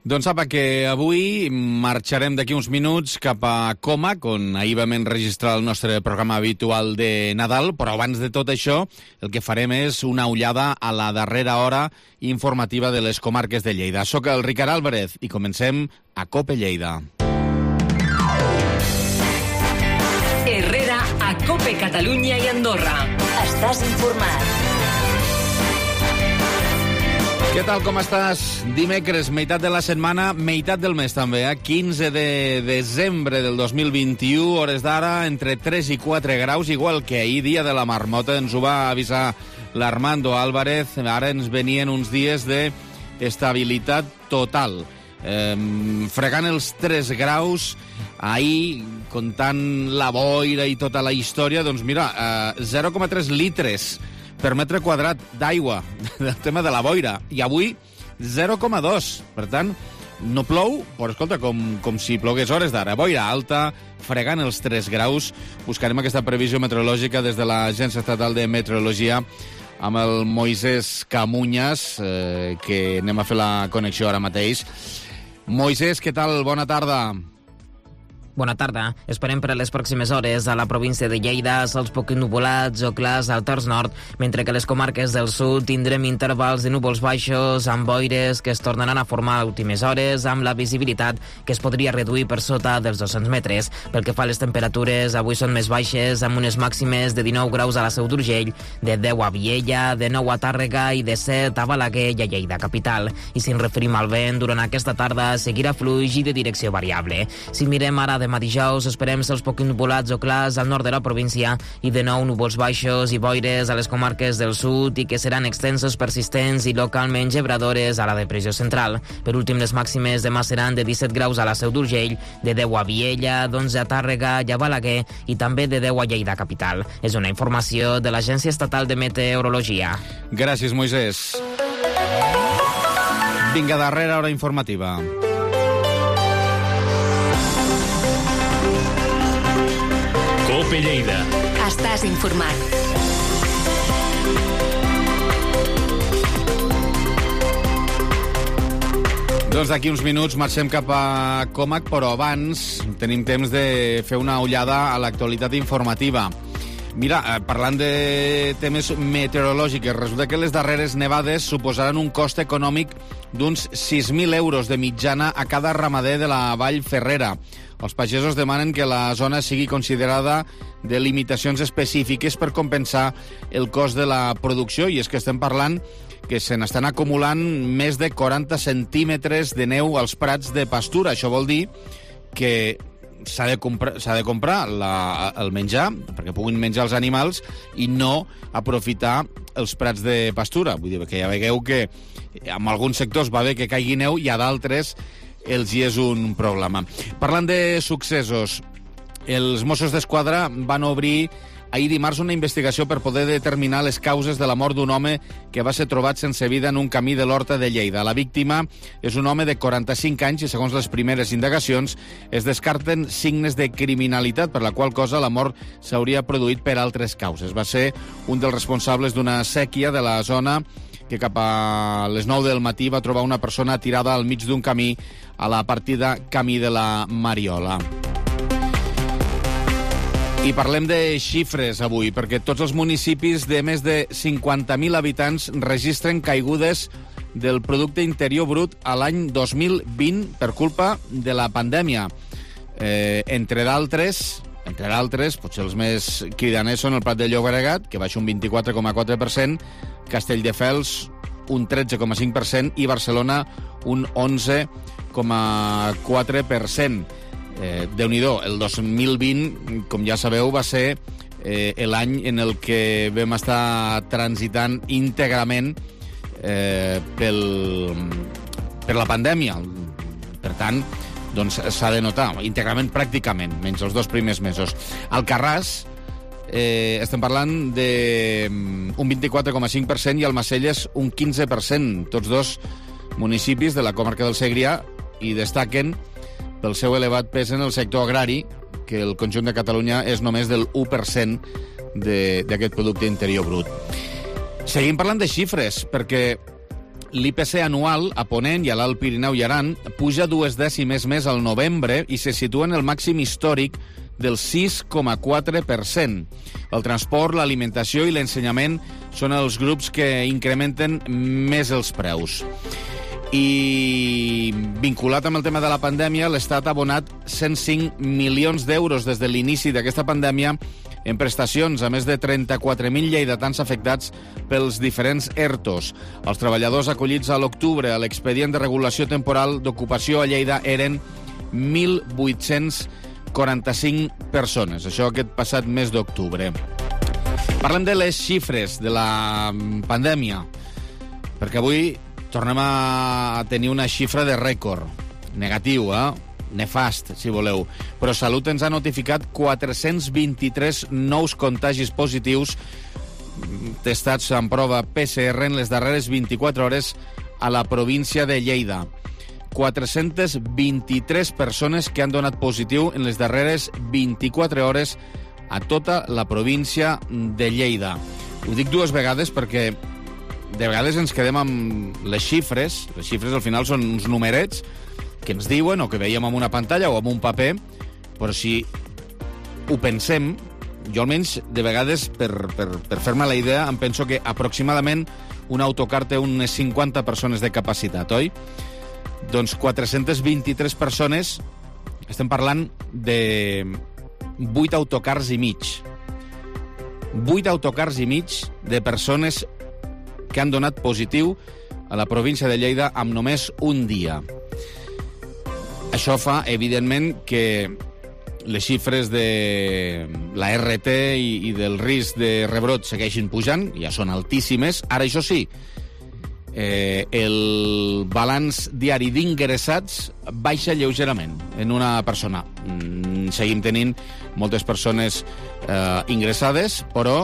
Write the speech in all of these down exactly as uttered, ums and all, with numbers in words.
Doncs sapa que avui marxarem d'aquí uns minuts cap a Comac, on ahir vam enregistrar el nostre programa habitual de Nadal, però abans de tot això el que farem és una ullada a la darrera hora informativa de les comarques de Lleida. Soc el Ricard Álvarez i comencem a COPE Lleida. Herrera a COPE Catalunya i Andorra. Estàs informat. Què tal, com estàs? Dimecres, meitat de la setmana, meitat del mes també, eh? quinze de desembre del dos mil vint-i-u, hores d'ara, entre tres i quatre graus, igual que ahir, dia de la marmota, ens ho va avisar l'Armando Álvarez. Ara ens venien uns dies d'estabilitat total. Eh, fregant els tres graus, ahir, comptant la boira i tota la història, doncs mira, eh, zero coma tres litres per metre quadrat d'aigua, del tema de la boira, i avui zero coma dos. Per tant, no plou, però escolta, com, com si plogués hores d'ara. Boira alta, fregant els tres graus. Buscarem aquesta previsió meteorològica des de l'Agència Estatal de Meteorologia amb el Moisés Camuñas, eh, que anem a fer la connexió ara mateix. Moisés, què tal? Bona tarda. Bona tarda. Esperem per a les pròximes hores a la província de Lleida sols poc nuvolats o clars al terç nord, mentre que les comarques del sud tindrem intervals de núvols baixos amb boires que es tornaran a formar a últimes hores, amb la visibilitat que es podria reduir per sota dels dos-cents metres. Pel que fa a les temperatures, avui són més baixes, amb unes màximes de dinou graus a la Seu d'Urgell, de deu a Viella, de nou a Tàrrega i de set a Balaguer i a Lleida capital. I si ens referim al vent, durant aquesta tarda seguirà fluix i de direcció variable. Si mirem ara demà dijous, esperem cels poc nuvolats o clars al nord de la província i de nou núvols baixos i boires a les comarques del sud i que seran extensos, persistents i localment gebradores a la depressió central. Per últim, les màximes demà seran de disset graus a la Seu d'Urgell, de deu a Viella, d'onze a Tàrrega i a Balaguer i també de deu a Lleida capital. És una informació de l'Agència Estatal de Meteorologia. Gràcies, Moisés. Vinga, darrera hora informativa. COPE Lleida. Estàs informat. Doncs d'aquí uns minuts marxem cap a Comac, però abans tenim temps de fer una ullada a l'actualitat informativa. Mira, parlant de temes meteorològics, resulta que les darreres nevades suposaran un cost econòmic d'uns sis mil euros de mitjana a cada ramader de la Vall Ferrera. Els pagesos demanen que la zona sigui considerada de limitacions específiques per compensar el cost de la producció, i és que estem parlant que se n'estan acumulant més de quaranta centímetres de neu als prats de pastura. Això vol dir que s'ha de comprar, s'ha de comprar la, el menjar perquè puguin menjar els animals i no aprofitar els prats de pastura. Vull dir que ja veieu que en alguns sectors va bé que caigui neu i a d'altres els hi és un problema. Parlant de successos, els Mossos d'Esquadra van obrir ahir dimarts una investigació per poder determinar les causes de la mort d'un home que va ser trobat sense vida en un camí de l'Horta de Lleida. La víctima és un home de quaranta-cinc anys i, segons les primeres indagacions, es descarten signes de criminalitat, per la qual cosa la mort s'hauria produït per altres causes. Va ser un dels responsables d'una sèquia de la zona que cap a les nou del matí va trobar una persona tirada al mig d'un camí a la partida Camí de la Mariola. I parlem de xifres avui, perquè tots els municipis de més de cinquanta mil habitants registren caigudes del producte interior brut a l'any dos mil vint per culpa de la pandèmia. Eh, entre d'altres, entre d'altres, potser els més cridaners són el Prat de Llobregat, que baixa un vint-i-quatre coma quatre per cent, Castelldefels un tretze coma cinc per cent i Barcelona un onze coma quatre per cent. Eh, Déu-n'hi-do, el dos mil vint, com ja sabeu, va ser eh, l'any en el que vam estar transitant íntegrament eh, pel, per la pandèmia. Per tant, doncs s'ha de notar, íntegrament pràcticament, menys els dos primers mesos. Alcarràs, eh, estem parlant d'un vint-i-quatre coma cinc per cent i Almacelles un quinze per cent, tots dos municipis de la comarca del Segrià, i destaquen pel seu elevat pes en el sector agrari, que el conjunt de Catalunya és només del u per cent d'aquest producte interior brut. Seguim parlant de xifres, perquè L'I P C anual a Ponent i a l'Alt Pirineu i Aran puja dues dècimes més al novembre i se situa en el màxim històric del sis coma quatre per cent. El transport, l'alimentació i l'ensenyament són els grups que incrementen més els preus. I vinculat amb el tema de la pandèmia, l'Estat ha abonat cent cinc milions d'euros des de l'inici d'aquesta pandèmia en prestacions a més de trenta-quatre mil lleidatans afectats pels diferents ERTOs. Els treballadors acollits a l'octubre a l'expedient de regulació temporal d'ocupació a Lleida eren mil vuit-cents quaranta-cinc persones. Això aquest passat mes d'octubre. Parlem de les xifres de la pandèmia, perquè avui tornem a tenir una xifra de rècord. Negatiu, eh? Nefast, si voleu. Però Salut ens ha notificat quatre-cents vint-i-tres nous contagis positius testats amb prova P C R en les darreres vint-i-quatre hores a la província de Lleida. quatre-cents vint-i-tres persones que han donat positiu en les darreres vint-i-quatre hores a tota la província de Lleida. Ho dic dues vegades perquè de vegades ens quedem amb les xifres. Les xifres al final són uns numerets que ens diuen o que veiem en una pantalla o en un paper, però si ho pensem, jo almenys de vegades per, per, per fer-me la idea em penso que aproximadament un autocar té unes cinquanta persones de capacitat, oi? Doncs quatre-cents vint-i-tres persones, estem parlant de vuit autocars i mig. vuit autocars i mig de persones que han donat positiu a la província de Lleida amb només un dia. Això fa, evidentment, que les xifres de la R T i, i del risc de rebrot segueixin pujant, ja són altíssimes. Ara, això sí, eh, el balanç diari d'ingressats baixa lleugerament en una persona. Mm, seguim tenint moltes persones eh, ingressades, però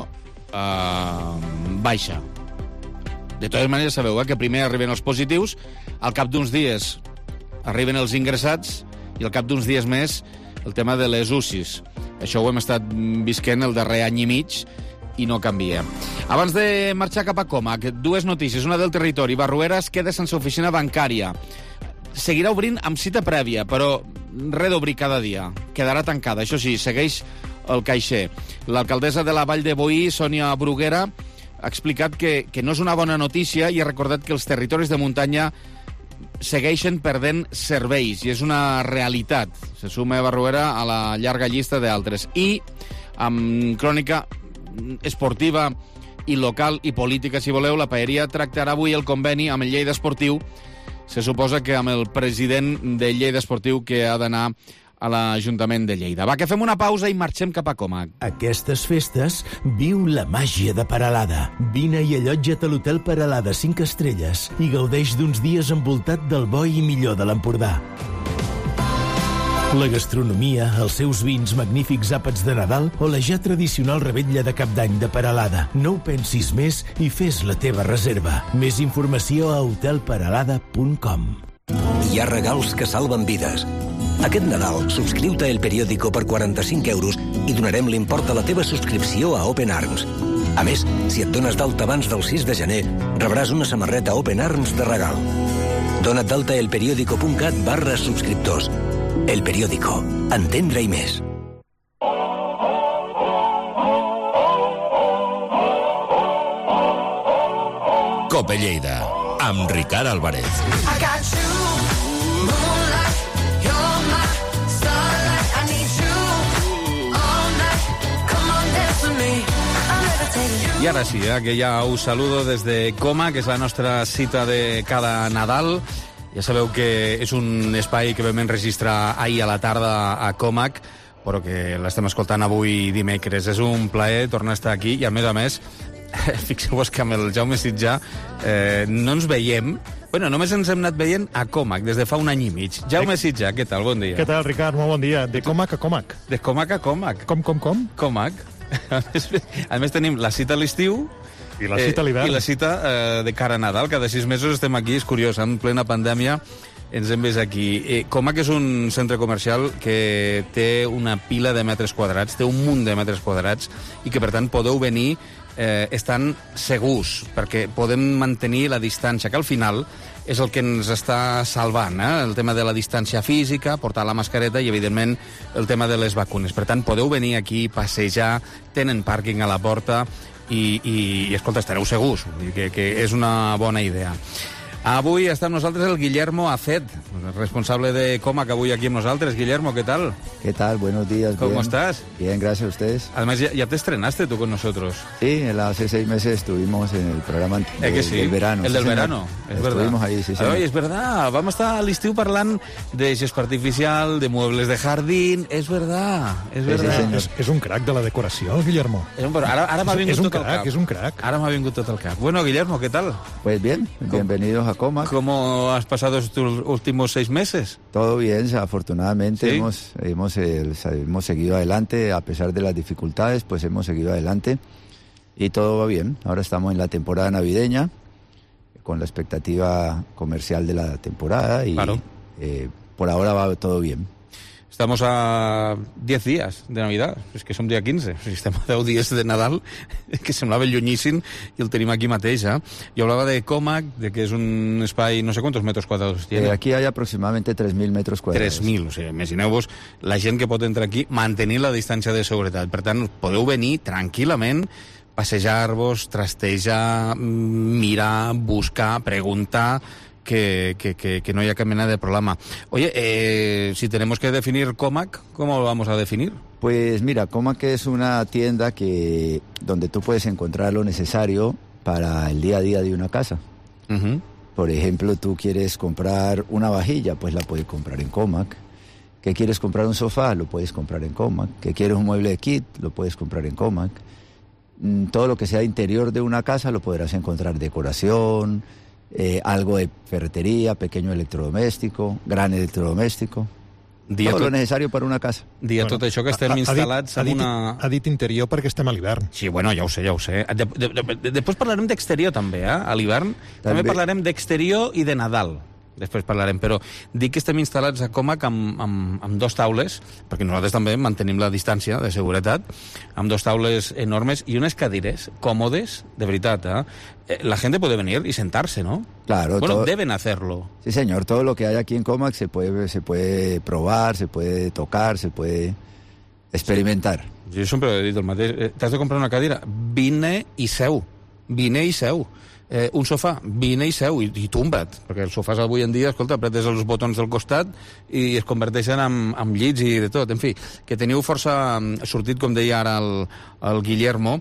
eh, baixa. De totes maneres, sabeu eh, que primer arriben els positius, al cap d'uns dies arriben els ingressats i al cap d'uns dies més el tema de les U C Is. Això ho hem estat visquent el darrer any i mig i no canvia. Abans de marxar cap a Comac, dues notícies. Una del territori. Barruera es queda sense oficina bancària. Seguirà obrint amb cita prèvia, però res d'obrir cada dia. Quedarà tancada. Això sí, segueix el caixer. L'alcaldessa de la Vall de Boí, Sònia Bruguera, ha explicat que, que no és una bona notícia i ha recordat que els territoris de muntanya segueixen perdent serveis, i és una realitat. Se suma Barruera a la llarga llista d'altres. I amb crònica esportiva i local i política, si voleu, la Paeria tractarà avui el conveni amb el Lleida Esportiu. Se suposa que amb el president del Lleida Esportiu, que ha d'anar a l'Ajuntament de Lleida. Va, que fem una pausa i marxem cap a Comac. Aquestes festes viu la màgia de Peralada. Vine i allotja't a l'Hotel Peralada cinc estrelles i gaudeix d'uns dies envoltat del bo i millor de l'Empordà. La gastronomia, els seus vins, magnífics àpats de Nadal o la ja tradicional revetlla de Cap d'Any de Peralada. No ho pensis més i fes la teva reserva. Més informació a hotel peralada punt com. Hi ha regals que salven vides. Aquest Nadal, subscriu-te a El Periódico per quaranta-cinc euros i donarem l'import de la teva subscripció a Open Arms. A més, si et dones d'alta abans del sis de gener, rebràs una samarreta Open Arms de regal. Dona't d'alta a elperiódico.cat barra subscriptors. El Periódico. Entendre i més. Cope Lleida, amb Ricard Álvarez. I ara sí, eh, que ja us saludo des de Coma, que és la nostra cita de cada Nadal. Ja sabeu que és un espai que vam enregistrar ahir a la tarda a Comac, però que l'estem escoltant avui dimecres. És un plaer tornar a estar aquí i, a més a més, fixeu-vos que amb el Jaume Sitjà eh, no ens veiem. Bueno, només ens hem anat veient a Comac des de fa un any i mig. Jaume Sitjà, què tal? Bon dia. Què tal, Ricard? Molt bon dia. De Comac a Comac. De Comac a Comac. Com, com, com? Comac. A més, a més tenim la cita a l'estiu i la cita a l'hivern. Eh, I la cita eh, de cara a Nadal. Cada sis mesos estem aquí, és curiós, en plena pandèmia ens hem vist aquí. Eh, Comac és un centre comercial que té una pila de metres quadrats, té un munt de metres quadrats, i que per tant podeu venir eh, estan segurs, perquè podem mantenir la distància, que al final és el que ens està salvant, eh? El tema de la distància física, portar la mascareta i, evidentment, el tema de les vacunes. Per tant, podeu venir aquí, passejar, tenen pàrquing a la porta i, i, i escolta, estareu segurs, que, que és una bona idea. Avui està amb nosaltres el Guillermo Acet, responsable de Comac, avui aquí amb nosaltres. Guillermo, ¿qué tal? ¿Qué tal? Buenos días. ¿Cómo bien. estás? Bien, gracias a ustedes. Además, ya, ya te estrenaste tú con nosotros. Sí, hace seis meses estuvimos en el programa de, eh que sí? del verano. El sí, del señor. verano, es verdad. Estuvimos ahí, sí, señor. Oye, es verdad, vam estar a l'estiu parlant de gespa artificial, de muebles de jardín, és verdad, és Sí, verdad. sí, senyor. És, és un crac de la decoració, Guillermo. És un, ara ara m'ha És- vingut és un tot el crac, cap. és un crac. Ara m'ha vingut tot el cap. Bueno, Guillermo, ¿qué tal? Pues bien, bienvenidos a Comac. ¿Cómo has pasado estos últimos seis meses? Todo bien, afortunadamente ¿Sí? hemos, hemos, eh, hemos seguido adelante, a pesar de las dificultades, pues hemos seguido adelante y todo va bien. Ahora estamos en la temporada navideña, con la expectativa comercial de la temporada y Claro. eh, por ahora va todo bien. Estamos a diez dies de Navidad, és que som dia quinze, o sigui, estem a deu dies de Nadal, que semblava llunyíssim, i el tenim aquí mateix, eh? Jo hablava de Comac, de que és un espai, no sé quantos metros quadrados tiene. Eh, aquí hay aproximadamente tres mil metros cuadrados. tres mil, o sigui, imagineu-vos la gent que pot entrar aquí mantenir la distància de seguretat. Per tant, podeu venir tranquil·lament, passejar-vos, trastejar, mirar, buscar, preguntar, que, que, que, que no haya cap mena de problema. Oye, eh, si tenemos que definir Comac, ¿cómo lo vamos a definir? Pues mira, Comac es una tienda que donde tú puedes encontrar lo necesario para el día a día de una casa. Uh-huh. Por ejemplo, tú quieres comprar una vajilla, pues la puedes comprar en Comac. ¿Que quieres comprar un sofá? Lo puedes comprar en Comac. ¿Que quieres un mueble de kit? Lo puedes comprar en Comac. Mm, Todo lo que sea interior de una casa lo podrás encontrar, decoración, eh, algo de ferretería, pequeño electrodoméstico, gran electrodoméstico. Dia Todo tot, lo necesario para una casa. dia tot això que estem ha, ha, instal·lats ha en dit, una... Ha dit interior perquè estem a l'hivern. Sí, bueno, ja ho sé, ja ho sé. De, de, de, de, després parlarem d'exterior, també, eh? A l'hivern. També. també parlarem d'exterior i de Nadal. Després parlarem, però dic que estem instal·lats a Comac amb, amb, amb dos taules, perquè nosaltres també mantenim la distància de seguretat, amb dos taules enormes i unes cadires còmodes, de veritat, eh? La gente puede venir y sentarse, ¿no? Claro. Bueno, todo- deben hacerlo. Sí, señor, todo lo que hay aquí en Comac se puede, se puede probar, se puede tocar, se puede experimentar. Jo sempre he dit el mateix. Eh, T'has de comprar una cadira? Vine i seu. Vine i seu. Eh, un sofà? Vine i seu i, i tomba't. Perquè els sofàs avui en dia, escolta, apretes els botons del costat i es converteixen en, en llits i de tot. En fi, que teniu força mm, sortit, com deia ara el, el Guillermo.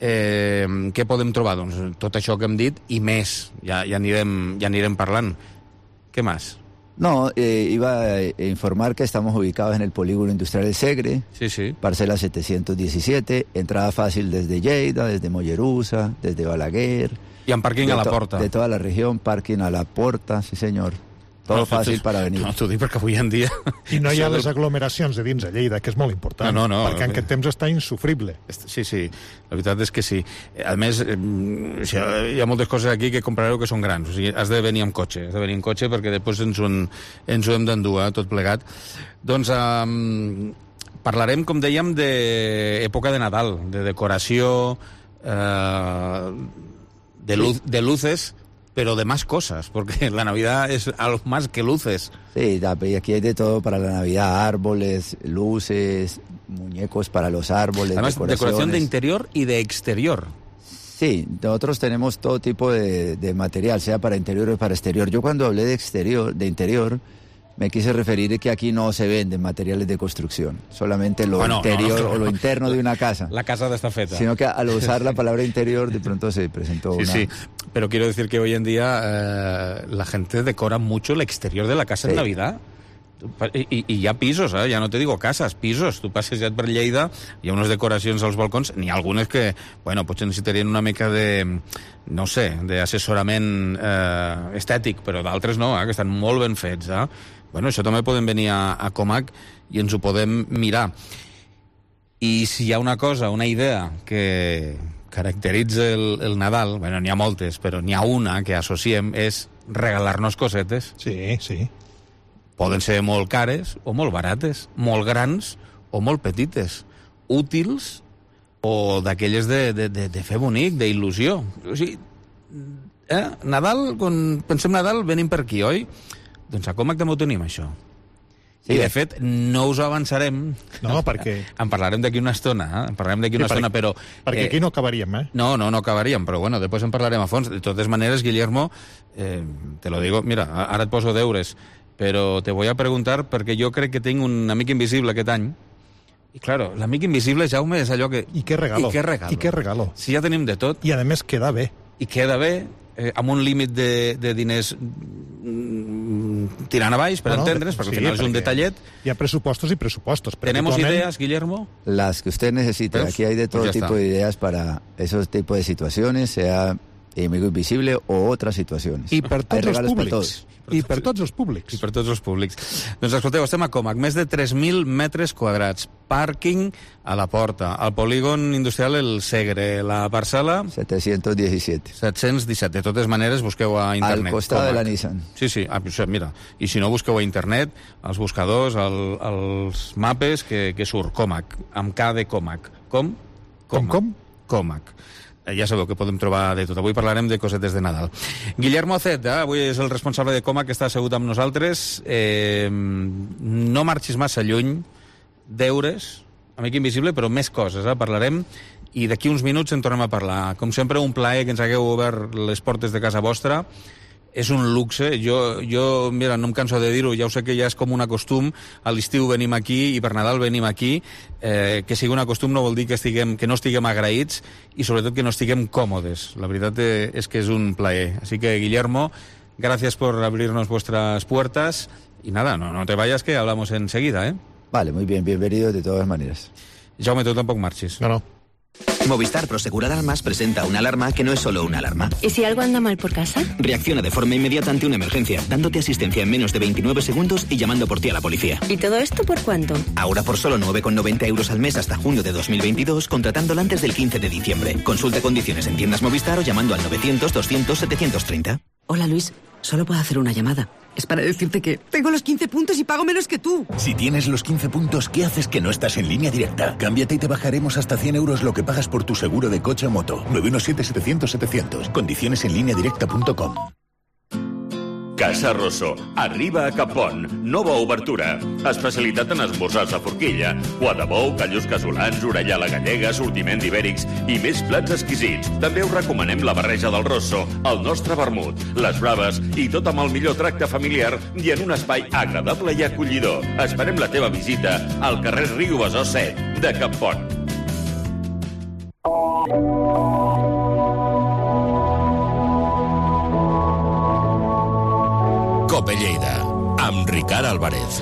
Eh, què podem trobar? Doncs tot això que hem dit i més. Ja, ja, anirem, ja anirem parlant. Què més? No, eh, iba a eh, informar que estamos ubicados en el Polígono Industrial El Segre, Sí, sí. parcela setecientos diecisiete, entrada fácil desde Lleida, desde Mollerusa, desde Balaguer. I amb pàrquing de a la to- porta. De toda la región, parking a la puerta, sí señor. Todo No, fácil tu- para venir. No, t'ho dic perquè avui en dia... I no hi ha això les del- aglomeracions de dins de Lleida, que és molt important. No, no, no. Perquè en aquest temps està insufrible. Sí, sí, la veritat és que sí. A més, eh, o sigui, hi ha moltes coses aquí que comprareu que són grans. O sigui, has de venir amb cotxe, has de venir amb cotxe perquè després ens ho, en- ens ho hem d'endur, eh, tot plegat. Doncs um, parlarem, com dèiem, d'època de Nadal, de decoració, eh, de, luz, de luces, pero de más cosas, porque la Navidad es algo más que luces. Sí, ya, y aquí hay de todo para la Navidad, árboles, luces, muñecos para los árboles, Además, decoración de decoraciones. interior y de exterior. Sí, nosotros tenemos todo tipo de, de material, sea para interior o para exterior. Yo cuando hablé de exterior, de interior, me quise referir a que aquí no se venden materiales de construcción, solamente lo Bueno, interior no, no, o lo no. interno de una casa. La casa de esta feta. Sino que al usar la palabra interior, de pronto se presentó Sí, una... sí, pero quiero decir que hoy en día eh, la gente decora mucho el exterior de la casa en Sí. Navidad. I, i hi ha pisos, eh? Ja no te digo cases, pisos. Tu passes ja per Lleida, hi ha unes decoracions als balcons, n'hi ha algunes que, bueno, potser necessitarien una mica de, no sé, d'assessorament eh, estètic, però d'altres no, eh? Que estan molt ben fets, eh? Bueno, això també podem venir a, a Comac i ens ho podem mirar. I si hi ha una cosa, una idea que caracteritza el, el Nadal, bueno, n'hi ha moltes, però n'hi ha una que associem, és regalar-nos cosetes. Sí, sí. Poden ser molt cares o molt barates, molt grans o molt petites, útils o d'aquelles de, de, de, de fer bonic, d'il·lusió. O sigui, eh? Nadal, quan pensem Nadal, venim per aquí, oi? Doncs a Comac també ho tenim, això. Sí, I, de fet, no us ho avançarem. No, perquè... En parlarem d'aquí una estona, eh? En parlarem d'aquí una sí, estona, per... però... Perquè eh... aquí no acabaríem, eh? No, no, no acabaríem, però bueno, després en parlarem a fons. De totes maneres, Guillermo, eh, te lo digo, mira, ara et poso deures, però te voy a preguntar perquè jo crec que tinc un amic invisible aquest any. I, claro, l'amic invisible, Jaume, és allò que... I què regalo. I què regalo. I què regalo. Si ja tenim de tot. I, a més, queda bé. I queda bé, eh, amb un límit de, de diners tirant a baix, per bueno, entendre's, perquè sí, al final és un detallet. Hi ha pressupostos y pressupostos. ¿Tenemos ideas, Guillermo? Las que usted necesite. ¿Ves? Aquí hay de todo pues tipo está. de ideas para esos tipos de situaciones, sea amigo invisible o otras situaciones. I per tots els públics. I per tots els públics. I per tots els públics. Doncs escolteu, estem a Comac, més de tres mil metres quadrats, pàrquing a la porta, al polígon industrial El Segre, la parcel·la... setecientos diecisiete. set-cents disset. De totes maneres, busqueu a internet. Al costat Comac. de la Nissan. Sí, sí, mira, i si no, busqueu a internet, als buscadors, al, als mapes, que, que surt Comac, amb K de Comac. Com? Com, com? Comac. Ja sabeu que podem trobar de tot. Avui parlarem de cosetes de Nadal. Guillermo Acet, eh? avui és el responsable de Comac, que està assegut amb nosaltres. Eh, no marxis massa lluny, deures, amic invisible, però més coses, eh? Parlarem, i d'aquí uns minuts en tornem a parlar. Com sempre, un plaer que ens hagueu obert les portes de casa vostra. És un luxe, jo, jo mira, no em canso de dir-ho, ja ho sé que ja és com un acostum, a l'estiu venim aquí i per Nadal venim aquí, eh, que sigui un acostum no vol dir que, estiguem, que no estiguem agraïts i sobretot que no estiguem còmodes. La veritat és que és un plaer. Así que, Guillermo, gracias por abrirnos vuestras puertas y nada, no, no te vayas que hablamos enseguida, ¿eh? Vale, muy bien, bienvenido de todas maneras. Jaume, tú tampoco marches. No, no. Movistar Prosegur Alarmas presenta una alarma que no es solo una alarma. ¿Y si algo anda mal por casa? Reacciona de forma inmediata ante una emergencia, dándote asistencia en menos de veintinueve segundos y llamando por ti a la policía. ¿Y todo esto por cuánto? Ahora por solo nueve con noventa euros al mes hasta junio de dos mil veintidós, contratándola antes del quince de diciembre. Consulta condiciones en tiendas Movistar o llamando al novecientos doscientos setecientos treinta. Hola Luis, solo puedo hacer una llamada. Es para decirte que tengo los quince puntos y pago menos que tú. Si tienes los quince puntos, ¿qué haces que no estás en Línea Directa? Cámbiate y te bajaremos hasta cien euros lo que pagas por tu seguro de coche o moto. nueve uno siete setecientos setecientos. Condiciones en línea directa punto com. Casa Rosso. Arriba a Capon. Nova obertura. Especialitat en esmorzars a forquilla, foie de bou, callos casolans, orella a la gallega, sortiment d'ibèrics i més plats exquisits. També us recomanem la barreja del Rosso, el nostre vermut, les braves i tot amb el millor tracte familiar i en un espai agradable i acollidor. Esperem la teva visita al carrer Riu Besòs set de Capon. Cope Lleida, amb Ricard Álvarez.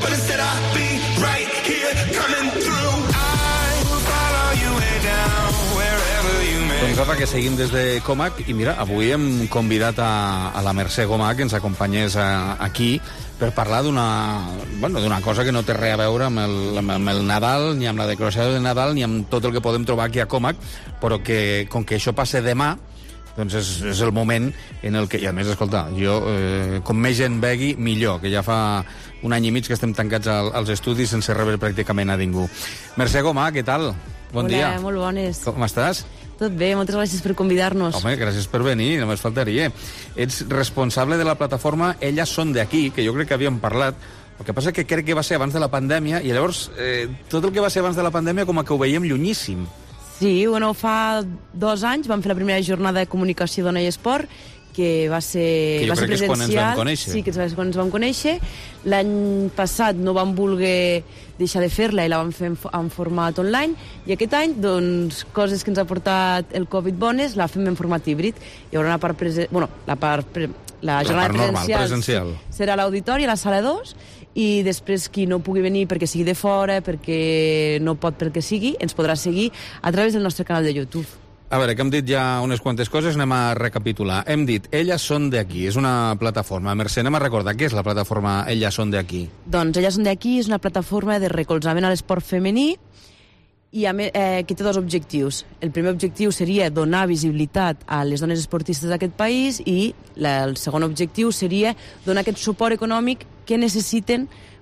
Doncs apa, que seguim des de Comac i mira, avui hem convidat a, a la Mercè Gomà que ens acompanyés a, aquí per parlar d'una bueno, d'una cosa que no té res a veure amb el, amb el Nadal, ni amb la decoració de Nadal, ni amb tot el que podem trobar aquí a Comac, però que com que això passa demà, doncs és, és el moment en el que, i a més, escolta, jo, eh, com més gent vegui, millor, que ja fa un any i mig que estem tancats al, als estudis sense rebre pràcticament a ningú. Mercè Gomà, què tal? Bon Hola, dia. Hola, molt bones. Com estàs? Tot bé, moltes gràcies per convidar-nos. Home, gràcies per venir, només faltaria. Ets responsable de la plataforma Elles són d'aquí, que jo crec que havíem parlat. El que passa que crec que va ser abans de la pandèmia, i llavors eh, tot el que va ser abans de la pandèmia com que ho veiem llunyíssim. Sí, bueno, fa dos anys vam fer la primera jornada de comunicació Dona i Esport, que va ser, que va ser presencial. Que és quan ens vam conèixer. Sí, que és quan ens vam conèixer. L'any passat no vam voler deixar de fer-la i la vam fer en, en format online, i aquest any, doncs, coses que ens ha portat el Covid bones, la fem en format híbrid. Hi haurà una part presen... bueno, la part pre... la jornada la part normal, presencial, presencial serà a l'auditori, a la sala dos, i després qui no pugui venir perquè sigui de fora, perquè no pot perquè sigui, ens podrà seguir a través del nostre canal de YouTube. A veure, que hem dit ja unes quantes coses, anem a recapitular. Hem dit, Elles són d'aquí, és una plataforma. Mercè, anem a recordar, què és la plataforma Elles són d'aquí? Doncs Elles són d'aquí és una plataforma de recolzament a l'esport femení i a més, eh, que té dos objectius. El primer objectiu seria donar visibilitat a les dones esportistes d'aquest país i la, el segon objectiu seria donar aquest suport econòmic que necessiten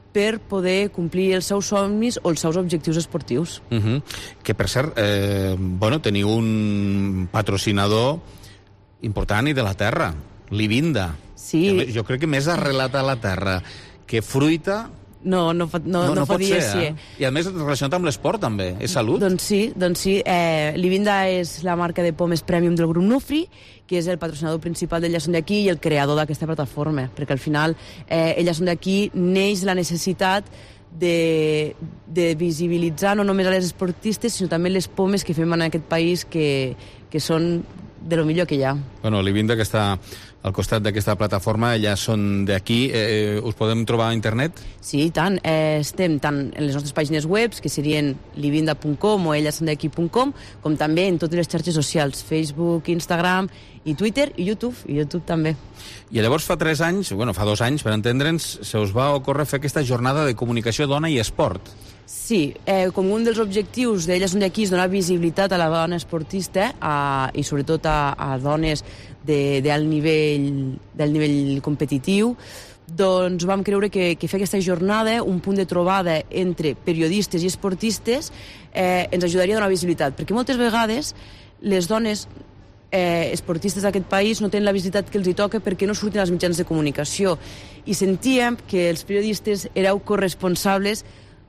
per poder complir els seus somnis o els seus objectius esportius. Uh -huh. Que, per cert, eh, bueno, teniu un patrocinador important i de la terra, Livinda. Sí. Jo crec que més arrelat a la terra que fruita... No, no, no, no, no, no podia pot ser, ser. Eh? I a més relacionat amb l'esport també, és salut? Doncs sí, doncs sí. Eh, Livinda és la marca de pomes premium del grup Nufri, que és el patrocinador principal d'Elles Són d'Aquí i el creador d'aquesta plataforma, perquè al final eh, Elles Són d'Aquí neix la necessitat de, de visibilitzar no només a les esportistes, sinó també les pomes que fem en aquest país, que, que són de lo millor que hi ha. Bueno, Livinda, que està al costat d'aquesta plataforma, Elles Són d'Aquí. Eh, us podem trobar a internet? Sí, i tant. Eh, estem tant en les nostres pàgines web, que serien livinda punt com o elles són d'aquí punt com, com també en totes les xarxes socials, Facebook, Instagram i Twitter i YouTube, i YouTube també. I llavors fa tres anys, bueno, fa dos anys, per entendre'ns, se us va ocórrer fer aquesta jornada de comunicació dona i esport. Sí, eh, com un dels objectius d'Elles Són d'Aquí és donar visibilitat a la dona esportista a, i sobretot a, a dones de, de alt nivell, del nivell competitiu, doncs vam creure que, que fer aquesta jornada, un punt de trobada entre periodistes i esportistes, eh, ens ajudaria a donar visibilitat, perquè moltes vegades les dones eh, esportistes d'aquest país no tenen la visibilitat que els hi toca perquè no surten als mitjans de comunicació, i sentíem que els periodistes éreu corresponsables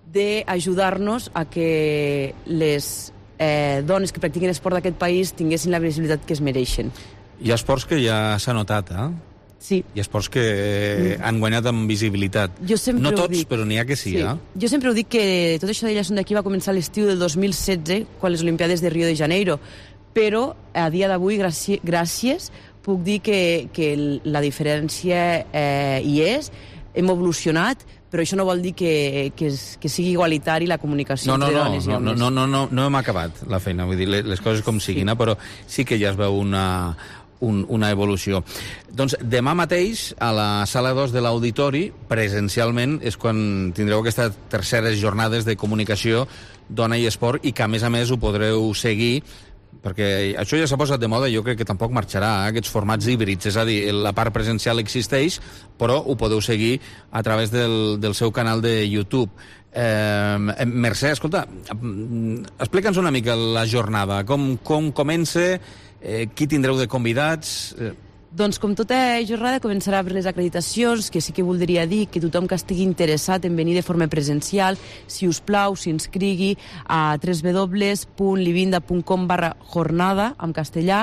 d'ajudar-nos a que les eh, dones que practiquen esport d'aquest país tinguessin la visibilitat que es mereixen. Hi ha esports que ja s'ha notat, eh? Sí. Hi ha esports que mm. han guanyat amb visibilitat. No tots, dic. Però n'hi ha que sí, sí. Eh? Jo sempre ho dic que tot això d'Elles Són d'Aquí va començar l'estiu del dos mil setze, quan les Olimpiades de Rio de Janeiro, però a dia d'avui, gràcies, gràcies, puc dir que, que la diferència eh, hi és, hem evolucionat, però això no vol dir que, que, que sigui igualitari la comunicació no, no, entre no, dones no, i homes. No, no, no, no hem acabat la feina, vull dir, les coses com siguin, sí. Però sí que ja es veu una, un, una evolució. Doncs demà mateix, a la sala dos de l'Auditori, presencialment, és quan tindreu aquestes terceres jornades de comunicació dona i esport, i que a més a més ho podreu seguir, perquè això ja s'ha posat de moda i jo crec que tampoc marxarà, eh, aquests formats híbrids, és a dir, la part presencial existeix, però ho podeu seguir a través del, del seu canal de YouTube. Eh, Mercè, escolta, explica'ns una mica la jornada, com, com comença, eh, qui tindreu de convidats... Eh... Doncs com tota jornada començarà per les acreditacions, que sí que voldria dir que tothom que estigui interessat en venir de forma presencial, si us plau, s'inscrigui a w w w punt livinda punt com barra jornada, en castellà,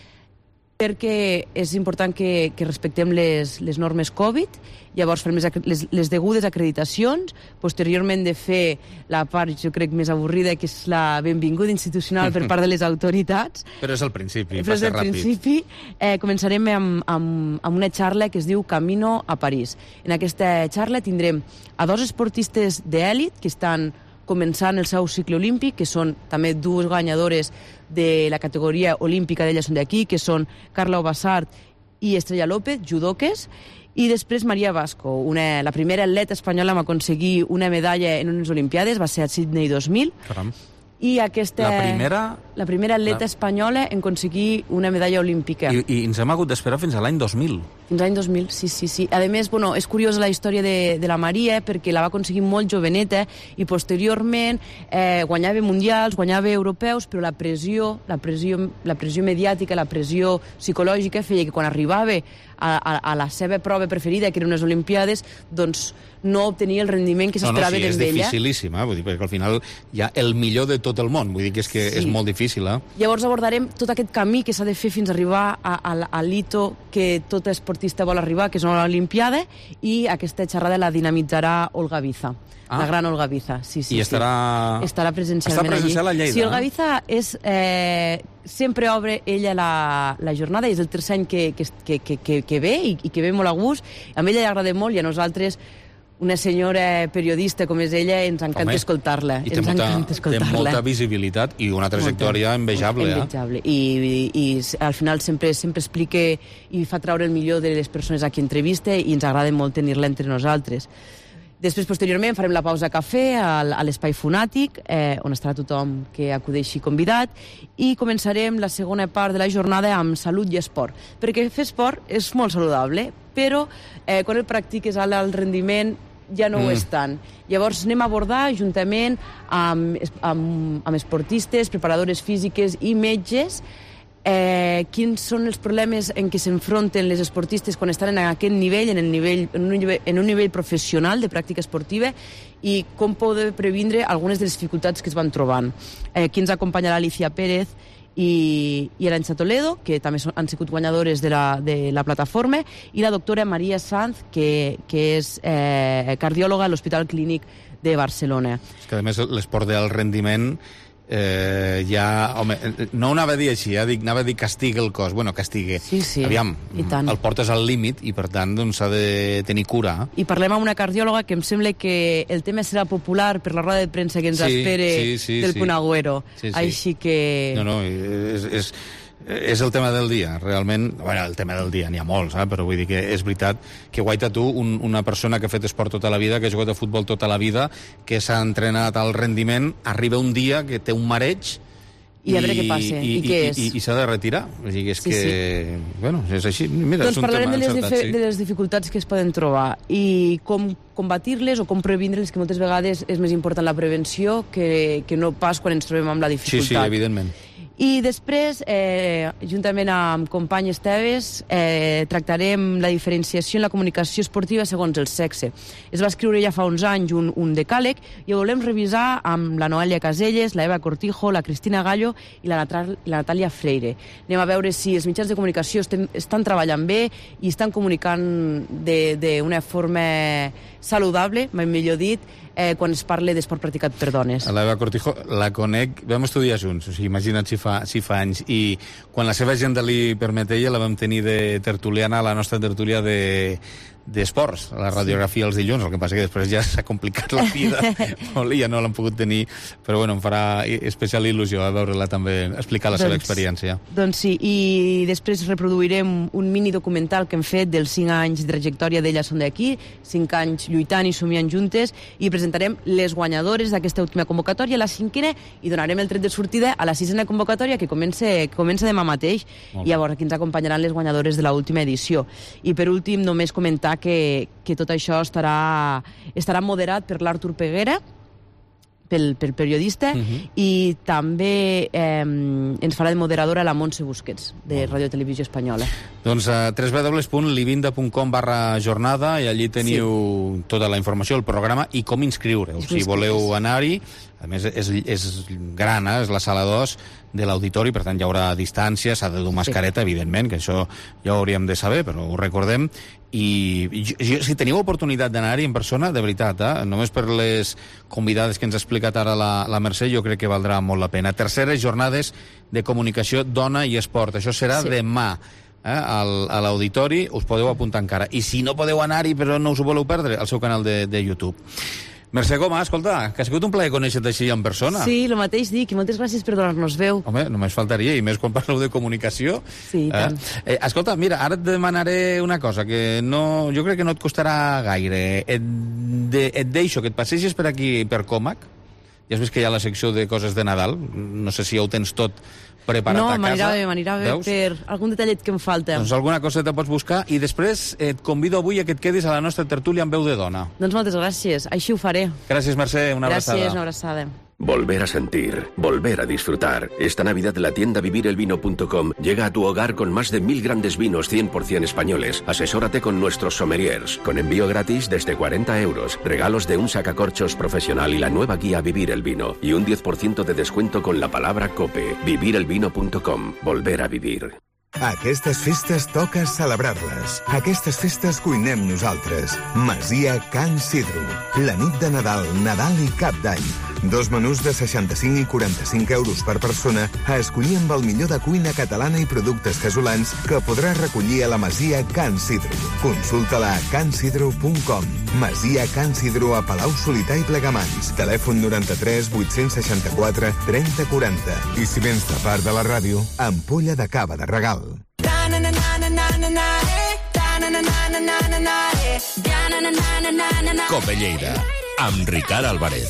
perquè és important que, que respectem les, les normes Covid, llavors fem les, les, les degudes acreditacions, posteriorment de fer la part, jo crec, més avorrida, que és la benvinguda institucional per part de les autoritats. Però és el principi, Però és el ràpid. principi. Eh, començarem amb, amb, amb una xarra que es diu Camino a París. En aquesta xarra tindrem a dos esportistes d'èlit que estan començant el seu cicle olímpic, que són també dues guanyadores de la categoria olímpica d'Elles Són d'Aquí, que són Carla Obassart i Estrella López, judoques, i després Maria Vasco, una, la primera atleta espanyola a aconseguir una medalla en unes Olimpiades, va ser a Sydney dos mil. Caram. I aquesta... La primera... La primera atleta la... espanyola en aconseguir una medalla olímpica. I, i ens hem hagut d'esperar fins a l'any dos mil. Fins a l'any dos mil, sí, sí, sí. A més, bueno, és curiosa la història de, de la Maria, perquè la va aconseguir molt joveneta i posteriorment eh, guanyava mundials, guanyava europeus, però la pressió, la pressió, la pressió mediàtica, la pressió psicològica feia que quan arribava a, a, a la seva prova preferida, que eren unes Olimpiades, doncs no obtenia el rendiment que s'esperava no, no, sí, d'ella. És dificilíssim, eh? Vull dir, perquè al final hi ha el millor de tot el món, vull dir que és, que sí. És molt difícil. Eh? Llavors abordarem tot aquest camí que s'ha de fer fins a arribar a, a, a l'hito que tot esportista vol arribar, que és una Olimpiada, i aquesta xerrada la dinamitzarà Olga Viza. Ah. La gran Olga Viza, sí, sí. I estarà... Sí. Estarà presencialment Està presencial allí. a Lleida. Sí, Olga Viza és... Eh, sempre obre ella la, la jornada, i és el tercer any que, que, que, que, que ve, i, i que ve molt a gust. A ella li agrada molt, i a nosaltres, una senyora periodista com és ella, ens encanta escoltar-la. I té molta, té molta visibilitat i una trajectòria molta, envejable. envejable. Eh? I, i, I al final sempre, sempre explica i fa traure el millor de les persones a qui entrevista, i ens agrada molt tenir-la entre nosaltres. Després, posteriorment, farem la pausa cafè a l'Espai Fonàtic, eh, on estarà tothom que acudeixi convidat, i començarem la segona part de la jornada amb salut i esport, perquè fer esport és molt saludable, però eh, quan el practiques a l'alt rendiment ja no mm. ho és tant. Llavors anem a abordar juntament amb, amb, amb esportistes, preparadores físiques i metges eh, quins són els problemes en què s'enfronten les esportistes quan estan en aquest nivell, en, el nivell, en, un nivell en un nivell professional de pràctica esportiva, i com poder previndre algunes de les dificultats que es van trobant. Eh, aquí ens acompanyarà Alicia Pérez i, i Arantxa Toledo, que també són, han sigut guanyadores de la, de la plataforma, i la doctora Maria Sanz, que, que és eh, cardiòloga a l'Hospital Clínic de Barcelona. És que, a més, l'esport d'alt rendiment eh, ja... Home, no ho anava a dir així, eh? Dic, anava a dir castiga el cos. Bueno, castiga. Sí, sí. Aviam, el portes al límit i, per tant, doncs, s'ha de tenir cura. I parlem amb una cardiòloga que em sembla que el tema serà popular per la roda de premsa que ens sí, espere sí, sí, del sí. Punt Agüero. Sí, sí. Així que... No, no, és... és... És el tema del dia, realment. Bueno, el tema del dia n'hi ha molts, eh? Però vull dir que és veritat que guaita tu, un, una persona que ha fet esport tota la vida, que ha jugat a futbol tota la vida, que s'ha entrenat al rendiment, arriba un dia que té un mareig i, i a veure què passa, i, i, i què és. I, i, i s'ha de retirar. O sigui, és sí, que... Sí. Bueno, és així. Mira, doncs és un parlarem tema de les, encertat, sí. de les dificultats que es poden trobar i com combatir-les o com previndre-les, que moltes vegades és més important la prevenció que, que no pas quan ens trobem amb la dificultat. Sí, sí, evidentment. I després, eh, juntament amb company Esteves, eh, tractarem la diferenciació en la comunicació esportiva segons el sexe. Es va escriure ja fa uns anys un, un decàleg i ho volem revisar amb la Noelia Caselles, la Eva Cortijo, la Cristina Gallo i la, Natal, la Natàlia Freire. Anem a veure si els mitjans de comunicació estem, estan treballant bé i estan comunicant d'una forma saludable, mai millor dit, eh, quan es parla d'esport practicat per dones. L'Eva Cortijo la conec, vam estudiar junts, o sigui, imagina't si fa, si fa anys, i quan la seva agenda li permetia la vam tenir de tertuliana a la nostra tertúlia de d'esports, a la radiografia els dilluns, el que passa que després ja s'ha complicat la vida, ja no l'han pogut tenir, però bueno, em farà especial il·lusió a veure-la també explicar la doncs, seva experiència. Doncs sí, i després reproduirem un mini documental que hem fet dels cinc anys de trajectòria d'Elles són d'aquí, cinc anys lluitant i somiant juntes, i presentarem les guanyadores d'aquesta última convocatòria, la cinquena, i donarem el tret de sortida a la sisena convocatòria que comença, que comença demà mateix, i llavors aquí ens acompanyaran les guanyadores de l'última edició. I per últim, només comentar que, que tot això estarà, estarà moderat per l'Artur Peguera, pel, pel periodista, uh-huh. i també eh, ens farà de moderadora la Montse Busquets, de Radio Televisió Espanyola. Doncs a w w w punt livinda punt com barra jornada, i allí teniu sí. tota la informació, el programa i com inscriure-us. Si voleu anar-hi, a més és, és gran, eh? És la sala dos de l'auditori, per tant hi haurà distància, s'ha de dur mascareta, sí. evidentment, que això ja ho hauríem de saber, però ho recordem. I, i si teniu oportunitat d'anar-hi en persona, de veritat, eh? Només per les convidades que ens ha explicat ara la, la Mercè, jo crec que valdrà molt la pena. Terceres jornades de comunicació dona i esport. Això serà sí. demà. Eh, al, a l'auditori, us podeu apuntar encara. I si no podeu anar-hi, però no us ho voleu perdre, al seu canal de, de YouTube. Mercè Coma, escolta, que ha sigut un plaer conèixer-te així en persona. Sí, el mateix dic, i moltes gràcies per donar-nos veu. Home, només faltaria, i més quan parleu de comunicació. Sí, i tant. Eh? Eh, escolta, mira, ara et demanaré una cosa, que no, jo crec que no et costarà gaire. Et, de, et deixo que et passegis per aquí, per Comac. Ja has vist que hi ha la secció de coses de Nadal. No sé si ja ho tens tot preparat no, a casa. No, m'anirà bé, m'anirà bé per algun detallet que em falta. Doncs alguna cosa te pots buscar, i després et convido avui a que et quedis a la nostra tertúlia amb veu de dona. Doncs moltes gràcies, així ho faré. Gràcies, Mercè, una abraçada. Gràcies, una abraçada. Volver a sentir, volver a disfrutar. Esta Navidad la tienda vivir el vino punto com llega a tu hogar con más de mil grandes vinos cien por ciento españoles. Asesórate con nuestros sommeliers, con envío gratis desde cuarenta euros, regalos de un sacacorchos profesional y la nueva guía Vivir el Vino, y un diez por ciento de descuento con la palabra COPE. vivir el vino punto com. Volver a vivir. Aquestes festes toca celebrar-les. Aquestes festes cuinem nosaltres. Masia Can Sidro. La nit de Nadal, Nadal i Cap d'Any. Dos menús de seixanta-cinc i quaranta-cinc euros per persona a escollir amb el millor de cuina catalana i productes casolans que podràs recollir a la Masia Can Sidro. Consulta-la a can sidro punt com. Masia Can Sidro a Palau Solità i Plegamans. Telèfon noranta-tres vuit-cents seixanta-quatre trenta quaranta. I si vens de part de la ràdio, ampolla de cava de regal. Cope Lleida, amb Ricard Álvarez.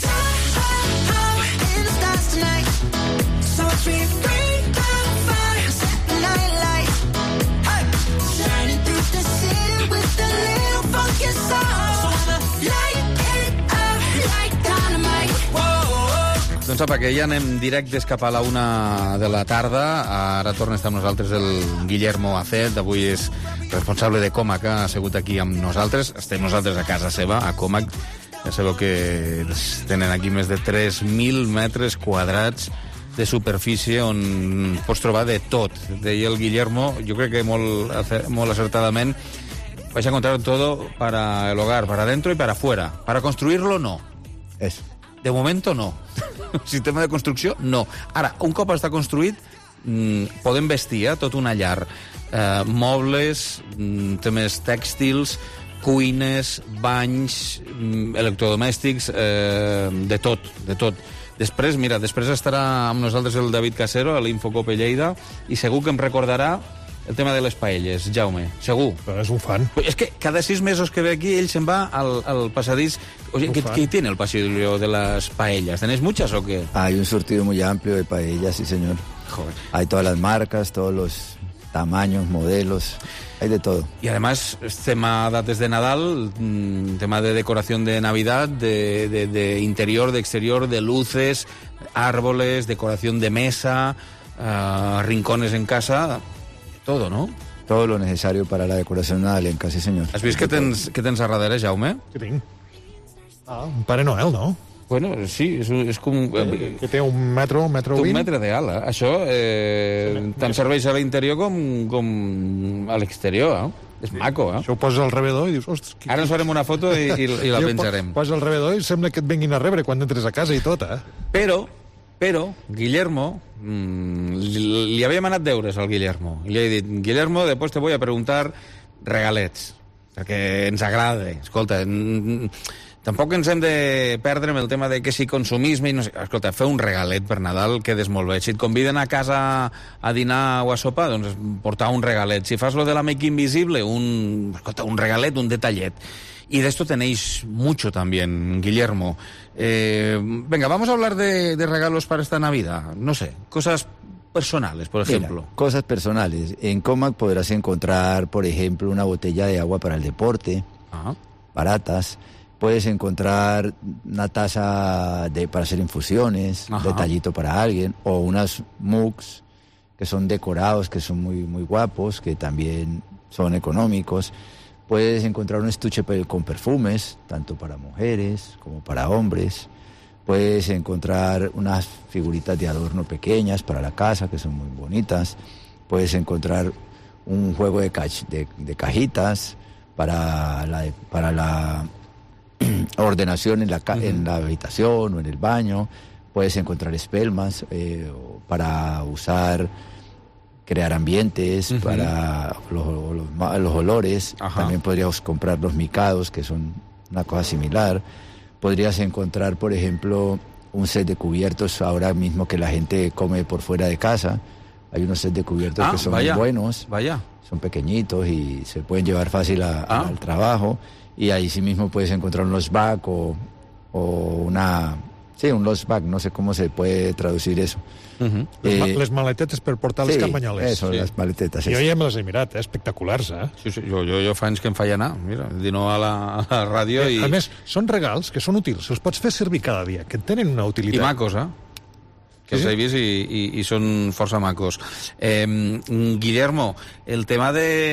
Shining through the city with a little funky soul. Doncs apa, que ja anem directes cap a la una de la tarda. Ara torna a estar amb nosaltres el Guillermo Acet. Avui és responsable de Comac, ha assegut aquí amb nosaltres. Estem nosaltres a casa seva, a Comac. Ja sabeu que tenen aquí més de tres mil metres quadrats de superfície on pots trobar de tot. Deia el Guillermo, jo crec que molt, molt acertadament, vais a encontrar todo para el hogar, para adentro y para afuera. Para construirlo, no. Eso. De momento, no. Sistema de construcció, no. Ara, un cop està construït, mmm, podem vestir eh, tot una llar. Eh, mobles, mm, temes tèxtils, cuines, banys, mm, electrodomèstics, eh, de tot, de tot. Després, mira, després estarà amb nosaltres el David Casero, a l'Infocope Lleida, i segur que em recordarà el tema de les paelles, Jaume, segur. Però és un fan. És que cada sis mesos que ve aquí ell se'n va al, al passadís. Oye, ¿qué, ¿qué tiene el pasillo de las paellas? ¿Tenéis muchas o qué? Hay un surtido muy amplio de paellas, sí, señor. Joder. Hay todas las marcas, todos los tamaños, modelos, hay de todo. Y además, es tema dates de Nadal, mmm, tema de decoración de Navidad, de, de, de interior, de exterior, de luces, árboles, decoración de mesa, uh, rincones en casa... Todo, no? Todo lo necesario para la decoración nadalenca, sí, señor. Has vist que tens, que tens a darrere, Jaume? Què tinc? Ah, un Pare Noel, no? Bueno, sí, és, és com... Que, que té un metro, un metro un vint. metre d'ala. Això eh, tant serveix a l'interior com, com a l'exterior, eh? És sí. Maco, eh? Això ho poses al rebedor i dius... Ostres, que... Ara ens farem una foto i, i, i la penjarem. Poses al rebedor i sembla que et venguin a rebre quan entres a casa i tot, eh? Però... Però, Guillermo, mmm, li, li havíem anat deures al Guillermo. I li he dit, Guillermo, després te voy a preguntar regalets, perquè ens agrada. Escolta, n- tampoc ens hem de perdre en el tema de que si consumisme... I no sé. Escolta, fer un regalet per Nadal quedes molt bé. Si et conviden a casa a dinar o a sopar, doncs portar un regalet. Si fas lo de l'amic invisible, un, escolta, un regalet, un detallet. Y de esto tenéis mucho también, Guillermo. Eh, venga, vamos a hablar de, de regalos para esta Navidad. No sé, cosas personales, por ejemplo. Mira, cosas personales. En Comac podrás encontrar, por ejemplo, una botella de agua para el deporte, Ajá. baratas. Puedes encontrar una taza de, para hacer infusiones, Ajá. detallito para alguien, o unas mugs que son decorados, que son muy, muy guapos, que también son económicos. Puedes encontrar un estuche con perfumes, tanto para mujeres como para hombres. Puedes encontrar unas figuritas de adorno pequeñas para la casa, que son muy bonitas. Puedes encontrar un juego de, cach de, de cajitas para la, para la ordenación en la, uh-huh. en la habitación o en el baño. Puedes encontrar espelmas eh, para usar... crear ambientes, uh-huh. para los, los, los olores. Ajá. También podrías comprar los micados, que son una cosa similar. Podrías encontrar, por ejemplo, un set de cubiertos ahora mismo que la gente come por fuera de casa. Hay unos sets de cubiertos ah, que son vaya, muy buenos. Vaya. Son pequeñitos y se pueden llevar fácil a, ah. al trabajo. Y ahí sí mismo puedes encontrar un lost bag o, o una... Sí, un lost bag, no sé cómo se puede traducir eso. Uh-huh. Les, ma- eh, les maletetes per portar sí, les carmanyoles. Eso, sí. Les maletetes. Jo ja me les he mirat, eh? Espectaculars, eh? Sí, sí, jo, jo, jo fa anys que em feia anar, mira, dir no a la, a la ràdio eh, i... A més, són regals que són útils, els pots fer servir cada dia, que tenen una utilitat. I macos, eh? Que sí, els he vist i, i, i són força macos. Eh, Guillermo, el tema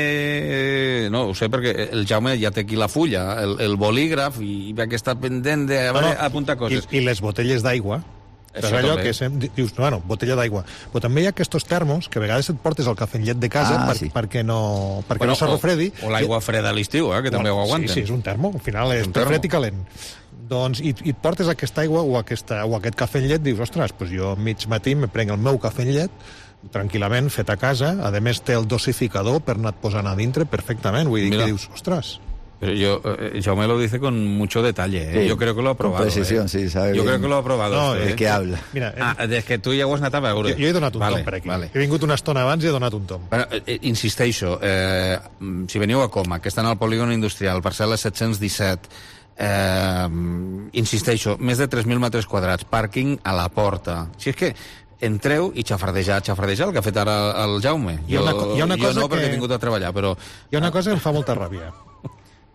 de... No, ho sé perquè el Jaume ja té aquí la fulla, el, el bolígraf, i ve que està pendent d'apuntar no, no. coses. I, I les botelles d'aigua. Això allò també. Que sem... dius, bueno, botella d'aigua. Però també hi ha aquests termos que a vegades et portes el cafè en llet de casa ah, per, sí. perquè no, perquè bueno, no s'arrefredi. O, o l'aigua freda a l'estiu, eh, que bueno, també ho aguanten. Sí, sí, és un termo. Al final és, és fred i calent. Doncs, i, i et portes aquesta aigua o, aquesta, o aquest cafè en llet, dius, ostres, doncs jo mig matí me prenc el meu cafè en llet, tranquil·lament, fet a casa. A més, té el dosificador per anar posant a dintre perfectament. Vull dir Mira. que dius, ostres... Pero yo, eh, Jaume lo dice con mucho detalle, ¿eh? Sí, yo creo que lo ha probado. Precisión, ¿eh? sí, sabe yo bien. creo que lo ha probado. No, usted, ¿de ¿eh? qué habla? Mira, ah, eh, des que tu ja ho has anat a veure. Jo, jo he donat un vale, tom per aquí. Vale. He vingut una estona abans i he donat un tom. Bueno, eh, insisteixo, eh, si veniu a Coma, que estan al polígon industrial, parcel·la set-cents disset, eh, insisteixo, més de tres mil metres quadrats, pàrquing a la porta. Si és que entreu i xafardejar, xafardejar, el que ha fet ara el Jaume. Hi ha una, jo, hi ha una cosa jo no, que... perquè he vingut a treballar, però... Hi ha una cosa que em fa molta ràbia.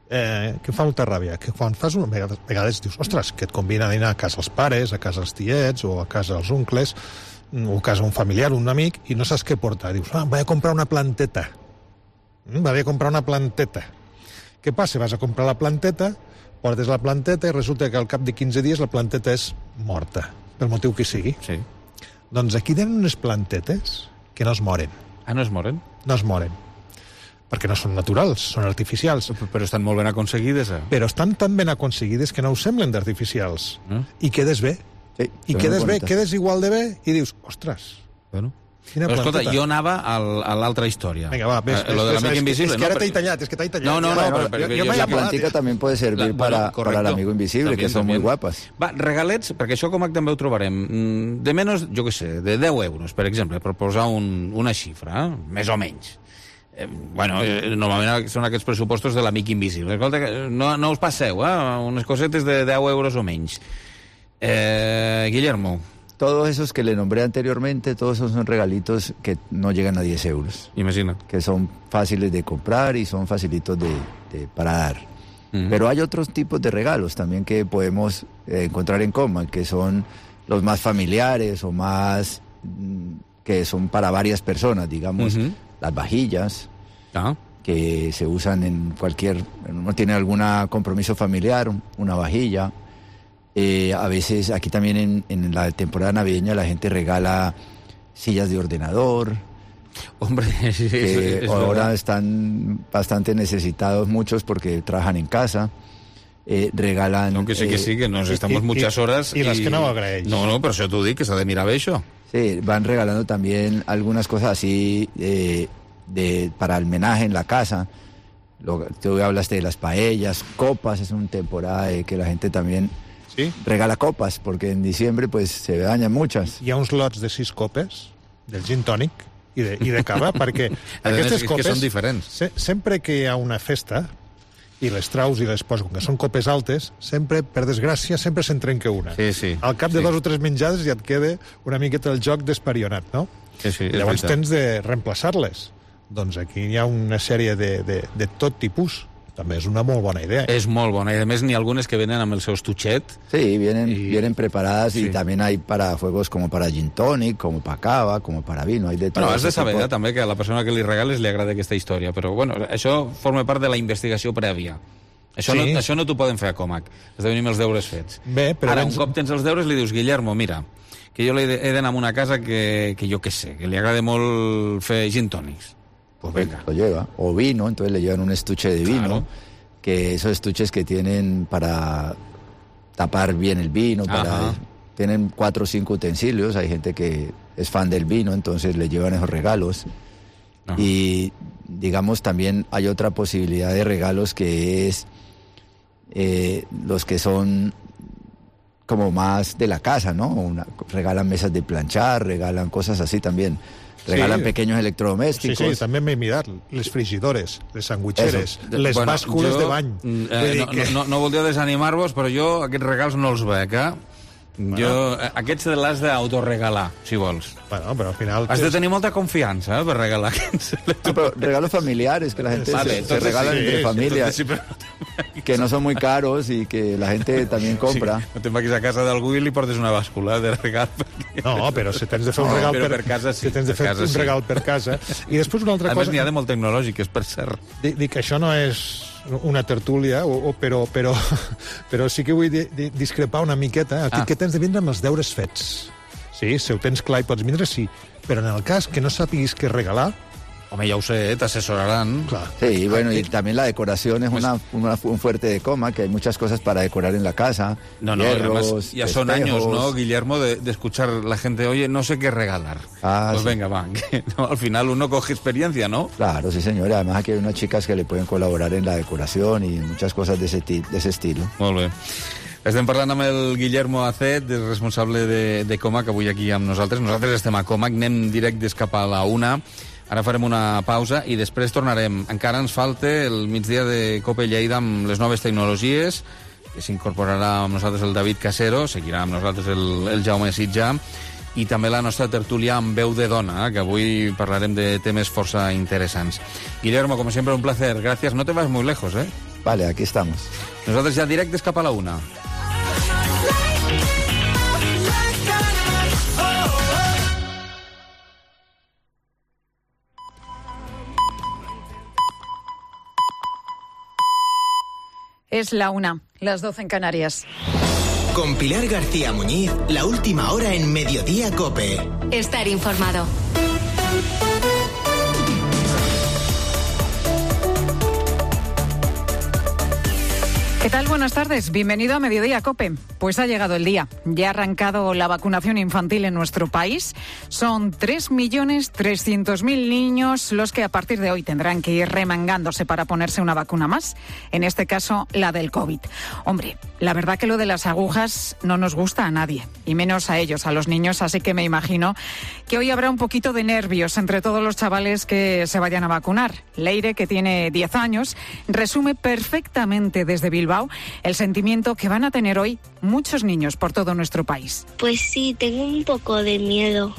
eh, que em fa molta ràbia, que quan fas una vegada, vegades dius, ostres, que et convina d'anar a casa els pares, a casa els tiets, o a casa els oncles, o a casa un familiar, un amic, i no saps què portar. Dius, ah, vaig a comprar una planteta. Mm, vaig a comprar una planteta. Què passa? Vas a comprar la planteta, portes la planteta i resulta que al cap de quinze dies la planteta és morta, pel motiu que sigui. Sí. Doncs aquí tenen unes plantetes que no es moren. Ah, no es moren? No es moren. Perquè no són naturals, són artificials. Però estan molt ben aconseguides, eh? Però estan tan ben aconseguides que no us semblen d'artificials. Mm? I quedes bé. Sí, I quedes bé, quedes igual de bé, i dius, ostres, bueno. quina Però, escolta, planteta. jo anava al, a l'altra història. Vinga, va, ves, Eh, lo de ves, l'amic ves, invisible. és que ara no, t'he tallat, és que t'he tallat. No, no, no, Ja, però- però jo, jo- jo jo- m'he La acabat. plantica también puede servir La- para, bueno, correcto. para el amigo invisible, También, que son también. muy guapas. Va, regalets, perquè això com també ho trobarem, mm, de menys, jo què sé, de deu euros, per exemple, per posar un, una xifra, eh? Més o menys. Eh, bueno, eh, normalment són aquests pressupostos de l'amic invisible. Escolta, que no, no us passeu, eh? Unes cosetes de deu euros o menys. Eh, Guillermo. Todos esos que le nombré anteriormente, todos esos son regalitos que no llegan a diez euros. Imagina. Que son fáciles de comprar y son facilitos de, de- para dar. Ujú. Pero hay otros tipos de regalos también que podemos eh, encontrar en Comac, que son los más familiares o más mm, que son para varias personas, digamos, Ujú. las vajillas, Ah. que se usan en cualquier, uno tiene algún compromiso familiar, una vajilla. Eh, a veces aquí también en, en la temporada navideña la gente regala sillas de ordenador. Hombre, sí, que es- es ahora verdad. están bastante necesitados muchos porque trabajan en casa. Eh, regalan... No, que sí, que eh, sí, que nos estamos y- muchas y- horas... i les que no agraeix. No, no, però això t'ho dic, que s'ha de mirar bé, això. Sí, van regalando también algunas cosas así eh, de, para el homenaje en la casa. Lo, tú hablaste de las paellas, copas, es una temporada de que la gente también sí. regala copas, porque en diciembre pues se dañan muchas. Hi ha uns lots de sis copes del gin tònic i de, i de cava, perquè A més, aquestes és que copes, són diferents. Se, sempre que hi ha una festa, i les traus i les poses, com que són copes altes, sempre, per desgràcia, sempre se'n trenca una. Sí, sí. Al cap de sí. dos o tres menjades ja et queda una miqueta el joc desparionat, no? Sí, sí, és Llavors veritat. tens de reemplaçar-les. Doncs aquí hi ha una sèrie de, de, de tot tipus. També és una molt bona idea. És molt bona, i a més n'hi ha algunes que venen amb el seu estuchet. Sí, vienen, Y- vienen preparadas sí. y también hay para juegos como para gin tonic, como para cava, como para vino, hay de todo. Bueno, has de ese saber tipo. eh, també que a la persona que li regales li agrada aquesta història, però bueno, això forma part de la investigació prèvia. Això, Sí. no, això no t'ho poden fer a Comac. Has de venir amb els deures fets. Bé, però Ara, abans- un cop tens els deures, li dius, Guillermo, mira, que jo l'he de- he d'anar a una casa que, que jo què sé, que li agrada molt fer gin tònics. Pues venga. Lo lleva. O vino, entonces le llevan un estuche de vino, Claro. que esos estuches que tienen para tapar bien el vino, para Ajá. tienen cuatro o cinco utensilios, hay gente que es fan del vino, entonces le llevan esos regalos. Ajá. Y digamos también hay otra posibilidad de regalos que es eh, los que son como más de la casa, ¿no? Una- regalan mesas de planchar, regalan cosas así también. Regalan Sí. pequeños Sí, electrodomésticos. sí, també m'he mirat les frigidores, les sandwitxeres, De- les bueno, bàscules jo, de bany. mm, Vull Eh, dir no, que- no, no voldria desanimar-vos, però jo aquests regals no els veig, eh? Jo, eh, aquests te l'has d'autoregalar, si vols. Bueno, però al final... Has de tenir molta confiança, eh, per regalar aquests No, pero regalos familiares que la gente Vale, se, se entonces regalan sí, entre sí, familias, entonces sí, que no son muy caros y que la gente también compra. Sí, no te'n vagis a casa d'algú i li portes una bàscula de regal. Perquè... No, però si tens de fer un No, regal però per, per casa sí, si tens de per fer casa un sí. regal per casa. I després una altra A més, cosa... n'hi ha de molt tecnològiques, per cert. Dic, dic que això no és una tertúlia, o, o, però, però, però sí que vull di, di, discrepar una miqueta. Aquí Ah. que tens de vindre amb els deures fets. Sí, si ho tens clar i pots vindre, sí. Però en el cas que no sàpiguis què regalar... Home, ja ho sé, t'assessoraran. Clar. Sí, y bueno, y también la decoración es una, una- un fuerte de coma, que hay muchas cosas para decorar en la casa. No, no, hierros, además ya son espejos. años, ¿no, Guillermo, de, de escuchar la gente, oye, no sé qué regalar. Ah, pues sí. venga, va, que, no, al final uno coge experiencia, ¿no? Claro, sí, señor. Además aquí hay unas chicas que le pueden colaborar en la decoración y en muchas cosas de ese, ti- de ese estilo. Molt bé. Estem parlant amb el Guillermo Acet, el responsable de, de Comac, avui aquí amb nosaltres. Nosaltres estem a Comac, anem directes cap a la una. Ara farem una pausa i després tornarem. Encara ens falta el migdia de Cope Lleida amb les noves tecnologies, que s'incorporarà amb nosaltres el David Casero, seguirà amb nosaltres el, el Jaume Sitjà, i també la nostra tertúlia amb veu de dona, eh, que avui parlarem de temes força interessants. Guillermo, como siempre, un placer. Gracias. No te vas muy lejos, ¿eh? Vale, aquí estamos. Nosaltres ja directes cap a la una. Es la una, las doce en Canarias. Con Pilar García Muñiz, la última hora en Mediodía COPE. Estar informado. ¿Qué tal? Buenas tardes. Bienvenido a Mediodía COPE. Pues ha llegado el día. Ya ha arrancado la vacunación infantil en nuestro país. Son tres millones trescientos mil niños los que a partir de hoy tendrán que ir remangándose para ponerse una vacuna más. En este caso, la del COVID. Hombre, la verdad que lo de las agujas no nos gusta a nadie. Y menos a ellos, a los niños. Así que me imagino que hoy habrá un poquito de nervios entre todos los chavales que se vayan a vacunar. Leire, que tiene diez años, resume perfectamente desde Bilbao el sentimiento que van a tener hoy muchos niños por todo nuestro país. Pues sí, tengo un poco de miedo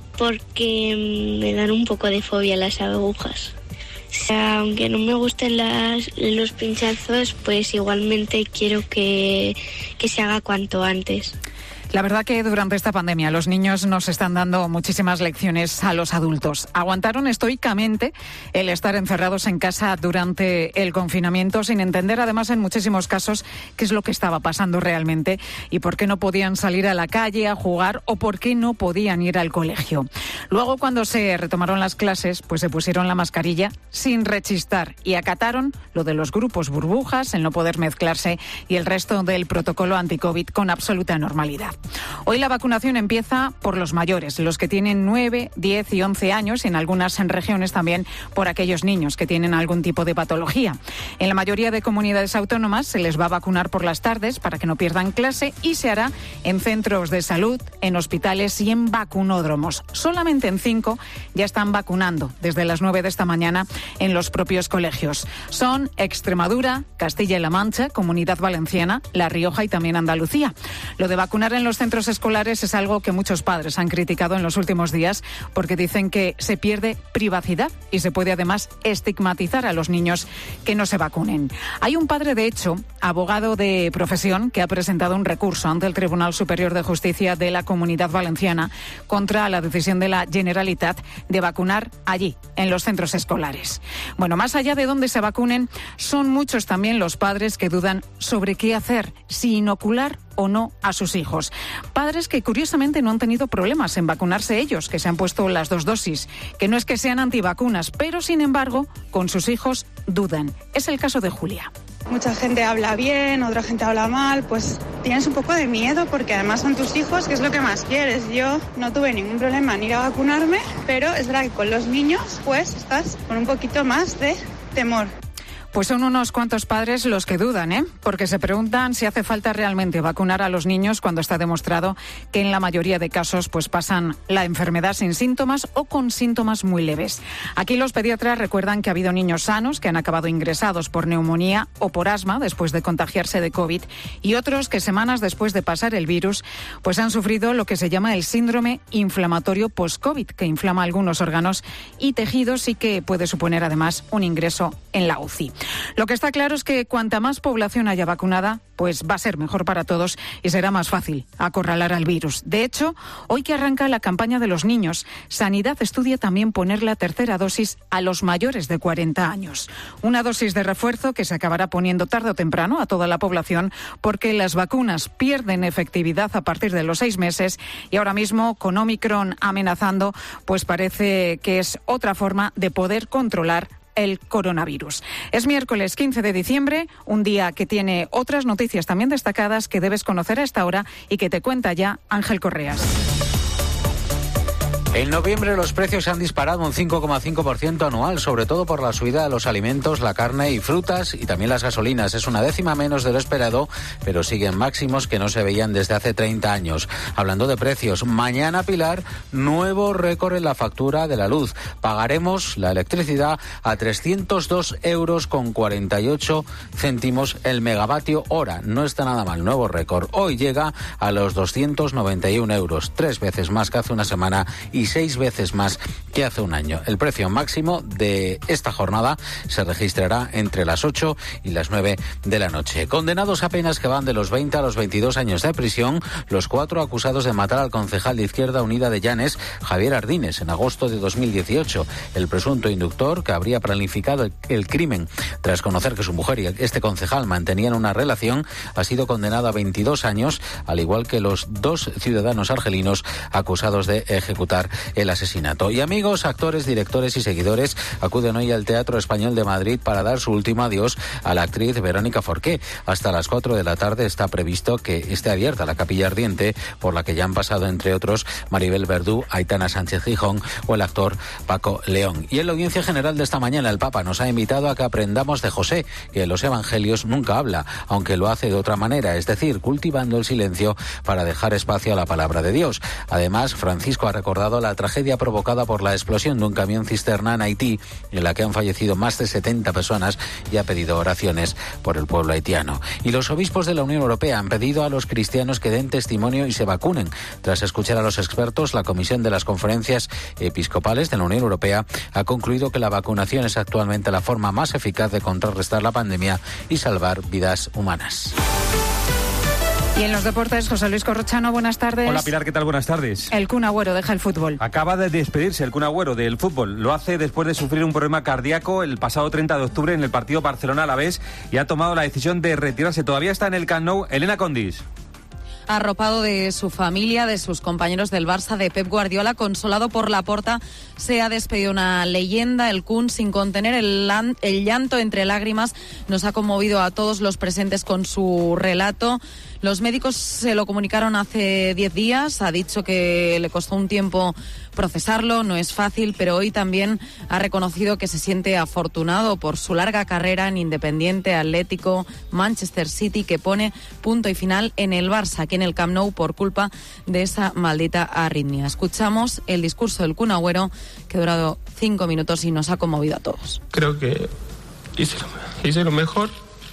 porque me dan un poco de fobia las agujas. O sea, aunque no me gusten las, los pinchazos, pues igualmente quiero que, que se haga cuanto antes. La verdad que durante esta pandemia los niños nos están dando muchísimas lecciones a los adultos. Aguantaron estoicamente el estar encerrados en casa durante el confinamiento sin entender además en muchísimos casos qué es lo que estaba pasando realmente y por qué no podían salir a la calle a jugar o por qué no podían ir al colegio. Luego cuando se retomaron las clases pues se pusieron la mascarilla sin rechistar y acataron lo de los grupos burbujas, el no poder mezclarse y el resto del protocolo anti-COVID con absoluta normalidad. Hoy la vacunación empieza por los mayores, los que tienen nueve, diez y once años y en algunas regiones también por aquellos niños que tienen algún tipo de patología. En la mayoría de comunidades autónomas se les va a vacunar por las tardes para que no pierdan clase y se hará en centros de salud, en hospitales y en vacunódromos. Solamente en cinco ya están vacunando desde las nueve de esta mañana en los propios colegios. Son Extremadura, Castilla y La Mancha, Comunidad Valenciana, La Rioja y también Andalucía. Lo de vacunar en los centros escolares es algo que muchos padres han criticado en los últimos días porque dicen que se pierde privacidad y se puede además estigmatizar a los niños que no se vacunen. Hay un padre, de hecho, abogado de profesión, que ha presentado un recurso ante el Tribunal Superior de Justicia de la Comunidad Valenciana contra la decisión de la Generalitat de vacunar allí, en los centros escolares. Bueno, más allá de dónde se vacunen, son muchos también los padres que dudan sobre qué hacer, si inocular o no a sus hijos. Padres que curiosamente no han tenido problemas en vacunarse ellos, que se han puesto las dos dosis, que no es que sean antivacunas, pero sin embargo con sus hijos dudan. Es el caso de Julia. Mucha gente habla bien, otra gente habla mal, pues tienes un poco de miedo porque además son tus hijos, que es lo que más quieres. Yo no tuve ningún problema en ir a vacunarme, pero es verdad que con los niños pues estás con un poquito más de temor. Pues son unos cuantos padres los que dudan, ¿eh? Porque se preguntan si hace falta realmente vacunar a los niños cuando está demostrado que en la mayoría de casos pues pasan la enfermedad sin síntomas o con síntomas muy leves. Aquí los pediatras recuerdan que ha habido niños sanos que han acabado ingresados por neumonía o por asma después de contagiarse de COVID y otros que semanas después de pasar el virus pues han sufrido lo que se llama el síndrome inflamatorio post-COVID, que inflama algunos órganos y tejidos y que puede suponer además un ingreso en la U C I. Lo que está claro es que cuanta más población haya vacunada, pues va a ser mejor para todos y será más fácil acorralar al virus. De hecho, hoy que arranca la campaña de los niños, Sanidad estudia también poner la tercera dosis a los mayores de cuarenta años. Una dosis de refuerzo que se acabará poniendo tarde o temprano a toda la población porque las vacunas pierden efectividad a partir de los seis meses y ahora mismo con Omicron amenazando, pues parece que es otra forma de poder controlar el coronavirus. Es miércoles quince de diciembre, un día que tiene otras noticias también destacadas que debes conocer a esta hora y que te cuenta ya Ángel Correas. En noviembre los precios se han disparado un cinco coma cinco por ciento anual, sobre todo por la subida de los alimentos, la carne y frutas y también las gasolinas. Es una décima menos de lo esperado, pero siguen máximos que no se veían desde hace treinta años. Hablando de precios, mañana, Pilar, nuevo récord en la factura de la luz. Pagaremos la electricidad a trescientos dos euros con cuarenta y ocho céntimos el megavatio hora. No está nada mal, nuevo récord. Hoy llega a los doscientos noventa y un euros, tres veces más que hace una semana y dieciséis veces más que hace un año. El precio máximo de esta jornada se registrará entre las ocho y las nueve de la noche. Condenados a penas que van de los veinte a los veintidós años de prisión, los cuatro acusados de matar al concejal de Izquierda Unida de Llanes, Javier Ardines, en agosto de dos mil dieciocho. El presunto inductor, que habría planificado el crimen tras conocer que su mujer y este concejal mantenían una relación, ha sido condenado a veintidós años, al igual que los dos ciudadanos argelinos acusados de ejecutar el asesinato. Y amigos, actores, directores y seguidores acuden hoy al Teatro Español de Madrid para dar su último adiós a la actriz Verónica Forqué. Hasta las cuatro de la tarde está previsto que esté abierta la capilla ardiente, por la que ya han pasado, entre otros, Maribel Verdú, Aitana Sánchez Gijón o el actor Paco León. Y en la audiencia general de esta mañana, el Papa nos ha invitado a que aprendamos de José, que en los evangelios nunca habla, aunque lo hace de otra manera, es decir, cultivando el silencio para dejar espacio a la palabra de Dios. Además, Francisco ha recordado la tragedia provocada por la explosión de un camión cisterna en Haití, en la que han fallecido más de setenta personas, y ha pedido oraciones por el pueblo haitiano. Y los obispos de la Unión Europea han pedido a los cristianos que den testimonio y se vacunen. Tras escuchar a los expertos, la Comisión de las Conferencias Episcopales de la Unión Europea ha concluido que la vacunación es actualmente la forma más eficaz de contrarrestar la pandemia y salvar vidas humanas. Y en los deportes, José Luis Corrochano, buenas tardes. Hola Pilar, ¿qué tal? Buenas tardes. El Kun Agüero deja el fútbol. Acaba de despedirse el Kun Agüero del fútbol. Lo hace después de sufrir un problema cardíaco el pasado treinta de octubre en el partido Barcelona-Alavés y ha tomado la decisión de retirarse. Todavía está en el Camp Nou. Elena Condis. Arropado de su familia, de sus compañeros del Barça, de Pep Guardiola, consolado por Laporta, se ha despedido una leyenda. El Kun, sin contener el, el llanto entre lágrimas, nos ha conmovido a todos los presentes con su relato. Los médicos se lo comunicaron hace diez días, ha dicho que le costó un tiempo procesarlo, no es fácil, pero hoy también ha reconocido que se siente afortunado por su larga carrera en Independiente, Atlético, Manchester City, que pone punto y final en el Barça, aquí en el Camp Nou, por culpa de esa maldita arritmia. Escuchamos el discurso del Kun Agüero, que ha durado cinco minutos y nos ha conmovido a todos. Creo que hice lo, hice lo mejor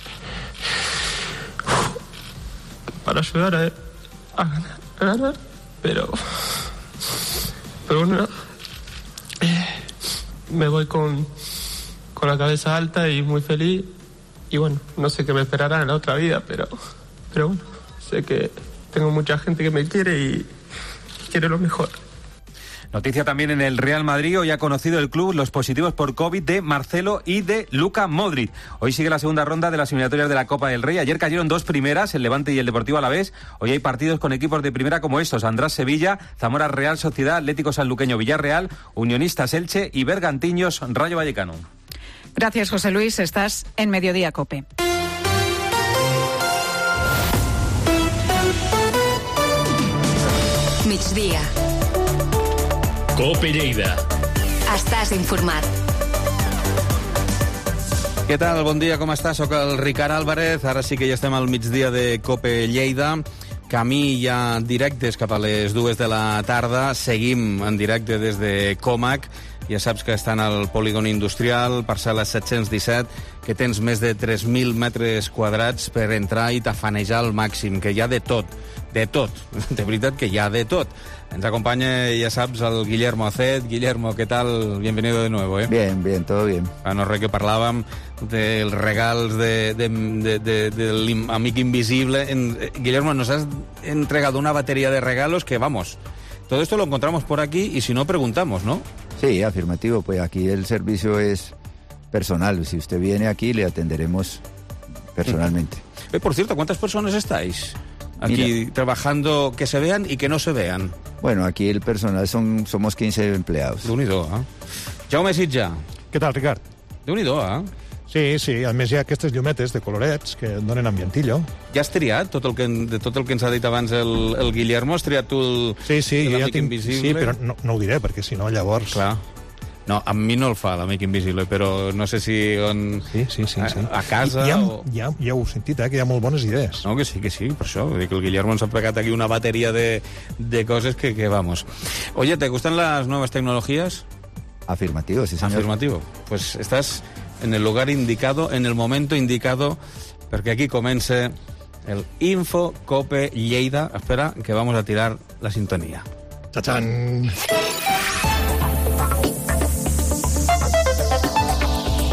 para ayudar a, a ganar, a ganar, pero, pero bueno, eh, me voy con, con la cabeza alta y muy feliz, y bueno, no sé qué me esperará en la otra vida, pero, pero bueno, sé que tengo mucha gente que me quiere y quiere lo mejor. Noticia también en el Real Madrid. Hoy ha conocido el club los positivos por COVID de Marcelo y de Luka Modric. Hoy sigue la segunda ronda de las eliminatorias de la Copa del Rey. Ayer cayeron dos primeras, el Levante y el Deportivo Alavés. Hoy hay partidos con equipos de primera como estos: András Sevilla, Zamora Real Sociedad, Atlético Sanluqueño Villarreal, Unionistas Elche y Bergantiños Rayo Vallecano. Gracias, José Luis. Estás en Mediodía COPE. Migdia. COPE Lleida. Estàs informat. Què tal? Bon dia, com estàs? Soc el Ricard Álvarez. Ara sí que ja estem al migdia de COPE Lleida. Camí ja directes cap a les dues de la tarda. Seguim en directe des de Comac. Ja saps que estan al polígon industrial, parcel·la set-cents disset, que tens més de tres mil metres quadrats per entrar i tafanejar al màxim, que hi ha de tot, de tot, de veritat que hi ha de tot. Ens acompaña, ya sabes, al Guillermo Acet. Guillermo, ¿qué tal? Bienvenido de nuevo, ¿eh? Bien, bien, todo bien. Ah, no, re que parlàvem dels regals de, de, de, de, del amic invisible. En, Guillermo, nos has entregado una batería de regalos que, vamos, todo esto lo encontramos por aquí y si no, preguntamos, ¿no? Sí, afirmativo, pues aquí el servicio es personal. Si usted viene aquí, le atenderemos personalmente. Eh, por cierto, ¿cuántas personas estáis aquí Mira, trabajando, que se vean y que no se vean? Bueno, aquí el personal son somos quince empleados. Déu-n'hi-do, eh? Jaume Sitja. Què tal, Ricard? Déu-n'hi-do, eh? Sí, sí, a més hi ha aquestes llumetes de colorets que donen ambientillo. Ja has triat tot el que, de tot el que ens ha dit abans el, el Guillermo? Has triat tu el, sí, sí, l'amic ja tinc, invisible? Sí, però no, no ho diré, perquè si no llavors... Clar. No, a mi no el fa l'amic invisible, però no sé si on... Sí, sí, sí. sí. A, a casa I, ja, o... Ja, ja ho he sentit, eh, que hi ha molt bones idees. No, que sí, que sí, per això. Vull dir que el Guillermo ens ha pegat aquí una batería de, de cosas que, que vamos. Oye, ¿te gustan las nuevas tecnologías? Afirmativo, sí, señor. Afirmativo. Pues estás en el lugar indicado, en el momento indicado, perquè aquí comença el Info Cope Lleida. Espera, que vamos a tirar la sintonía. ¡Chachán!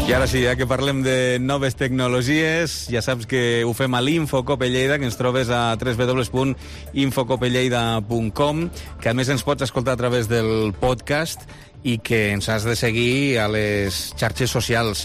I ara sí, ja que parlem de noves tecnologies, ja saps que ho fem a l'Infocope Lleida, que ens trobes a w w w punt infocopelleida punt com, que a més ens pots escoltar a través del podcast i que ens has de seguir a les xarxes socials.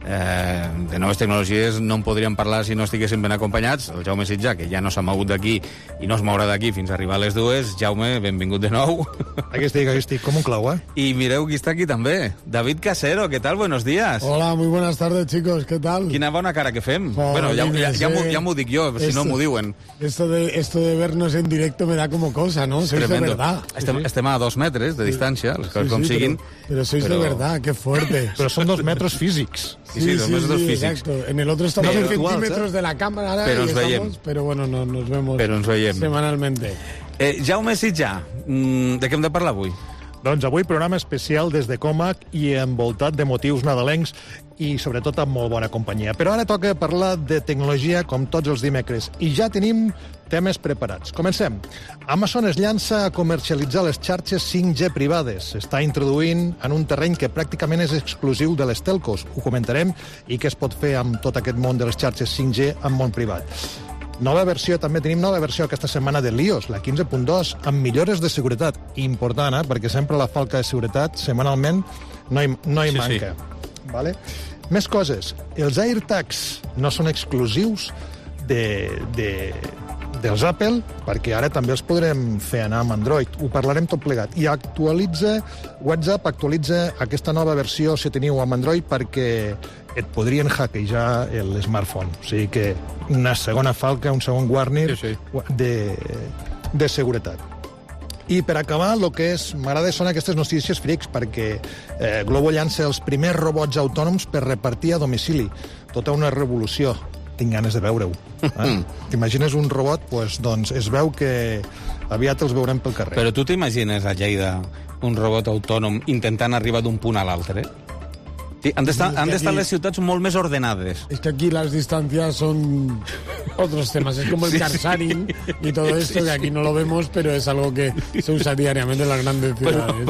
Eh, de noves tecnologies no en podríem parlar si no estiguéssim ben acompanyats. El Jaume Sitjà, que ja no s'ha mogut d'aquí i no es mourà d'aquí fins a arribar a les dues. Jaume, benvingut de nou. Aquí estic, aquí estic, com un clau, eh? I mireu qui està aquí també, David Casero, ¿qué tal? Buenos días. Hola, muy buenas tardes, chicos, ¿qué tal? Quina bona cara que fem. Oh, bueno, ja, ja, ja, eh, ja m'ho dic jo, si esto, no m'ho diuen. Esto de, esto de vernos en directo me da como cosa, ¿no? Sois de verdad. Estem, sí. estem a dos metres de distància, les coses sí, com sí, siguin. Pero, pero sois pero... de verdad, qué fuerte. Pero son dos metros físics. Sí, sí, dos sí, metros sí, físics. Exacto. En el otro estamos pero, en centímetros ¿eh? de la cámara. Ahora pero y ens estamos, veiem. Pero bueno, no, nos vemos però ens veiem. semanalmente. Eh, Jaume Sitjà, mm, de què hem de parlar avui? Doncs avui programa especial des de Comac i envoltat de motius nadalencs i sobretot amb molt bona companyia. Però ara toca parlar de tecnologia com tots els dimecres i ja tenim temes preparats. Comencem. Amazon es llança a comercialitzar les xarxes cinc G privades. S'està introduint en un terreny que pràcticament és exclusiu de les telcos. Ho comentarem i què es pot fer amb tot aquest món de les xarxes cinc G en món privat. Nova versió, també tenim nova versió aquesta setmana de l'i o essa, la quinze punt dos, amb millores de seguretat. Important, eh? Perquè sempre la falca de seguretat, setmanalment, no hi, no hi sí, manca. Sí. Vale? Més coses. Els AirTags no són exclusius de, de, dels Apple, perquè ara també els podrem fer anar amb Android. Ho parlarem tot plegat. I actualitza, WhatsApp actualitza aquesta nova versió, si teniu amb Android, perquè et podrien hackejar l'smartphone. O sigui que una segona falca, un segon Warner sí, sí. De, de seguretat. I per acabar, el que és... M'agrada són aquestes notícies frics, perquè eh, Globo llança els primers robots autònoms per repartir a domicili. Tota una revolució. Tinc ganes de veure-ho. Eh? T'imagines un robot? Pues, doncs es veu que aviat els veurem pel carrer. Però tu t'imagines a Lleida un robot autònom intentant arribar d'un punt a l'altre? Sí, han d'estar han d'estar les ciutats molt més ordenades. Es que aquí las distancias son otros temas. Es como el sí, car sharing sí. y todo esto, sí, que aquí no lo vemos, pero es algo que se usa diariamente en las grandes ciudades.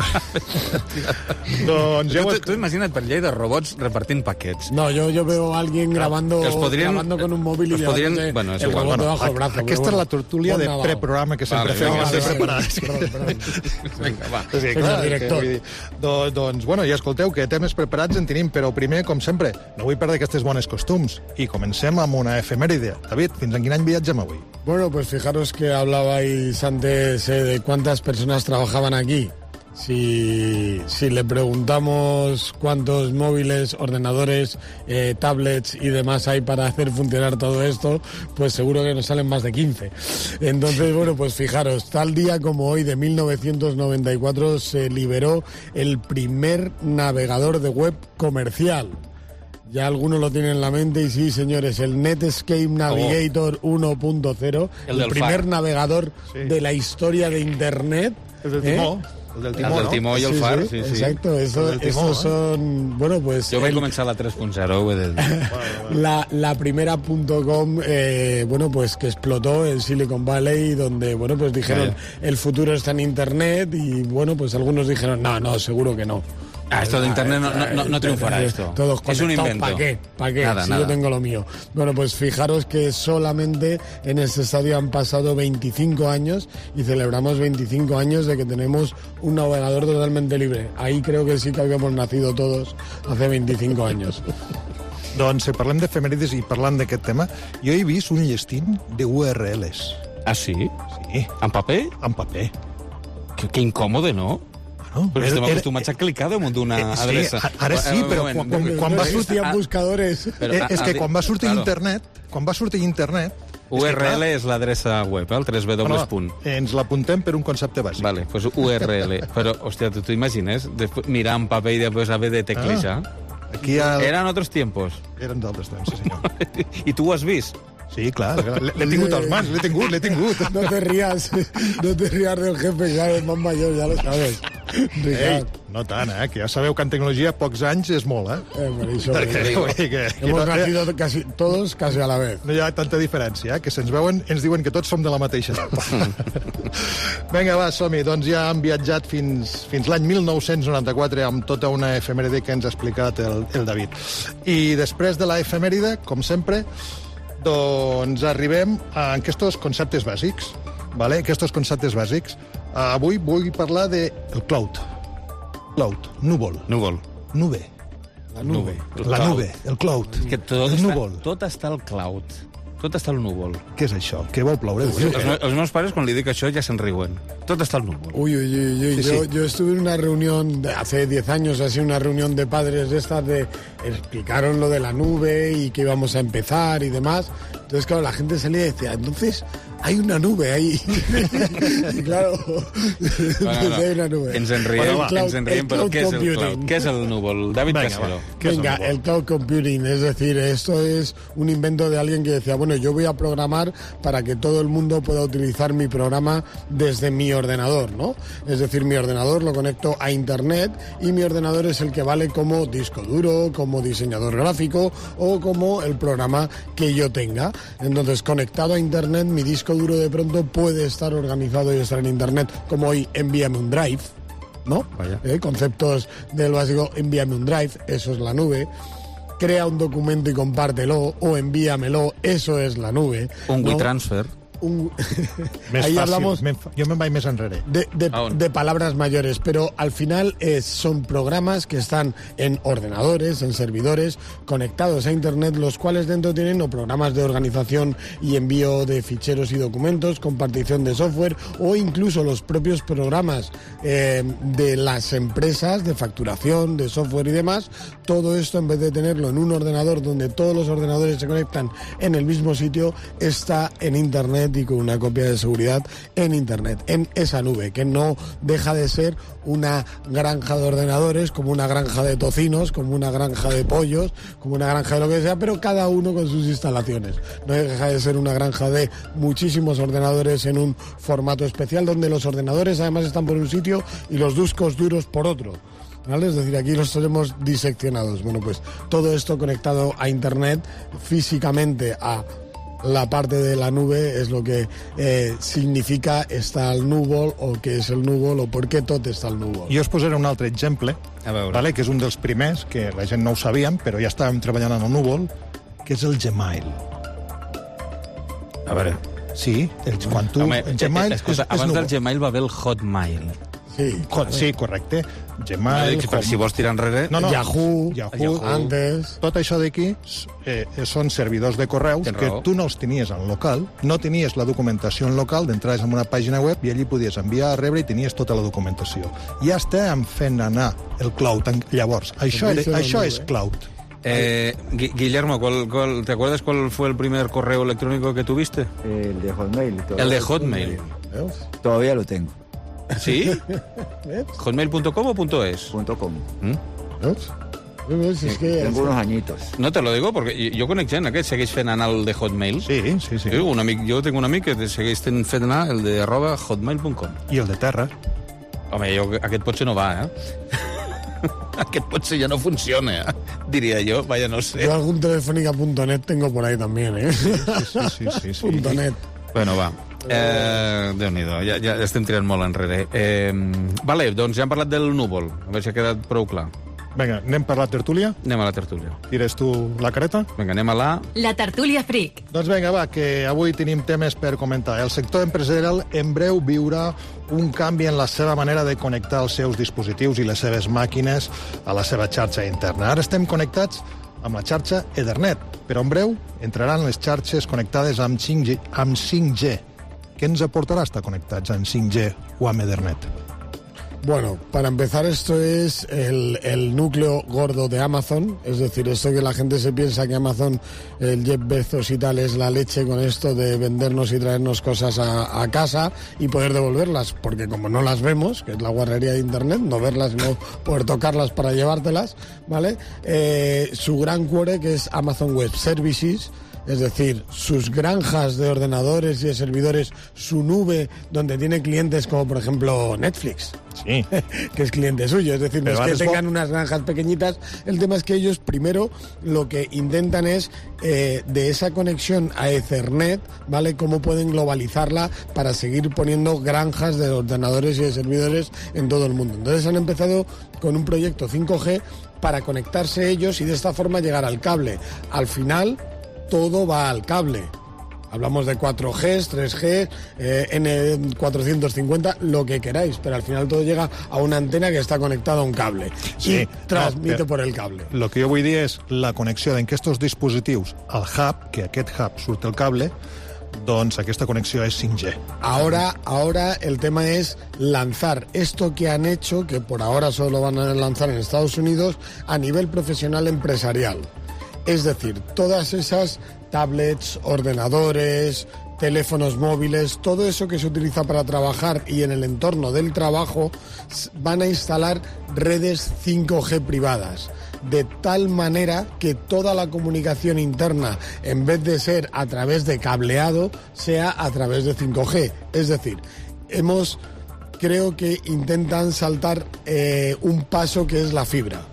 Doncs ja tu, tu imagina't per Lleida robots repartint paquets. No, yo, yo veo a alguien grabando, podrien, grabando con un móvil y podrien, bueno, el robot bueno, debajo del brazo. Aquesta bueno, és la tertúlia de preprograma que sempre fem. Vale, vale, Vinga, va. Sí, clar, director. Que, do, doncs, bueno, ja escolteu que temes preparats en tenim, però primer, com sempre, no vull perdre aquestes bones costums. I comencem amb una efemèride. David, fins en quin any viatgem avui? Bueno, pues fijaros que hablabais antes eh, de cuántas personas trabajaban aquí. Si, si le preguntamos cuántos móviles, ordenadores, eh, tablets y demás hay para hacer funcionar todo esto, pues seguro que nos salen más de quince. Entonces, bueno, pues fijaros, tal día como hoy de mil novecientos noventa y cuatro se liberó el primer navegador de web comercial. Ya algunos lo tienen en la mente y sí, señores, el Netscape Navigator oh. uno punto cero, el, el primer far. navegador sí. de la historia de Internet. Es del timó. ¿Eh? El del timó, el del timó ¿no? i el sí, far, sí, sí, sí. Exacto, eso, timó, esos son... ¿eh? Bueno, pues... Yo voy el... a comenzar la tres punto cero, voy a decir. la, la primera punto com, eh, bueno, pues que explotó en Silicon Valley, donde, bueno, pues dijeron, sí. el futuro está en Internet, y, bueno, pues algunos dijeron, no, no, seguro que no. Ah, esto de Internet no, no, no, no triunfará esto. Todos es un invento. ¿Para qué? ¿Para qué? Nada, si nada. yo tengo lo mío. Bueno, pues fijaros que solamente en este estadio han pasado veinticinco años y celebramos veinticinco años de que tenemos un navegador totalmente libre. Ahí creo que sí que habíamos nacido todos hace veinticinco años. Doncs si parlem d'efemèrides i parlant d'aquest tema, jo he vist un llestín de U R Ls. Ah, sí? Sí. En paper? En paper. Que, que incòmode, no? No, però estem acostumats a clicar damunt d'una eh, sí, adreça. Ara sí, però quan, quan, quan va sortir... Ah, buscadores. Però, eh, és que quan va sortir claro. internet, quan va sortir internet... U R L és l'adreça web, el tres w punt. No, ens l'apuntem per un concepte bàsic. Vale, pues U R L. Però, hòstia, tu t'imagines mirar en paper i després haver de teclejar? Ah, aquí ha... Eren altres tiempos. Eren d'altres temps, sí senyor. I tu ho has vist? Sí, clar, l'he tingut als mans, l'he tingut, l'he tingut. No te rías, no te rías del jefe, ya es más mayor, ya lo sabes. Ei, no tant, eh? Que ja sabeu que en tecnologia pocs anys és molt, eh? eh per això, Perquè, digo, que, que, hemos que no, nacido casi, todos casi a la vez. no hi ha tanta diferència, eh? Que se'ns veuen, ens diuen que tots som de la mateixa edat. Vinga, va, som-hi. Doncs ja hem viatjat fins, fins l'any mil nou-cents noranta-quatre amb tota una efemèride que ens ha explicat el, el David. I després de la efemèride, com sempre, doncs arribem a aquests conceptes bàsics. Vale? Aquests conceptes bàsics. Uh, avui vull parlar de el cloud. Cloud, núvol. Núvol. Nube. La nube. La nube, el cloud. És que tot el està, núvol. tot està al cloud. Tot està al núvol. Què és això? Què vol ploure? Els, me- els meus pares, quan li dic això, ja se'n riuen. Tot està al núvol. Uy, uy, uy, uy. Sí, yo, sí. yo estuve en una reunión de hace diez años, así una reunión de padres de estas de explicaron lo de la nube y que íbamos a empezar y demás. Entonces, claro, la gente salía y decía, entonces hay una nube ahí. Y claro, No, no, no. hay una nube. Ens en riem, El cloud- ens en riem, el però cloud què és el computing. cloud? Què és el núvol? David Venga, Casero. va. Venga, el cloud computing, es decir, esto es un invento de alguien que decía, bueno, yo voy a programar para que todo el mundo pueda utilizar mi programa desde mi ordenador, ¿no? Es decir, mi ordenador lo conecto a internet y mi ordenador es el que vale como disco duro, como diseñador gráfico o como el programa que yo tenga. Entonces, conectado a internet, mi disco duro de pronto puede estar organizado y estar en internet, como hoy envíame un drive, ¿no? Eh, conceptos del básico, envíame un drive, eso es la nube. Crea un documento y compártelo, o envíamelo, eso es la nube. Un ¿no? WeTransfer. Un... Més Ahí fàcil, hablamos men- jo me'n vaig més enrere. de, de, de palabras mayores, pero al final es, son programas que están en ordenadores, en servidores, conectados a Internet, los cuales dentro tienen o programas de organización y envío de ficheros y documentos, compartición de software, o incluso los propios programas eh, de las empresas de facturación, de software y demás. Todo esto, en vez de tenerlo en un ordenador donde todos los ordenadores se conectan en el mismo sitio, está en Internet y con una copia de seguridad en Internet, en esa nube, que no deja de ser una granja de ordenadores, como una granja de tocinos, como una granja de pollos, como una granja de lo que sea, pero cada uno con sus instalaciones. No deja de ser una granja de muchísimos ordenadores en un formato especial, donde los ordenadores además están por un sitio y los discos duros por otro. ¿Vale? Es decir, aquí los tenemos diseccionados. Bueno, pues todo esto conectado a Internet, físicamente a la parte de la nube, es lo que eh, significa estar al núvol, o què és el núvol, o per què tot està al núvol. Jo us posaré un altre exemple, vale, que és un dels primers, que la gent no ho sabíem, però ja estàvem treballant en el núvol, que és el Gmail. A veure... Sí, el, quan tu... Home, el Gmail escolta, és, és abans núvol. del Gmail va haver el Hotmail. Sí, Co sí, correcte. Gmail... Per si vols tirar enrere... No, no. Yahoo, Yahoo, Yahoo, antes... Tot això d'aquí eh, són servidors de correus Tens que raó. tu no els tenies en local, no tenies la documentació en local, d'entraves en una pàgina web i allí podies enviar, rebre i tenies tota la documentació. Ja estem fent anar el cloud. Llavors, això, era, això és cloud. Eh, Gui- Guillermo, ¿cuál, cuál, ¿te acuerdas cuál fue el primer correo electrónico que tuviste? El de Hotmail. El de Hotmail. Todavía lo tengo. ¿Sí? ¿Hotmail punto com o punto .es? Punto com. Es que Tengo unos añitos. No te lo digo porque jo conec gent aquest segueix fent anar el de Hotmail. Sí, sí, sí. Un amic, jo tinc un amic que segueix fent anar el de arroba hotmail punt com. I el de Terra. Home, jo, aquest potser no va, eh? Aquest potser ja no funciona, eh? Diria jo, vaya, no sé. Yo algún telefónica punto net tengo por ahí también, ¿eh? Sí, sí, sí, sí. Punto net. Bueno, va. Eh, Déu-n'hi-do, ja, ja estem tirant molt enrere. Eh, vale, doncs ja hem parlat del núvol. A veure si ha quedat prou clar. Vinga, anem per la tertúlia? Anem a la tertúlia. Tires tu la careta? Vinga, anem a la... La tertúlia freak. Doncs vinga, va, que avui tenim temes per comentar. El sector empresarial en breu viurà un canvi en la seva manera de connectar els seus dispositius i les seves màquines a la seva xarxa interna. Ara estem connectats amb la xarxa Ethernet, però en breu entraran les xarxes connectades amb cinc G. Amb cinc G. Què ens aportarà estar connectats amb cinc G o amb Ethernet? Bueno, para empezar, esto es el, el núcleo gordo de Amazon, es decir, esto que la gente se piensa que Amazon, el Jeff Bezos y tal, es la leche con esto de vendernos y traernos cosas a, a casa y poder devolverlas, porque como no las vemos, que es la guarrería de Internet, no verlas, no poder tocarlas para llevártelas, ¿vale? Eh, su gran core, que es Amazon Web Services, es decir, sus granjas de ordenadores y de servidores, su nube, donde tiene clientes como por ejemplo Netflix, sí. que es cliente suyo, es decir, Pero no es que vale, tengan unas granjas pequeñitas, el tema es que ellos primero lo que intentan es eh, de esa conexión a Ethernet, ¿vale? Cómo pueden globalizarla para seguir poniendo granjas de ordenadores y de servidores en todo el mundo. Entonces han empezado con un proyecto cinco G para conectarse ellos y de esta forma llegar al cable. Al final, todo va al cable. Hablamos de cuatro G, tres G, eh, N cuatrocientos cincuenta, lo que queráis, pero al final todo llega a una antena que está conectada a un cable sí, i transmite no, por el cable. El que jo vull dir és la connexió d'aquests dispositius al hub, que aquest hub surt el cable, doncs aquesta connexió és cinc G. Ahora, ahora el tema es lanzar esto que han hecho, que por ahora solo van a lanzar en Estados Unidos, a nivel profesional empresarial. Es decir, todas esas tablets, ordenadores, teléfonos móviles, todo eso que se utiliza para trabajar y en el entorno del trabajo, van a instalar redes cinco G privadas. De tal manera que toda la comunicación interna, en vez de ser a través de cableado, sea a través de cinco G. Es decir, hemos, creo que intentan saltar eh, un paso que es la fibra.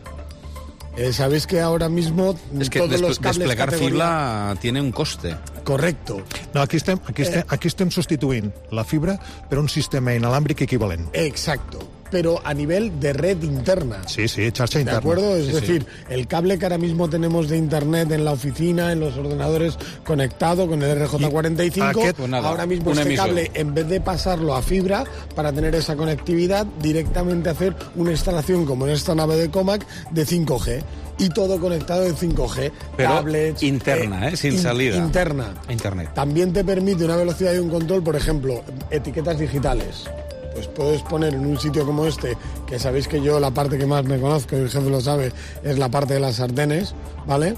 Eh, Sabéis que ahora mismo es que todos des los cables desplegar categoría... fibra tiene un coste. Correcto. No, aquí estem, aquí, estem, aquí estem substituint la fibra per un sistema inalàmbric equivalent. Exacto. Pero a nivel de red interna. Sí, sí, xarxa interna. ¿De acuerdo? Es sí, decir, sí. el cable que ahora mismo tenemos de internet en la oficina, en los ordenadores conectado con el R J cuarenta y cinco, Aquest, pues nada, ahora mismo este emisor. cable, en vez de pasarlo a fibra para tener esa conectividad, directamente hacer una instalación como en esta nave de Comac de cinco G. Y todo conectado de cinco G. Pero tablets, interna, eh, sin in, salida. Interna. Internet. También te permite una velocidad y un control, por ejemplo, etiquetas digitales. Pues puedes poner en un sitio como este, que sabéis que yo la parte que más me conozco, y el jefe lo sabe, es la parte de las sartenes, ¿vale?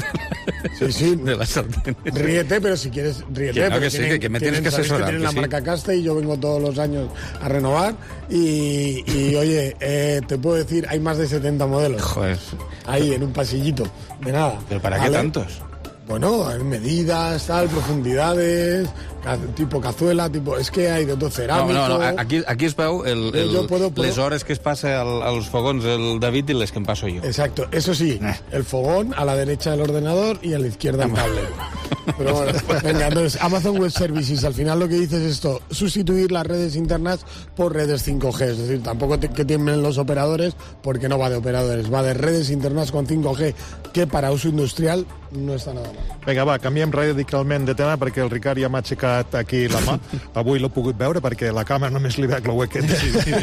Sí, sí. De las sartenes. Ríete, pero si quieres, ríete. Que no, pero que sí, tienen, que- que me tienes tienen- que sabéis asesorar, tienen que la sí. marca Caste y yo vengo todos los años a renovar y, y oye, eh, te puedo decir, hay más de setenta modelos. Joder. Ahí, en un pasillito, de nada. ¿Pero para qué ¿vale? tantos? Bueno, hay medidas, tal, profundidades, ca- tipo cazuela, tipo... És que hay de tot No, cerámico... no, no, aquí, aquí es veu el, el, Yo puedo- puedo- les hores que es passa al, als fogons el David i les que em passo jo. Exacto, eso sí, el fogón a la derecha del ordenador y a la izquierda el cable. Pero bueno, venga, entonces, Amazon Web Services, al final lo que dice es esto, sustituir las redes internas por redes cinco G, es decir, tampoco te, que tienen los operadores, porque no va de operadores, va de redes internas con cinco G, que para uso industrial no està nada mal. Vinga, va, canviem radicalment de tema perquè el Ricard ja m'ha aixecat aquí la mà. Avui l'he pogut veure perquè la càmera només li veig la huequeta.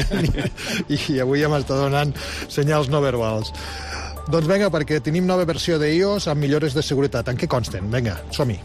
I, I avui ja m'està donant senyals no verbals. Doncs vinga, perquè tenim nova versió d'iOS amb millores de seguretat. En què consten? Vinga, som-hi.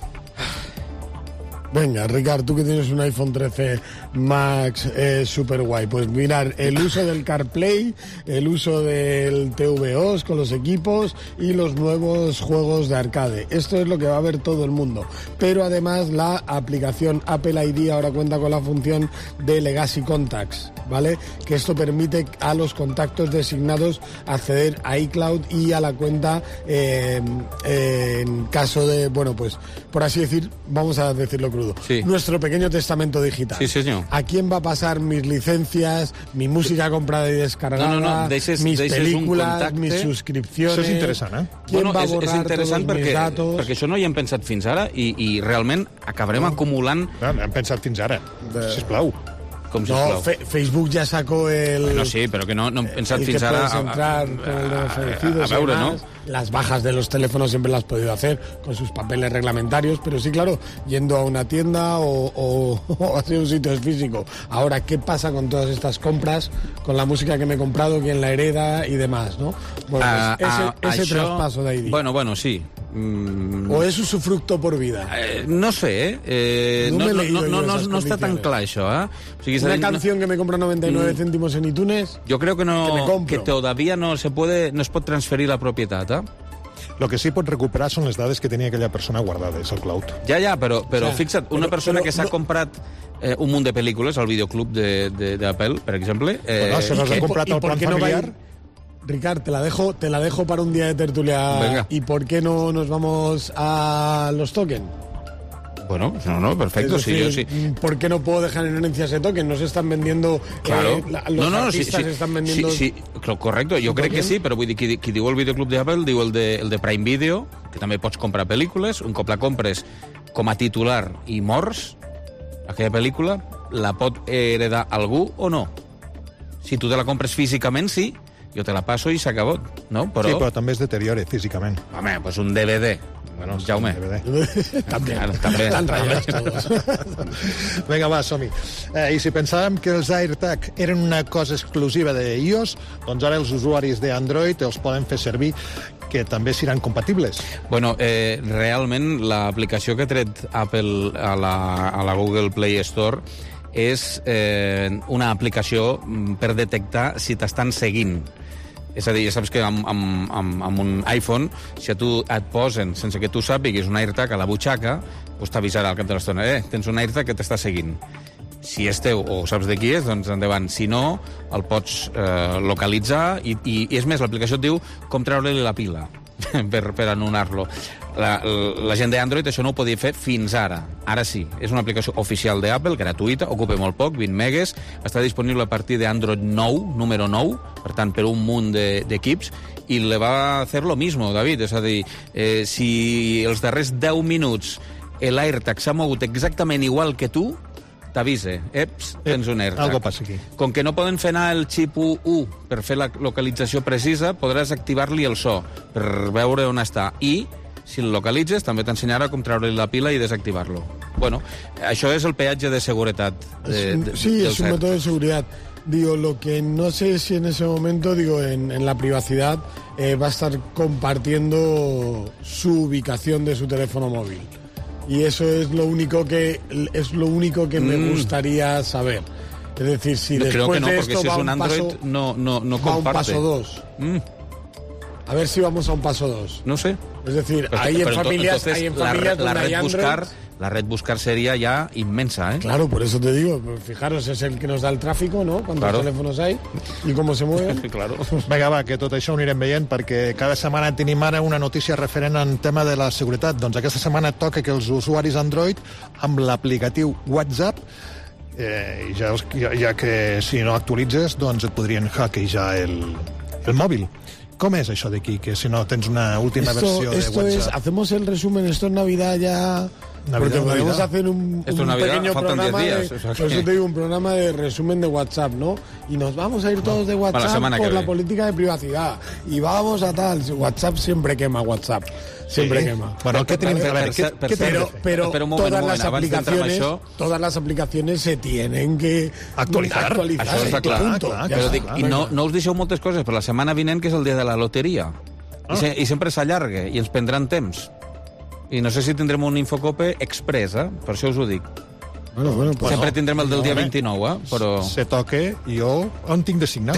Venga, Ricardo, tú que tienes un iPhone trece Max eh, super guay, pues mirar el uso del CarPlay, el uso del T V O S con los equipos y los nuevos juegos de arcade. Esto es lo que va a ver todo el mundo. Pero además la aplicación Apple I D ahora cuenta con la función de Legacy Contacts, ¿vale? Que esto permite a los contactos designados acceder a iCloud y a la cuenta eh, eh, en caso de, bueno, pues por así decir, vamos a decirlo crudo. Sí. Nuestro pequeño testamento digital. Sí, señor. ¿A quién va a pasar mis licencias, mi música comprada y descargada, No, no, no, deixes- mis deixes un películas, contacte? mis suscripciones? Això és interessant, eh? ¿Quién Bueno, va a és, és borrar interessant todos mis perquè, datos? perquè això no hi hem pensat fins ara i, i realment acabarem acumulant... No, no hem pensat fins ara. Sisplau. Com No, sisplau. Fe- Facebook ya sacó el... Bueno, sí, però que no, no hem pensat el que fins ara... puedes entrar con el de los fallecidos a veure, y demás. no? Las bajas de los teléfonos siempre las has podido hacer con sus papeles reglamentarios, pero sí, claro, yendo a una tienda o, o, o hacia un sitio físico. Ahora, ¿qué pasa con todas estas compras, con la música que me he comprado, quién la hereda y demás, no? Bueno, pues Ah, ese, ah, ese això- traspaso de I D. Bueno, bueno, sí. Mm, ¿O es usufructo por vida? eh, no sé, eh? eh No no, me he no, leído no, yo no, no, esas no està tan condiciones. clar, això, eh? O sigui, Una no- canción que me compra noventa y nueve Mm. céntimos en iTunes... Yo creo que que me no, compro. que todavía no se puede, no es pot transferir la propietat, eh? El que sí pot recuperar són les dades que tenia aquella persona guardades al cloud. Ja, ja, però, però O sea, fixa't, una però- persona però que s'ha no- comprat eh, un munt de pel·lícules al videoclub de- de- d'Apple, per exemple... Eh, Bueno, se les i han que- comprat ¿Y al por plan qué no va a familiar. ir? Ricard, te la dejo, te la dejo para un día de tertulia. Venga. ¿Y por qué no nos vamos a los tokens? Bueno, no, no, perfecto, Es decir, sí, yo sí. ¿por qué no puedo dejar en herencia ese token? No se están vendiendo... Claro. Eh, la, los no, no, artistas sí, sí, están vendiendo... Sí, sí, correcte, jo crec que sí, però vull dir, qui, qui diu el videoclub d'Apple diu el de, el de Prime Video, que també pots comprar pel·lícules, un cop la compres com a titular i mors, aquella pel·lícula la pot heredar algú o no? Si tu te la compres físicament, sí, jo te la passo i s'ha acabat, no? Però... Sí, però també es deteriora físicament. Home, pues un D V D. Bueno, Jaume. també. també. Estan ratllats tots. Vinga, va, som-hi. Eh, I si pensàvem que els AirTag eren una cosa exclusiva de iOS, doncs ara els usuaris d'Android els poden fer servir, que també seran compatibles. Bueno, eh, realment l'aplicació que ha tret Apple a la, a la Google Play Store és eh, una aplicació per detectar si t'estan seguint. És a dir, ja saps que amb, amb, amb, amb un iPhone, si a tu et posen, sense que tu sàpiguis, un AirTag a la butxaca, doncs t'avisarà al cap de l'estona, eh, tens un AirTag que t'està seguint. Si és teu o saps de qui és, doncs endavant. Si no, el pots eh, localitzar i, i, i és més, l'aplicació et diu com treure-li la pila per, per anul·lar-lo. La, la gent d'Android això no ho podia fer fins ara. Ara sí, és una aplicació oficial d'Apple, gratuïta, ocupa molt poc, vint megues, està disponible a partir d'Android nou, número nou, per tant, per un munt d'equips, i le va fer lo mismo, David, és a dir, eh, si els darrers deu minuts l'AirTag s'ha mogut exactament igual que tu, t'avise, eps, tens un AirTag. Algo passa aquí. Com que no poden fer anar el xip u u per fer la localització precisa, podràs activar-li el so per veure on està. I, si el localitzes, també t'ensenyarà com treure-li la pila i desactivar-lo. Bueno, això és el peatge de seguretat. De, de, sí, del es un cert. método de seguridad. Digo, lo que no sé si en ese momento, digo, en, en la privacidad, eh, va a estar compartiendo su ubicación de su teléfono móvil. Y eso es lo único que es lo único que me Mm. gustaría saber. Es decir, si No, después creo que no, de porque esto si va es un un Android paso, no, no, no va un comparte. paso dos. Mm. A ver si vamos a un paso dos. No sé. Es decir, Pero- hay en pero ento- familias, entonces, hay en la, familias la donde hay red Android. buscar, la red buscar sería ya inmensa, ¿eh? Claro, por eso te digo, pues fijaros, es el que nos da el tráfico, ¿no? Cuántos Claro. teléfonos hay y cómo se mueven. claro. Vinga, va, que tot això ho anirem veient perquè cada setmana tenim ara una notícia referent en tema de la seguretat. Doncs aquesta setmana toca que els usuaris Android amb l'aplicatiu WhatsApp eh, ja, ja, ja que si no actualitzes doncs et podrien hackejar el, el mòbil. Com és això d'aquí, que si no tens una última Esto, versió de esto es, WhatsApp? hacemos el resumen, esto es Navidad ya... Navidad, porque podemos Navidad. hacer un, Esto es un Navidad, pequeño faltan programa diez de, días, o sea por que- eso te digo, un programa de resumen de WhatsApp, ¿no? Y nos vamos a ir todos de para la WhatsApp semana que por la viene. política de privacidad. Y vamos a tal, WhatsApp siempre quema, WhatsApp. Siempre Sí. quema. Bueno, ¿qué tenemos que ¿Vale? ver? ¿Qué- per qué cert, tenemos Pero, que fer? pero Espera un moment, todas un las moment, abans d'entrar en aplicaciones, això... todas las aplicaciones se tienen que Actualitzar. actualizar. Això està clar, punto. clar, Ya Però está. dic, i no, no us deixeu moltes coses per la setmana vinent, que és el dia de la loteria. I, se, i sempre s'allarga i ens prendran temps. I no sé si tindrem un Infocope express, eh? Per això us ho dic. Bueno, bueno, pues Sempre no. tindrem el del dia Home, vint-i-nou, eh? Però... Se toque, jo on tinc de signar?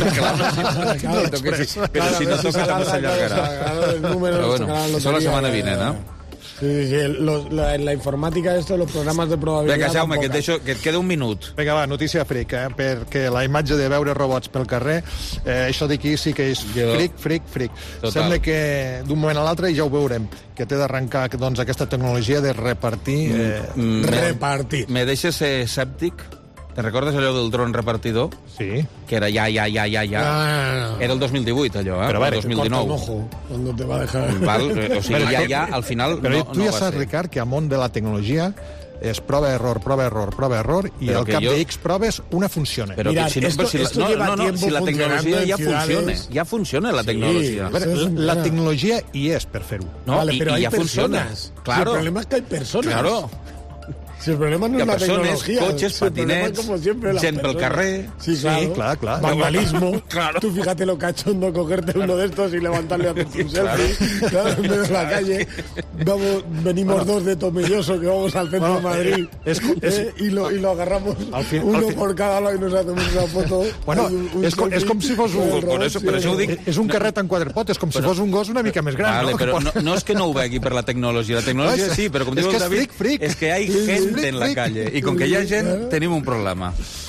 Claro, que sí, però si no toca també s'allargarà. Però bueno, això la setmana vinent, eh? Sí, sí, sí, los- la, en la informática esto, los programas de probabilidad... Vinga, Jaume, van que et, pocas. deixo, que et queda un minut. Vinga, va, notícia fric, eh? Perquè la imatge de veure robots pel carrer, eh, això d'aquí sí que és Jo- fric, fric, fric. Total. Sembla que d'un moment a l'altre ja ho veurem, que té d'arrencar doncs, aquesta tecnologia de repartir... Eh, Mm, me- Repartir. Me deixes ser escèptic? Te'n recordes allò del dron repartidor? sí. Que era ja, ja, ja, ja, ja. Ah, Era el dos mil divuit, allò, eh? Però a veure, el dos te mil corta un dinou. ojo cuando te va a dejar... Val? Eh, O sigui, Però ja, tu- ja, al final Però no, tu no ja va saps, ser. Ricard, que al món de la tecnologia és prova, error, prova, error, prova, error, i Però al que cap jo- de X proves una funciona. Però Mirad, que si no, esto- però si la, esto no, lleva no, no, tiempo si la tecnologia funcionando ja en ciudades. funciona, ja funciona la Sí, tecnologia. A veure, Eso es la una- tecnologia hi és per fer-ho. No, vale, i, pero i hay ja funciona. personas. Claro, Si el problema es que hay personas. claro. Si el problema no Hi es ha la persones, tecnología. cotxes, si el problema es, patinets, como siempre, las gent pel personas. carrer. Sí, Sí, claro. clar, clar. Vandalismo. Claro. Tú fíjate lo cachondo cogerte uno de estos y levantarle a hacer un selfie. Claro, en medio de la calle. Vamos, venimos dos de Tomelloso que vamos al centro Bueno, de Madrid. es- es- eh, y, lo, y lo agarramos Al fin- uno al fin- por cada lado y nos hacemos una foto. Bueno, Hay un- un és, com, és selfie com si fos un... del Per robot, això- sí, per això ho sí. dic. És un carret en quatre potes, com si fos un gos una mica més gran. Vale, no? però Que no, pot- no és que no ho vegui per la tecnologia. La tecnologia No, és- sí, però com és diu que el és David, fric, fric. és que hi ha Sí, sí, gent fric, en la fric. calle. I com que hi ha gent, tenim un problema.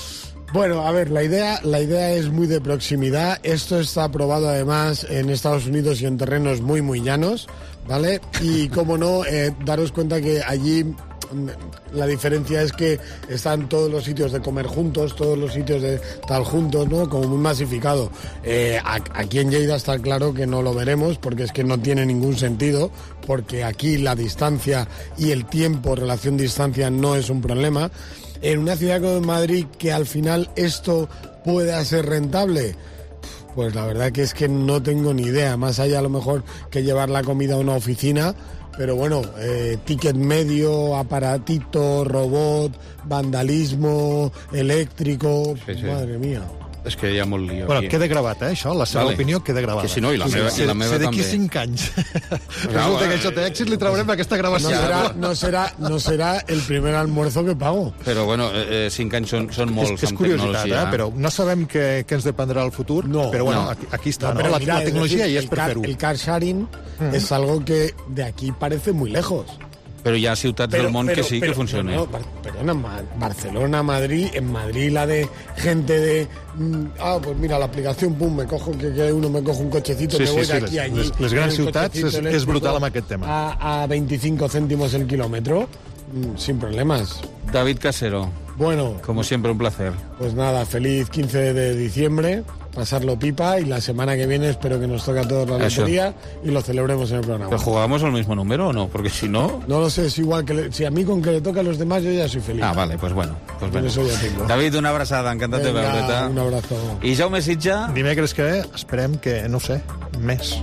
Bueno, a ver, la idea, la idea es muy de proximidad. Esto está aprobado además en Estados Unidos y en terrenos muy, muy llanos, ¿vale? Y como no, eh, daros cuenta que allí la diferencia es que están todos los sitios de comer juntos, todos los sitios de tal juntos, ¿no? Como muy masificado. Eh, aquí en Lleida está claro que no lo veremos porque es que no tiene ningún sentido, porque aquí la distancia y el tiempo, relación distancia, no es un problema. En una ciudad como Madrid, que al final esto pueda ser rentable, pues la verdad que es que no tengo ni idea, más allá a lo mejor que llevar la comida a una oficina. Pero bueno, eh, ticket medio, aparatito, robot, vandalismo, eléctrico... Sí, sí. Madre mía. És que hi ha molt lío. Bueno, queda gravat, eh, això, la seva vale. opinió queda gravada. Que si no, i la meva, i la meva també. també. Sé d'aquí cinc anys. Resulta que això té èxit, li traurem aquesta gravació. No serà, no serà, no serà el primer almuerzo que pago. Però bueno, eh, cinc anys són, són molts és, és amb curiositat, tecnologia. Eh? Però no sabem què, què ens dependrà el futur, no, però bueno, no. Aquí, aquí està, no, no? La, mira, la tecnologia decir, hi és per fer-ho. El car sharing mm. es algo que de aquí parece muy lejos. Pero ya ciutats pero, del mundo que sí pero, que funcione. No, perdona, Barcelona, Madrid, en Madrid la de gente de... Ah, pues mira, la aplicación, pum, me cojo que, que uno me cojo un cochecito, sí, me sí, voy sí, de aquí les, a allí. Les, les grans ciutats és, és brutal amb aquest tema. A, a veinticinco céntimos el kilómetro, sin problemas. David Casero. Bueno. Como siempre, un placer. Pues nada, feliz quince de diciembre, pasarlo pipa y la semana que viene espero que nos toque a todos la lotería y lo celebremos en el programa. ¿Pero jugamos al mismo número o no? Porque si no... No lo sé, es igual que... Le, si a mí con que le toca a los demás yo ya soy feliz. Ah, vale, pues bueno. Pues bueno. Eso ya tengo. David, una abraçada, encantat de veure't. Un abrazo. I Jaume Sitja? Dimecres que ve, esperem que, no sé, més.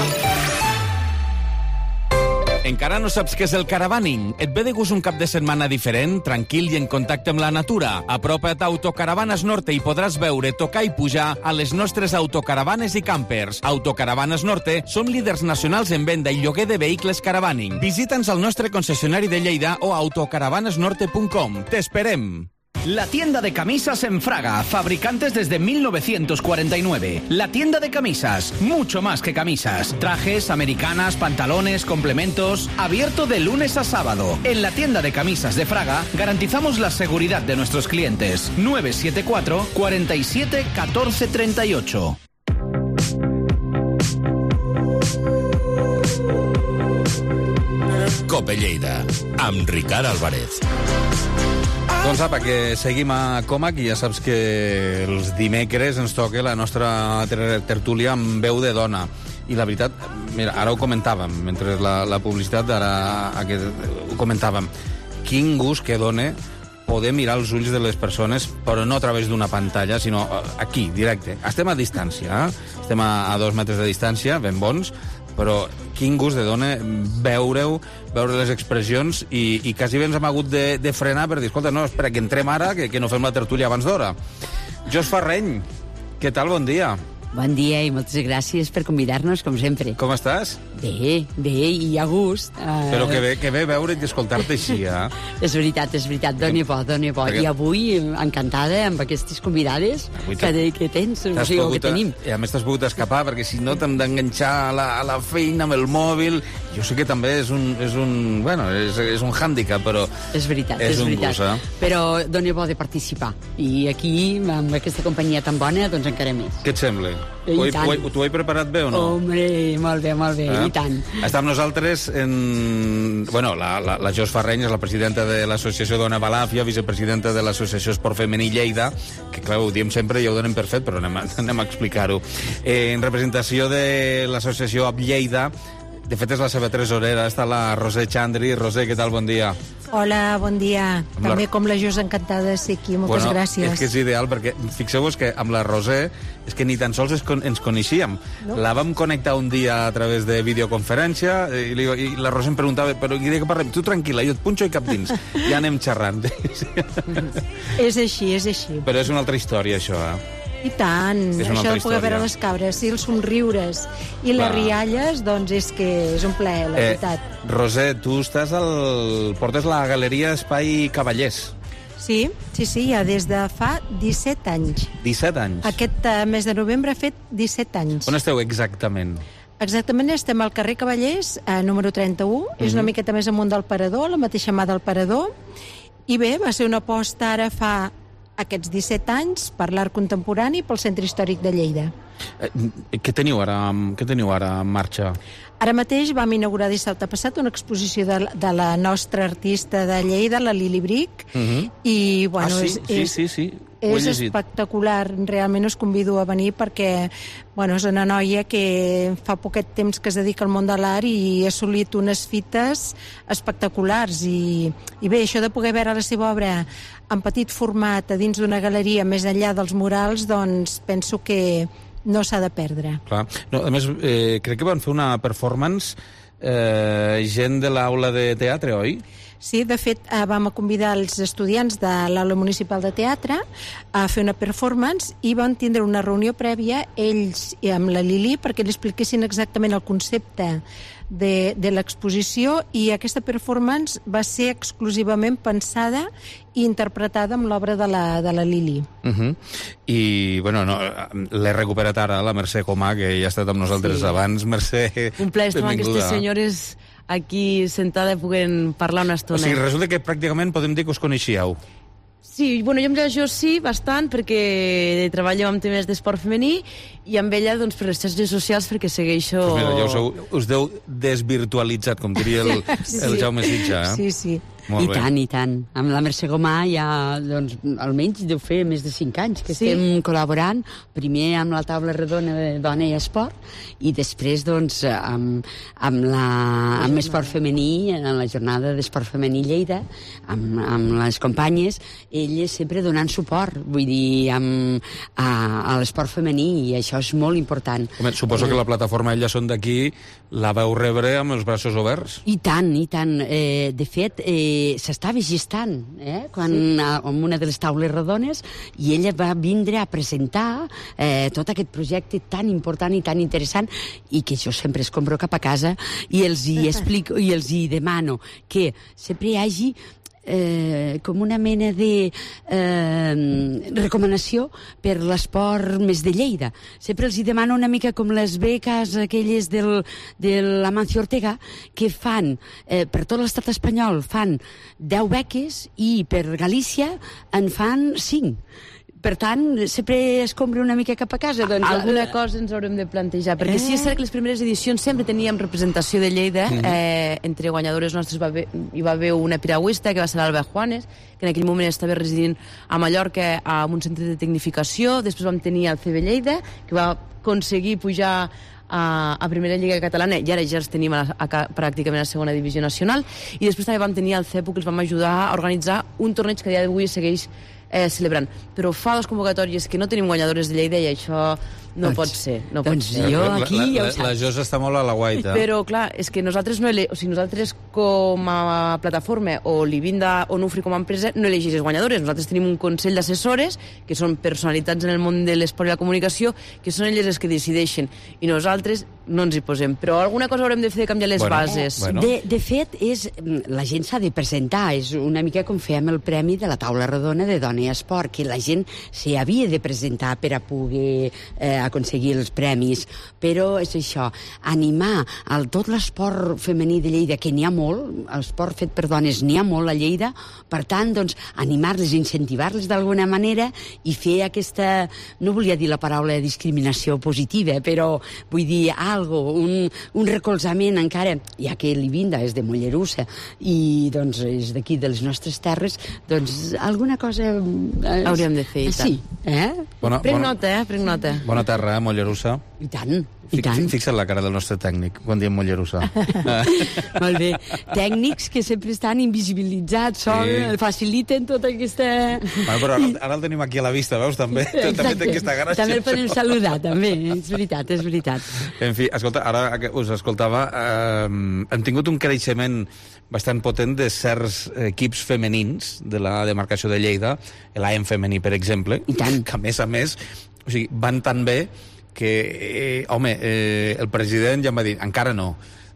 Encara no saps què és el caravaning? Et ve de gust un cap de setmana diferent, tranquil i en contacte amb la natura? Apropa't a Autocaravanes Norte i podràs veure, tocar i pujar a les nostres autocaravanes i campers. Autocaravanes Norte som líders nacionals en venda i lloguer de vehicles caravaning. Visita'ns al nostre concessionari de Lleida o autocaravanes norte punt com. T'esperem! La tienda de camisas en Fraga, fabricantes desde mil novecientos cuarenta y nueve. La tienda de camisas, mucho más que camisas. Trajes, americanas, pantalones, complementos. Abierto de lunes a sábado. En la tienda de camisas de Fraga garantizamos la seguridad de nuestros clientes. nueve siete cuatro, cuatro siete, uno cuatro tres ocho. Cope Lleida, amb Ricard Álvarez. Doncs apa, que seguim a Comac i ja saps que els dimecres ens toca la nostra ter tertúlia amb veu de dona. I la veritat, mira, ara ho comentàvem, mentre la, la publicitat, ara aquest, ho comentàvem. Quin gust que dona poder mirar els ulls de les persones, però no a través d'una pantalla, sinó aquí, directe. Estem a distància, eh? Estem a, a dos metres de distància, ben bons, però quin gust de dona veure-ho, veure les expressions i, i quasi bé ens hem hagut de, de frenar per dir, escolta, no, espera, que entrem ara, que, que no fem la tertúlia abans d'hora. Jos Farreny, què tal, bon dia? Bon dia i moltes gràcies per convidar-nos, com sempre. Com estàs? Bé, bé i a gust. Uh... Però que bé, que bé veure't i escoltar-te així, eh? És veritat, és veritat, doni bo, doni bo. Perquè... I avui, encantada amb aquestes convidades que, de, que tens, o sigui, que tenim. I a més t'has pogut escapar, perquè si no t'hem d'enganxar a, la, a la feina amb el mòbil. Jo sé que també és un, és un, bueno, és, és un hàndicap, però... És veritat, és, és un veritat. Gust, eh? Però doni bo de participar. I aquí, amb aquesta companyia tan bona, doncs encara més. Què et sembla? I T'ho he, tant. he, he preparat bé o no? Hombre, molt bé, molt bé, eh? I tant. Està amb nosaltres en... Bueno, la, la, la Jos Farreny és la presidenta de l'Associació Dona Balàfia, vicepresidenta de l'Associació Esport Femení Lleida, que clar, ho diem sempre i ja ho donem per fet, però anem a, anem a explicar-ho. Eh, en representació de l'Associació Ab Lleida, de fet és la seva tresorera, està la Roser Chandri. Roser, què tal? Bon dia. Hola, bon dia. Amb També la... com la Jos, encantada de ser aquí. Moltes bueno, gràcies. És que és ideal, perquè fixeu-vos que amb la Roser és que ni tan sols es con ens coneixíem. No? La vam connectar un dia a través de videoconferència i, li, i la Roser em preguntava, però i de què parlem? Tu tranquil·la, jo et punxo i cap dins. Ja anem xerrant. És així, és així. Però és una altra història, això, eh? I tant, això de poder veure les cabres i els somriures i les rialles, doncs és que és un plaer, la eh, veritat. Roser, tu estàs al... portes la Galeria Espai Cavallers. Sí, sí, sí, ja des de fa disset anys. disset anys? Aquest uh, mes de novembre ha fet disset anys. On esteu exactament? Exactament, estem al carrer Cavallers, eh, número trenta-u, mm-hmm. És una miqueta més amunt del Parador, la mateixa mà del Parador, i bé, va ser una aposta ara fa aquests disset anys per l'art contemporani i pel Centre Històric de Lleida. Eh, què teniu ara, què teniu ara en marxa? Ara mateix vam inaugurar dissabte passat una exposició de, de la nostra artista de Lleida, la Lili Bric, Uh-huh. i bueno, ah, sí, és, sí, és, sí, sí. Ho he és llegit. espectacular. Realment us convido a venir perquè bueno, és una noia que fa poquet temps que es dedica al món de l'art i ha assolit unes fites espectaculars. I, i bé, això de poder veure la seva obra en petit format a dins d'una galeria més enllà dels murals, doncs penso que no s'ha de perdre. Clar. No, a més, eh, crec que van fer una performance eh, gent de l'aula de teatre, oi? Sí, de fet, eh, vam convidar els estudiants de l'Aula Municipal de Teatre a fer una performance i van tindre una reunió prèvia ells i amb la Lili perquè li expliquessin exactament el concepte de, de l'exposició, i aquesta performance va ser exclusivament pensada i interpretada amb l'obra de la, de la Lili. Uh-huh. I, bueno, no, l'he recuperat ara, la Mercè Comà, que ja ha estat amb nosaltres Sí. abans. Mercè, Un plaer estar amb benvinguda. aquestes senyores aquí sentada i puguem parlar una O estona. sigui, resulta que pràcticament podem dir que us coneixíeu. Sí, bueno, jo amb ella jo sí, bastant, perquè treballo amb temes d'esport femení, i amb ella, doncs, per les xarxes socials, perquè segueixo... Pues mira, ja us, heu, us deu desvirtualitzat, com diria el, Sí. el Jaume Sitja. Eh? Sí, sí. Molt I bé. tant, i tant. Amb la Mercè Gomà ja, doncs, almenys deu fer més de cinc anys que Sí. estem col·laborant, primer amb la taula redona de dona i esport, i després, doncs, amb, amb, la, amb esport femení, en la jornada d'esport femení Lleida, amb, amb les companyes, elles sempre donant suport, vull dir, amb, a, a l'esport femení, i això és molt important. Home, suposo que la plataforma Elles són d'aquí la veu rebre amb els braços oberts. I tant, i tant. Eh, de fet, eh, s'estava gestant, eh, quan, sí. a, en una de les taules redones, i ella va vindre a presentar eh, tot aquest projecte tan important i tan interessant, i que jo sempre escombro cap a casa i els hi explico i els hi demano que sempre hi hagi eh, com una mena de eh, recomanació per l'esport més de Lleida. Sempre els hi demano una mica com les beques aquelles del, de l'Amancio Ortega, que fan, eh, per tot l'estat espanyol, fan deu beques i per Galícia en fan cinc. Per tant, sempre escombra una mica cap a casa. Doncs, Alguna cosa ens haurem de plantejar, perquè Eh? sí és cert que les primeres edicions sempre teníem representació de Lleida, Mhm. eh, entre guanyadores nostres va haver, hi va haver una piragüista, que va ser l'Alba Juanes, que en aquell moment estava residint a Mallorca en un centre de tecnificació. Després vam tenir el C B Lleida, que va aconseguir pujar a, a primera lliga catalana, i ara ja els tenim a, la, a, pràcticament a segona divisió nacional. I després també vam tenir el C E P U, que els vam ajudar a organitzar un torneig que a dia d'avui segueix eh, celebrant. Però fa les convocatòries que no tenim guanyadores de Lleida, i això no Doncs- pot ser. No doncs pot ser. jo aquí la, ja ho la, saps. la Josa està molt a la guaita. Però, clar, és que nosaltres no ele... o sigui, nosaltres com a plataforma, o Livinda o Nufri com a empresa, no elegeix les guanyadores. Nosaltres tenim un consell d'assessores que són personalitats en el món de l'esport i la comunicació, que són elles les que decideixen, i nosaltres no ens hi posem. Però alguna cosa haurem de fer de canviar les Bueno, bases. bueno. De, de fet, és, la gent s'ha de presentar. És una mica com fèiem el premi de la taula redona de Dona i Esport, que la gent s'hi havia de presentar per a poder eh, aconseguir els premis. Però és això, animar al tot l'esport femení de Lleida, que n'hi ha molt, l'esport fet per dones n'hi ha molt a Lleida, per tant, doncs, animar-les, incentivar-les d'alguna manera i fer aquesta, no volia dir la paraula discriminació positiva, però vull dir, algo, un, un recolzament encara, ja que l'Ivinda és de Mollerussa i doncs és d'aquí de les nostres terres, doncs alguna cosa eh, Hauríem de fer, i tant. sí, eh? Bona, Prenc bona, nota, eh? Prenc nota. bona terra, eh, Mollerussa. I tant, i Fic, tant. fixa't la cara del nostre tècnic quan diem Mollerussa. Molt bé. Tècnics que sempre estan invisibilitzats, són, Sí. faciliten tota aquesta... Bueno, però ara, ara el tenim aquí a la vista, veus? També, també té aquesta gràcia. També el podem saludar, també. És veritat, és veritat. En fi, escolta, ara que us escoltava, eh, hem tingut un creixement bastant potent de certs equips femenins de la demarcació de Lleida, l'A E M femení, per exemple, I tant. que a més a més, o sigui, van tan bé que, eh, home, eh, el president ja em va dir, encara no,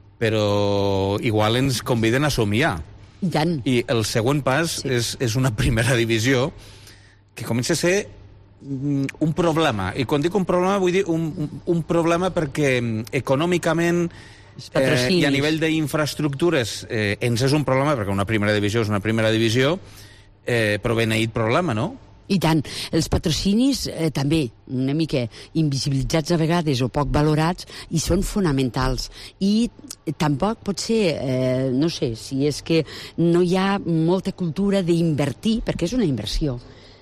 però igual ens conviden a somiar. I tant. I el següent pas sí. és, és una primera divisió que comença a ser mm, un problema. I quan dic un problema, vull dir un, un, un problema perquè mm, econòmicament eh, i a nivell d'infraestructures eh, ens és un problema, perquè una primera divisió és una primera divisió, eh, però beneït problema, no? I tant. Els patrocinis eh, també, una mica invisibilitzats a vegades o poc valorats, i són fonamentals. I tampoc pot ser, eh, no sé, si és que no hi ha molta cultura d'invertir, perquè és una inversió.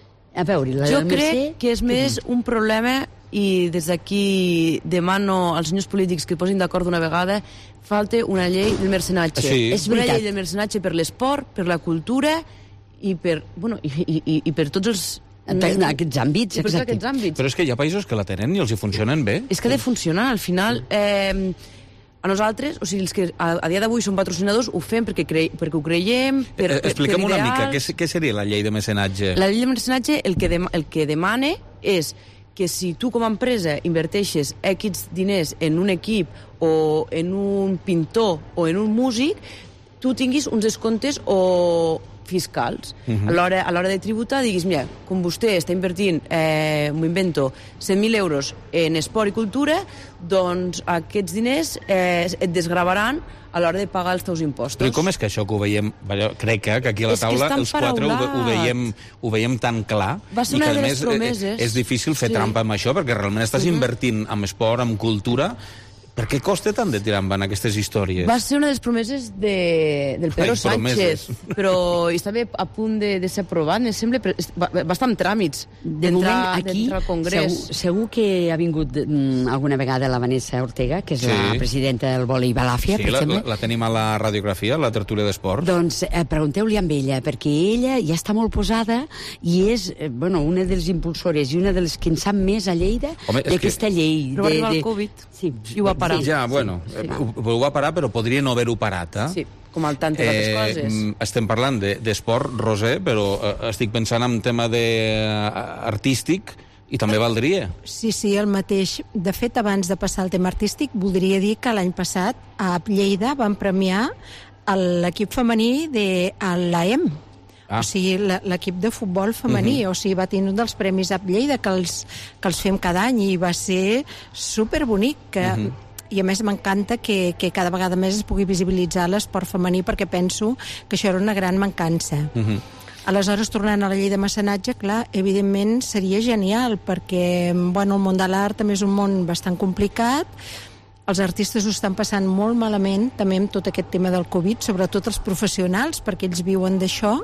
A veure, la jo Mercè... crec que és més un problema, i des d'aquí demano als senyors polítics que posin d'acord d'una vegada, falta una llei del mercenatge. Sí. És una llei del mercenatge per l'esport, per la cultura i per, bueno, i, i, i per tots els... En aquests àmbits, per exacte. aquests àmbits. Però és que hi ha països que la tenen i els hi funcionen bé. És que ha de funcionar, al final... Eh, a nosaltres, o sigui, els que a, a dia d'avui som patrocinadors, ho fem perquè, cre perquè ho creiem, per, eh, per, Explica'm per una ideals. mica, què, què seria la llei de mecenatge? La llei de mecenatge el que, dem el que demana és que si tu com a empresa inverteixes X diners en un equip o en un pintor o en un músic, tu tinguis uns descomptes o fiscals. Mhm. A l'hora a l'hora de tributar diguis, mira, com vostè està invertint, eh, m'ho invento, cent mil euros en esport i cultura, doncs aquests diners eh, et desgravaran a l'hora de pagar els teus impostos. Però com és que això que ho veiem... Crec que aquí a la És que taula està els quatre ho, ho, veiem, ho veiem tan clar Va ser i una que, a de més, les promeses. és difícil fer Sí. trampa amb això, perquè realment estàs Mhm. invertint en esport, en cultura. Per què costa tant de tirar endavant aquestes històries? Va ser una de les promeses de, del Pedro Ai, Sánchez, promeses. però estava a punt de, de ser aprovat, em sembla, però va, va estar en tràmits De moment, d'entrar aquí, al Congrés. segur, segur que ha vingut mm, alguna vegada la Vanessa Ortega, que és Sí. la presidenta del vòlei Balàfia, Sí, per la, exemple. la, la tenim a la radiografia, a la tertúlia d'esports. Doncs eh, pregunteu-li amb ella, perquè ella ja està molt posada i és, eh, bueno, una de les impulsores i una de les que en sap més a Lleida Home, és d'aquesta que- llei. Però va de, arribar de... el Covid sí. i ho va parar. Sí, ja, bueno, Sí. eh, ho, ho va parar, però podria no haver-ho parat, eh? Sí, com al tantes altres coses. mm, estem parlant d'esport, de, Roser, però eh, estic pensant en tema de, eh, artístic i també valdria. Sí, sí, el mateix. De fet, abans de passar al tema artístic, voldria dir que l'any passat a Lleida van premiar l'equip femení de l'A E M. Ah. O sigui, la- l'equip de futbol femení, Mhm. o sigui, va tenir un dels premis a Lleida que els, que els fem cada any i va ser superbonic, que, Mhm. i a més m'encanta que, que cada vegada més es pugui visibilitzar l'esport femení, perquè penso que això era una gran mancança. Mhm. Aleshores, tornant a la llei de mecenatge, clar, evidentment seria genial, perquè bueno, el món de l'art també és un món bastant complicat, els artistes ho estan passant molt malament, també amb tot aquest tema del Covid, sobretot els professionals, perquè ells viuen d'això,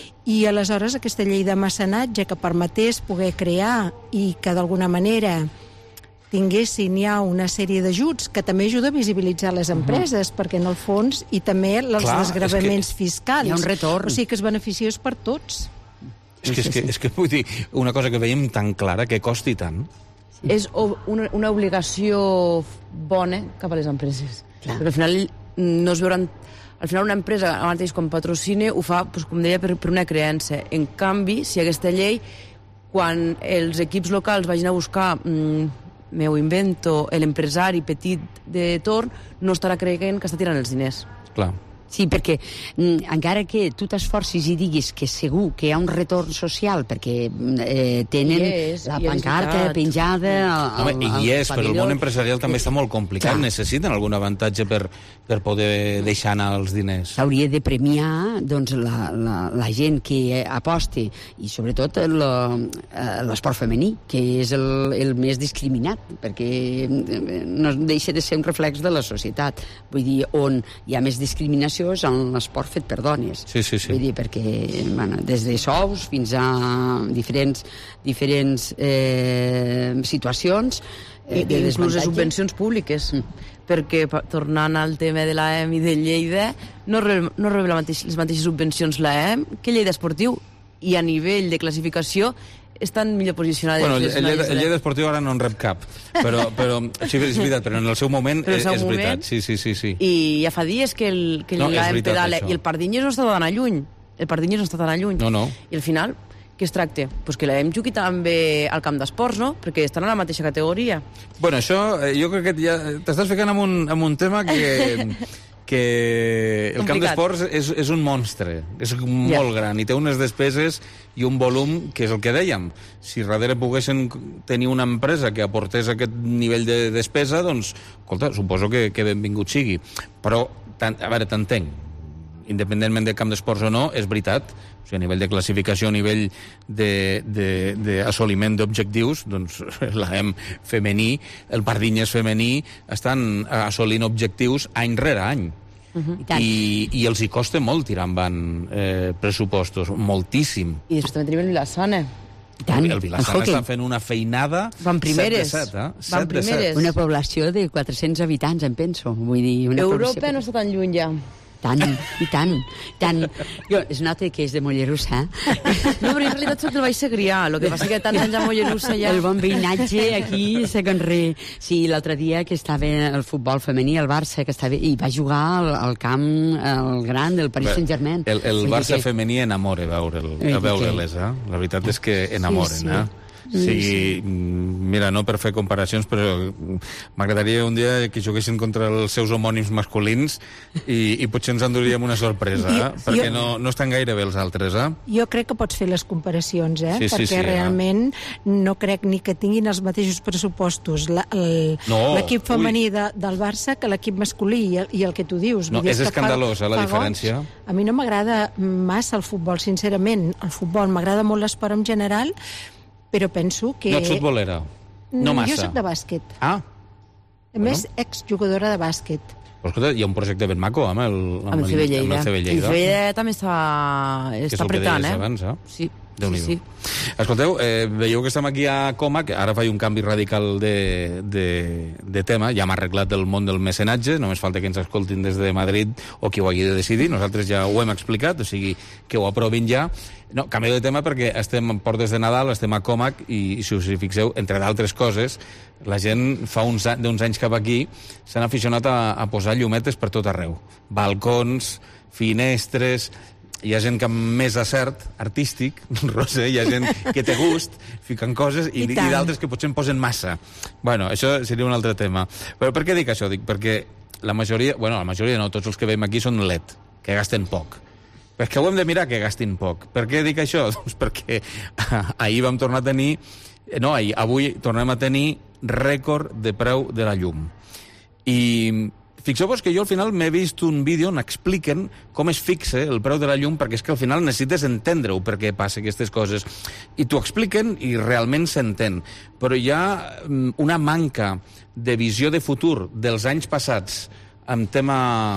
i aleshores aquesta llei de mecenatge que permetés poder crear i que d'alguna manera tinguessin ja una sèrie d'ajuts que també ajuda a visibilitzar les empreses, perquè en el fons, i també els Clar, desgravaments és que fiscals. hi ha un retorn. O sigui que és beneficiós per tots. És que, és, que, és que vull dir, una cosa que veiem tan clara, que costi tant. És o- una, una obligació bona cap a les empreses. Clar. Perquè al final no es veuran... Al final una empresa, ara mateix, quan patrocina, ho fa, doncs, com deia, per, per una creença. En canvi, si aquesta llei, quan els equips locals vagin a buscar, mm, me ho invento, l'empresari petit de torn, no estarà creient que està tirant els diners. Clar. Sí, perquè mm, encara que tu t'esforcis i diguis que segur que hi ha un retorn social, perquè eh, tenen Hi és, la hi és pancarta veritat. penjada... Al, Home, al, I al és, però el pavelló. món empresarial també està molt complicat. Clar. Necessiten algun avantatge per, per poder deixar anar els diners. S'hauria de premiar doncs, la, la, la gent que aposti, i sobretot lo- eh, l'esport femení, que és el, el més discriminat, perquè eh, no deixa de ser un reflex de la societat. Vull dir, on hi ha més discriminació és en l'esport fet per dones. Sí, sí, sí. Vull dir, perquè bueno, des de sous fins a diferents, diferents eh, situacions I, eh, de i inclús desavantatge. subvencions públiques. Perquè, pa- tornant al tema de l'A E M i de Lleida, no rebe, no rebe la mateix, les mateixes subvencions l'A E M que Lleida Esportiu. I a nivell de classificació estan millor posicionades. Bueno, el, les el, noies Lleida- de- el Lleida Esportiu ara no en rep cap, però, però sí, és veritat, però en el seu moment Però en el és, seu és veritat. moment- Sí, sí, sí, sí. I ja fa dies que el, que No, és l'A E M veritat, pedala, això. i el Pardinyes no està tan a lluny. El Pardinyes no està tan a lluny. No, no. I al final, què es tracta? Pues que l'A E M jugui també al camp d'esports, no? Perquè estan a la mateixa categoria. Bueno, això, eh, jo crec que ja t'estàs ficant en un, en un tema que, que el camp Complicat. d'esports és, és un monstre, és molt gran i té unes despeses i un volum que és el que dèiem. Si darrere poguessin tenir una empresa que aportés aquest nivell de despesa, doncs, escolta, suposo que, que benvingut sigui. Però, tant, a veure, t'entenc. independentment de camp d'esports o no, és veritat. O sigui, a nivell de classificació, a nivell d'assoliment d'objectius, doncs l'A E M femení, el Pardinyes femení, estan assolint objectius any rere any. Uh-huh. I, i els hi costa molt tirar endavant eh, pressupostos, moltíssim. I després també tenim el Vilassana. Tant. El Vilassana està fent una feinada Van primeres. set de set, eh? Van primeres. Una població de quatre-cents habitants, em penso. Vull dir, una Europa població... no està tan lluny ja. Tant, i tant, tant. Jo, es nota que és de Mollerussa, eh? No, però en realitat soc del Baix Segrià, el que passa que tants anys a Mollerussa ja... El bon veïnatge aquí, segons res. Sí, l'altre dia que estava el futbol femení, el Barça, que estava... i va jugar al, al camp, el gran del Paris Saint-Germain. El, el Barça que... femení enamora veure'l, a veure-les, eh? La veritat és que enamoren, sí, sí. eh? Sí, mira, no per fer comparacions, però m'agradaria un dia que juguessin contra els seus homònims masculins i, i potser ens enduríem una sorpresa, eh? I, perquè jo, no, no estan gaire bé els altres, eh? Jo crec que pots fer les comparacions, eh? Sí, sí, perquè sí, realment eh? no crec ni que tinguin els mateixos pressupostos l'equip no, femení de, del Barça que l'equip masculí i el, i el que tu dius. No, Vull dir, és escandalosa fa, la fa diferència. Goig. A mi no m'agrada massa el futbol, sincerament. El futbol m'agrada molt l'esport en general, però penso que... No ets futbolera, no massa. Jo soc de bàsquet. Ah. A més, bueno. exjugadora de bàsquet. Però escolta, hi ha un projecte ben maco amb el, amb el C B Lleida. Amb el C B Lleida. El C B Lleida també està, està apretant, eh? Abans, eh? Sí. Sí, sí. Escolteu, eh, veieu que estem aquí a Coma, que ara faig un canvi radical de, de, de tema, ja m'ha arreglat el món del mecenatge, només falta que ens escoltin des de Madrid o qui ho hagi de decidir, nosaltres ja ho hem explicat, o sigui, que ho aprovin ja. No, canvio de tema perquè estem en portes de Nadal, estem a Comac i, i si us hi fixeu, entre d'altres coses, la gent fa uns, d'uns anys cap aquí s'han aficionat a, a posar llumetes per tot arreu. Balcons, finestres... Hi ha gent que amb més acert artístic, Roser, hi ha gent que té gust, fiquen coses, i, I, i d'altres que potser en posen massa. Bueno, això seria un altre tema. Però per què dic això? Dic perquè la majoria, bueno, la majoria no, tots els que veiem aquí són L E D, que gasten poc. Perquè ho hem de mirar que gastin poc. Per què dic això? Doncs perquè ahir vam tornar a tenir, no, ahir, avui tornem a tenir rècord de preu de la llum. I fixeu-vos que jo al final m'he vist un vídeo on expliquen com es fixa el preu de la llum, perquè és que al final necessites entendre-ho per què passa aquestes coses. I t'ho expliquen i realment s'entén. Però hi ha una manca de visió de futur dels anys passats amb tema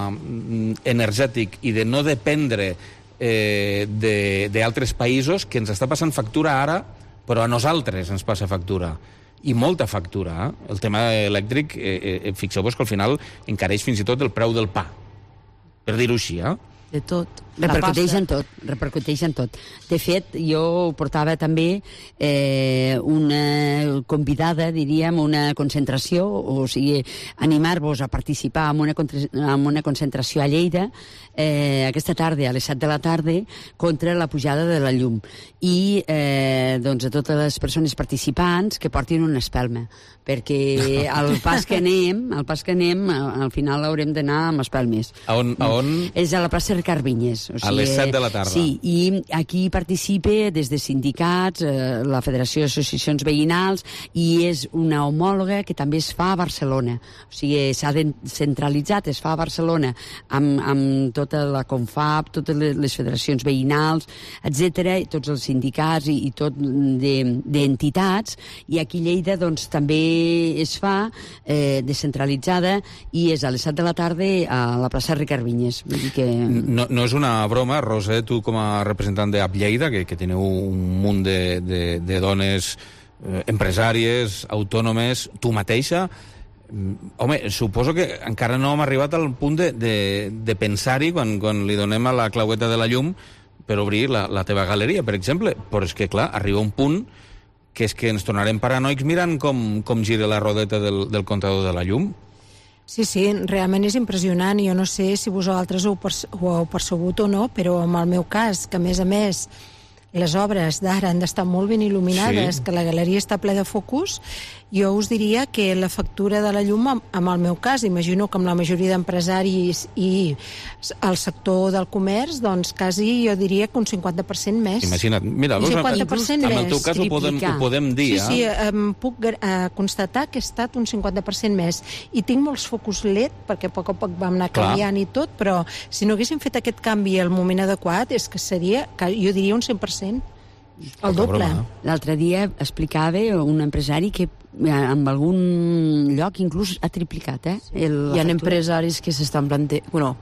energètic i de no dependre eh, d'altres països que ens està passant factura ara, però a nosaltres ens passa factura. I molta factura, eh? El tema elèctric, eh, eh, fixeu-vos que al final encareix fins i tot el preu del pa, per dir-ho així, eh? De tot. Repercuteix en tot, repercuteix en tot. De fet, jo portava també eh, una convidada, diríem, una concentració, o sigui, animar-vos a participar en una, en una concentració a Lleida eh, aquesta tarda, a les set de la tarda, contra la pujada de la llum. I eh, doncs, a totes les persones participants que portin una espelma, perquè al pas que anem, al pas que anem, al final haurem d'anar amb espelmes. A on? A on? És a la plaça Ricard Vinyes. O sigui, a les set de la tarda. Sí, i aquí participa des de sindicats, eh, la Federació d'Associacions Veïnals, i és una homòloga que també es fa a Barcelona. O sigui, s'ha centralitzat, es fa a Barcelona, amb, amb tota la Confab, totes les federacions veïnals, etcètera, i tots els sindicats i, i tot d'entitats, i aquí a Lleida doncs, també es fa eh, descentralitzada, i és a les set de la tarda a la plaça Ricard Vinyes. Vull dir que... No, no és una broma, Roser, tu com a representant de App Lleida, que, que teniu un munt de, de, de dones eh, empresàries, autònomes, tu mateixa, home, suposo que encara no hem arribat al punt de, de, de pensar-hi quan, quan li donem a la claueta de la llum per obrir la, la teva galeria, per exemple. Però és que, clar, arriba un punt que és que ens tornarem paranoics mirant com, com gira la rodeta del, del comptador de la llum. Sí, sí, realment és impressionant. Jo no sé si vosaltres ho, perce ho heu percebut o no, però en el meu cas, que a més a més les obres d'ara han d'estar molt ben il·luminades, Sí. que la galeria està ple de focus, jo us diria que la factura de la llum, en en el meu cas, imagino que amb la majoria d'empresaris i el sector del comerç, doncs quasi jo diria que un cinquanta per cent més. Imagina't, mira, Un cinquanta per cent en el teu més. cas ho podem, ho podem dir, Sí, sí, eh? em puc eh, constatar que he estat un cinquanta per cent més. I tinc molts focus L E D, perquè a poc a poc vam anar Clar. canviant i tot, però si no haguéssim fet aquest canvi al moment adequat, és que seria, jo diria, un cent per cent. El doble. L'altre dia explicava un empresari que eh, en algun lloc inclús ha triplicat, eh? El, Hi ha empresaris que s'estan plantejant... Bueno,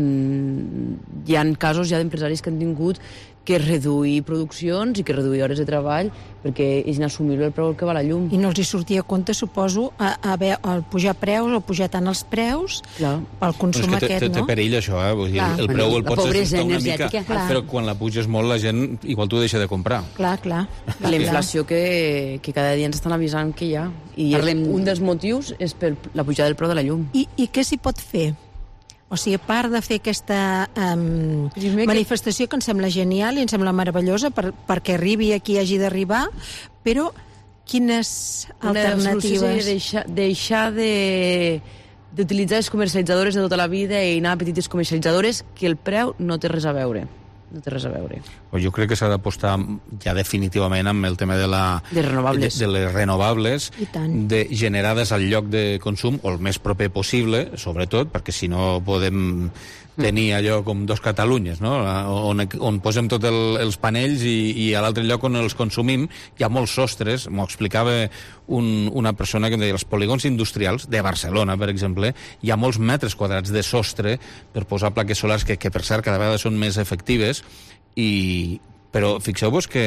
mm, hi ha casos ja d'empresaris que han tingut que reduir produccions i que reduir hores de treball perquè és inassumible el preu que va la llum. I no els hi sortia a compte, suposo, a, a, haver, a pujar preus o pujar tant els preus Clar. pel consum Però és que té, aquest, té no? perill, això, eh? Vull dir, Clar. el preu el La pots pobresa ajustar una mica, energètica. Clar. però quan la puges molt la gent igual t'ho deixa de comprar. Clar, clar. La inflació que, que cada dia ens estan avisant que hi ha. I Parlem- un dels motius és per la pujada del preu de la llum. I, i què s'hi pot fer? O sigui, a part de fer aquesta um, manifestació que em sembla genial i em sembla meravellosa per, perquè arribi a qui hagi d'arribar, però quines Una solució seria alternatives? deixar, deixar de d'utilitzar les comercialitzadores de tota la vida i anar a petites comercialitzadores que el preu no té res a veure. No té res a veure. Jo crec que s'ha d'apostar ja definitivament amb el tema de, la, De renovables. de, de les renovables, I tant. de generades al lloc de consum, o el més proper possible, sobretot, perquè si no podem tenir allò com dos Catalunyes, no? on, on posem tots el, els panells i, i a l'altre lloc on els consumim hi ha molts sostres. M'ho explicava un, una persona que em deia els polígons industrials de Barcelona, per exemple, hi ha molts metres quadrats de sostre per posar plaques solars que, que per cert cada vegada són més efectives, i, però fixeu-vos que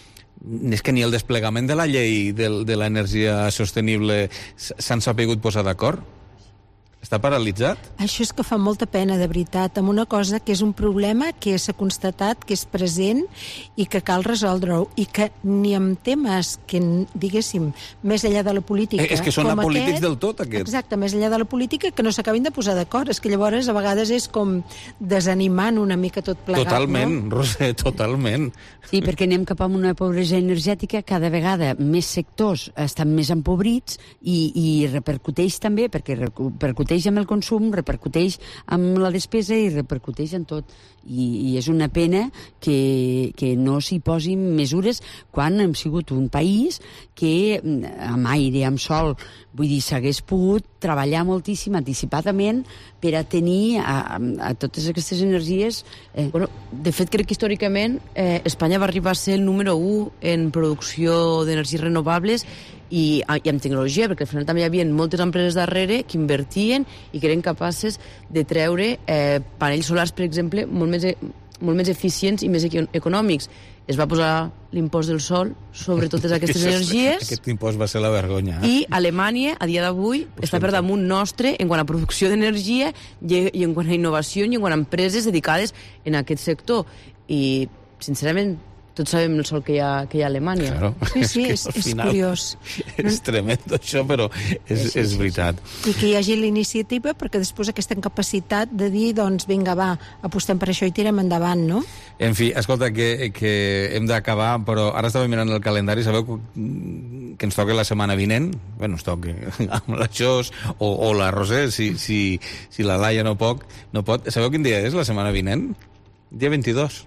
és que ni el desplegament de la llei de, de l'energia sostenible s'han sapigut posar d'acord. Està paralitzat? Això és que fa molta pena, de veritat, amb una cosa que és un problema que s'ha constatat, que és present i que cal resoldre-ho, i que ni amb temes que, diguéssim, més enllà de la política... Eh, és que són com apolítics aquest, del tot, aquest. Exacte, més enllà de la política, que no s'acabin de posar d'acord. És que llavors a vegades és com desanimant una mica tot plegat, Totalment, no? Roser, totalment. Sí, perquè anem cap a una pobresa energètica, cada vegada més sectors estan més empobrits i, i repercuteix també, perquè repercuteix amb el consum, repercuteix amb la despesa i repercuteix en tot. I, i és una pena que, que no s'hi posin mesures quan hem sigut un país que amb aire, amb sol, vull dir, s'hagués pogut treballar moltíssim anticipadament per a tenir a, a totes aquestes energies. Eh. Bueno, de fet, crec que històricament eh, Espanya va arribar a ser el número u en producció d'energies renovables i, i amb tecnologia, perquè al final també hi havia moltes empreses darrere que invertien i que eren capaces de treure eh, panells solars, per exemple, molt més, molt més eficients i més econòmics. Es va posar l'impost del sol sobre totes aquestes energies. Aquest impost va ser la vergonya. Eh? I Alemanya, a dia d'avui, està per damunt nostre en quant a producció d'energia i, i en quant a innovació i en quant a empreses dedicades en aquest sector. I, sincerament, tots sabem el sol que hi ha, que hi ha a Alemanya. Claro. Sí, sí, és, al és final curiós. És tremendo això, però és, Sí, sí, és sí, veritat. I que hi hagi la iniciativa perquè després aquesta incapacitat de dir, doncs, vinga, va, apostem per això i tirem endavant, no? En fi, escolta, que, que hem d'acabar, però ara estava mirant el calendari, sabeu que ens toca la setmana vinent? Bé, ens toca amb la Jos o, o la Roser, si, si, si la Laia no, poc, no pot. Sabeu quin dia és la setmana vinent? Dia vint-i-dos.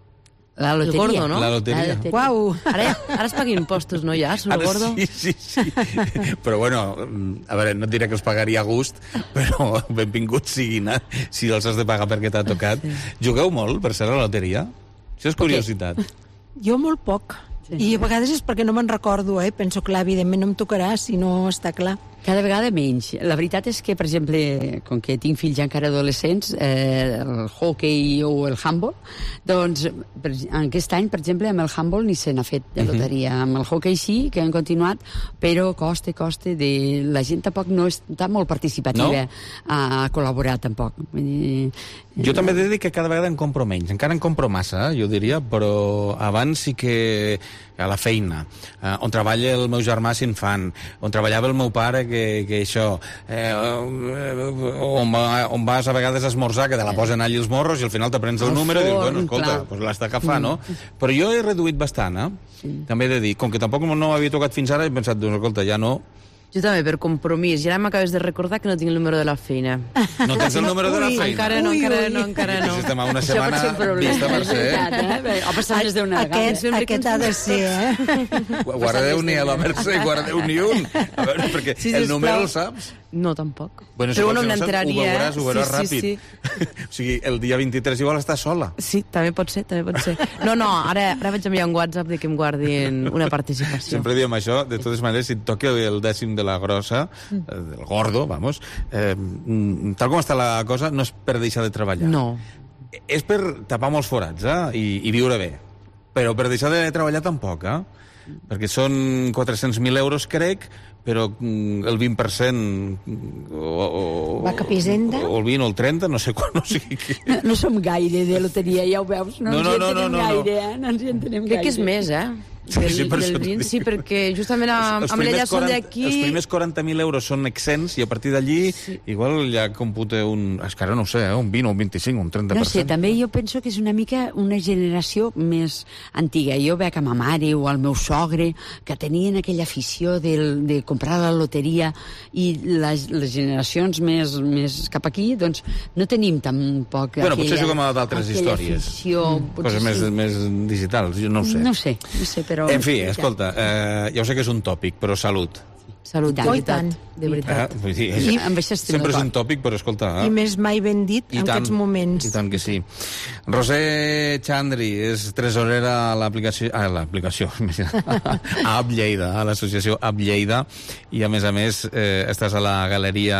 La loteria. El gordo, no? La loteria. La loteria. Uau! Ara, ara es paguen impostos, no, ja, sobre el Ara gordo? sí, sí, sí. Però bueno, a veure, no et diré que els pagaria a gust, però benvinguts siguin, eh? Si els has de pagar perquè t'ha tocat. Jugueu molt, per ser a la loteria? Això és curiositat. Jo molt poc. I a vegades és perquè no me'n recordo, eh? Penso, clar, evidentment no em tocarà si no està clar. Cada vegada menys. La veritat és que, per exemple, com que tinc fills encara adolescents, eh, el hockey o el handball, doncs per, aquest any, per exemple, amb el handball ni se n'ha fet de loteria. Uh-huh. Amb el hockey sí, que han continuat, però costa, costa de... La gent tampoc no està molt participativa no? a, a col·laborar, tampoc. Vull dir, jo també he de dir que cada vegada en compro menys. Encara en compro massa, jo diria, però abans sí que a la feina, eh, on treballa el meu germà si en fan, on treballava el meu pare que, que això, eh, on, va, on vas a vegades a esmorzar, que te la posen allí els morros i al final t'aprens el, el número forn, i dius, bueno, escolta, pues l'has d'agafar, no? Però jo he reduït bastant, eh? Sí. També he de dir, com que tampoc no m'havia tocat fins ara, he pensat, doncs, escolta, ja no. Jo també, per compromís. I ara m'acabes de recordar que no tinc el número de la feina. No tens el número de la feina? Encara no, encara no, encara no. Estem a una setmana vista per ser, eh? Ha passat més d'una vegada. Aquest, aquest ha de ser, eh? Guardeu ni a la Mercè, guardeu ni un. A veure, perquè sí, el número el saps? No, tampoc. Bueno, però bueno, si m'enteraria, ho veuràs, ho veuràs sí, ràpid. Sí, sí. O sigui, el dia vint-i-tres igual està sola. Sí, també pot ser, també pot ser. No, no, ara, ara vaig enviar un WhatsApp de que em guardin una participació. Sempre diem això, de totes maneres, si et toca el dècim de la grossa, del gordo, vamos, eh, tal com està la cosa, no és per deixar de treballar. No. És per tapar molts forats, eh? I, i viure bé. Però per deixar de treballar tampoc, eh? Perquè són quatre-cents mil euros, crec, però el vint per cent o, o, va cap a Hisenda? O el vint o el trenta, no sé quan, no sé què. No, no som gaire de loteria, ja ho veus, no, no, no, ens hi entenem no, no, gaire, eh? No ens hi entenem Crec gaire. que és més, eh? Del, sí, per del vint, sí, perquè justament amb, amb l'ella són d'aquí... Els primers quaranta mil euros són exents i a partir d'allí sí. igual ja computa un... És que ara no ho sé, eh? un vint o un vint-i-cinc, un trenta per cent. No sé, també jo penso que és una mica una generació més antiga. Jo veig a ma mare o al meu sogre que tenien aquella afició de, de comprar la loteria i les, les generacions més, més cap aquí, doncs no tenim tampoc bueno, aquella, potser juguem a d'altres històries. Afició, mm. Coses més, sí. més digitals, jo no ho sé. No sé, no sé, però... En fi, escolta, eh, ja ho sé que és un tòpic, però salut. Salut, de veritat. De veritat. Eh, dir, és, I, sempre és un tòpic, però escolta... Eh? I més mai ben dit I en tant, aquests moments. I tant que sí. Rosé Chandri és tresorera a l'aplicació... Ah, l'aplicació... a App Lleida, a l'associació App Lleida, i a més a més eh, estàs a la galeria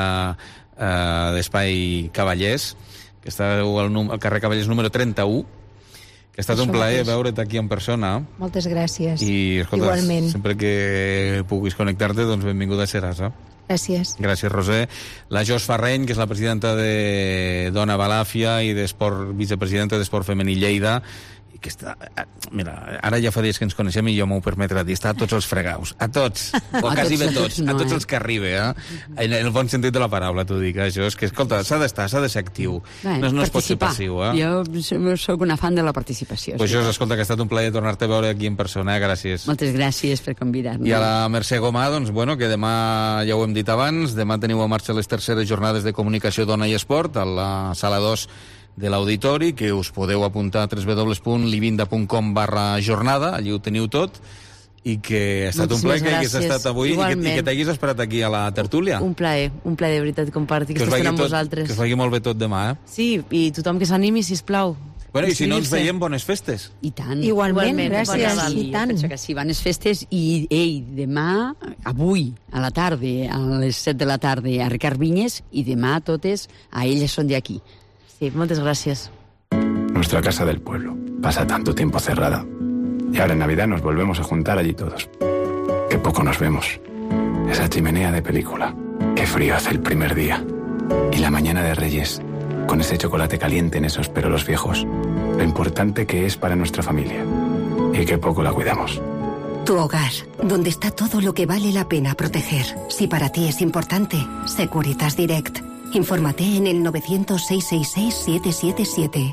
eh, d'Espai Cavallers, que està al, al carrer Cavallers número trenta-u, que ha estat Això un plaer mateix. Veure't aquí en persona. Moltes gràcies. I, escolta, igualment. Sempre que puguis connectar-te, doncs benvinguda seràs, eh? Gràcies. Gràcies, Roser. La Jos Farreny, que és la presidenta de Dona Balàfia i d'Esport, vicepresidenta d'Esport Femení Lleida, i que està... Mira, ara ja fa dies que ens coneixem i jo m'ho permetrà dir, està a tots els fregaus, a tots, o a quasi bé tots, tots no, a tots els que arriba, eh? En el bon sentit de la paraula, t'ho dic, això és que, escolta, s'ha d'estar, s'ha de ser actiu, Bé, no, no es pot ser passiu, eh? Jo sóc una fan de la participació. Pues sí. Això, escolta, que ha estat un plaer tornar-te a veure aquí en persona, eh? Gràcies. Moltes gràcies per convidar-nos. I a la Mercè Gomà, doncs, bueno, que demà, ja ho hem dit abans, demà teniu a marxa les terceres jornades de comunicació Dona i Esport, a la sala dos de l'auditori, que us podeu apuntar a w w w punt livinda punt com barra jornada, allí ho teniu tot, i que ha estat un plaer que hagués estat avui i que, i que t'haguis esperat aquí a la tertúlia. Un plaer, un plaer de veritat compartir aquesta estona amb vosaltres. Que us vagi molt bé tot demà, eh? Sí, i tothom que s'animi, sisplau. Bueno, i si no ens veiem, bones festes. I tant. Igualment, Igualment gràcies. I tant. Penso que sí, bones festes i, ei, demà, avui, a la tarda, a les set de la tarda, a Ricard Vinyes, i demà totes a Elles són d'aquí. Sí, muchas gracias. Nuestra casa del pueblo pasa tanto tiempo cerrada. Y ahora en Navidad nos volvemos a juntar allí todos. Qué poco nos vemos. Esa chimenea de película. Qué frío hace el primer día. Y la mañana de Reyes, con ese chocolate caliente en esos perolos viejos. Lo importante que es para nuestra familia. Y qué poco la cuidamos. Tu hogar, donde está todo lo que vale la pena proteger. Si para ti es importante, Securitas Direct. Infórmate en el nueve cero cero, seis seis seis, siete siete siete.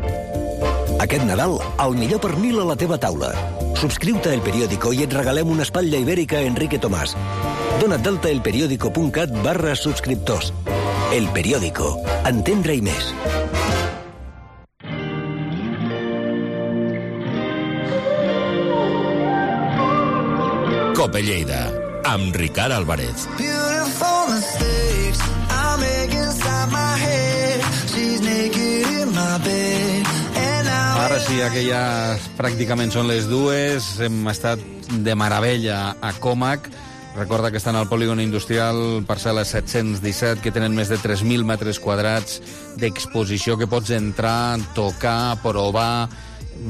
Aquest Nadal, el millor pernil a la teva taula. Subscriu-te a El Periódico i et regalem una espatlla ibèrica a Enrique Tomàs. Dona't d'alta a elperiódico.cat barra subscriptors. El Periódico. Entendre-hi més. Cope Lleida, amb Ricard Álvarez. Ara sí, aquelles pràcticament són les dues. Hem estat de meravella a Comac. Recorda que estan al polígon industrial, parcel·la set-cents disset, que tenen més de tres mil metres quadrats d'exposició, que pots entrar, tocar, provar.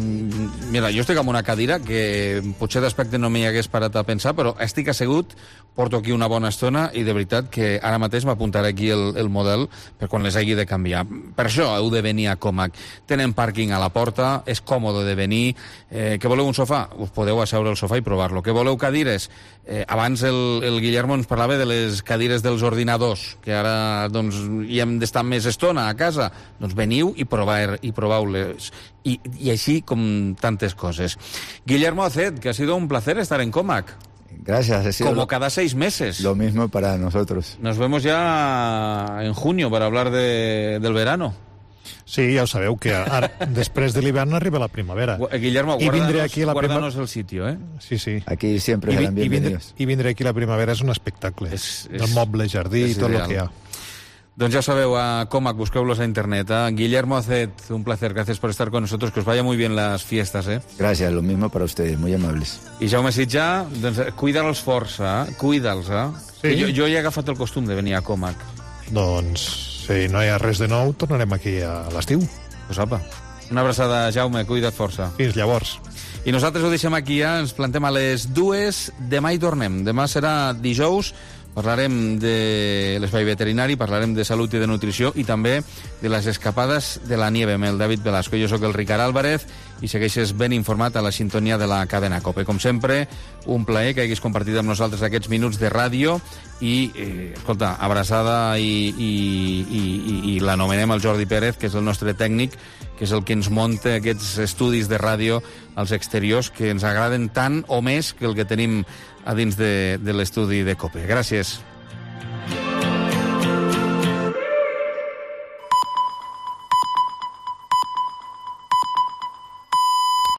Mira, jo estic amb una cadira que potser d'aspecte no m'hi hagués parat a pensar, però estic assegut porto aquí una bona estona i de veritat que ara mateix m'apuntaré aquí el, el model per quan les hagi de canviar. Per això heu de venir a Comac. Tenen pàrquing a la porta, és còmode de venir. Eh, que voleu un sofà? Us podeu asseure al sofà i provar-lo. Que voleu cadires? Eh, abans el, el Guillermo ens parlava de les cadires dels ordinadors, que ara doncs, hi hem d'estar més estona a casa. Doncs veniu i, provar, i proveu-les. I, I així com tantes coses. Guillermo Acet, que ha sido un placer estar en Comac. Gracias. Ha sido Como lo, cada seis meses. Lo mismo para nosotros. Nos vemos ya en junio para hablar de, del verano. Sí, ja ho sabeu, que ara, després de l'hivern arriba la primavera. Guillermo, I vindré aquí la guárdanos el sitio, ¿eh? Sí, sí. Aquí siempre serán bienvenidos. I vindré aquí la primavera, és un espectacle. És, és, el moble, jardí i tot el que hi ha. Doncs ja sabeu, a Comac, busqueu-los a internet. ¿eh? Guillermo Acet, un placer, gracias por estar con nosotros, que os vaya muy bien las fiestas. ¿eh? Gracias, lo mismo para ustedes, muy amables. I Jaume Sitjà, doncs cuida'ls força, eh? cuida'ls. Eh? Sí. Jo, jo he agafat el costum de venir a Comac. Doncs, si no hi ha res de nou, tornarem aquí a l'estiu. Pues apa. Una abraçada, Jaume, cuida't força. Fins llavors. I nosaltres ho deixem aquí, ja, ens plantem a les dues, demà hi tornem. Demà serà dijous, parlarem de l'espai veterinari, parlarem de salut i de nutrició i també de les escapades de la nieve amb el David Velasco. Jo sóc el Ricard Álvarez i segueixes ben informat a la sintonia de la cadena COPE. Com sempre, un plaer que haguis compartit amb nosaltres aquests minuts de ràdio i, eh, escolta, abraçada i, i, i, i, i l'anomenem el Jordi Pérez, que és el nostre tècnic, que és el que ens munta aquests estudis de ràdio als exteriors que ens agraden tant o més que el que tenim a dins de, de l'estudi de COPE. Gràcies.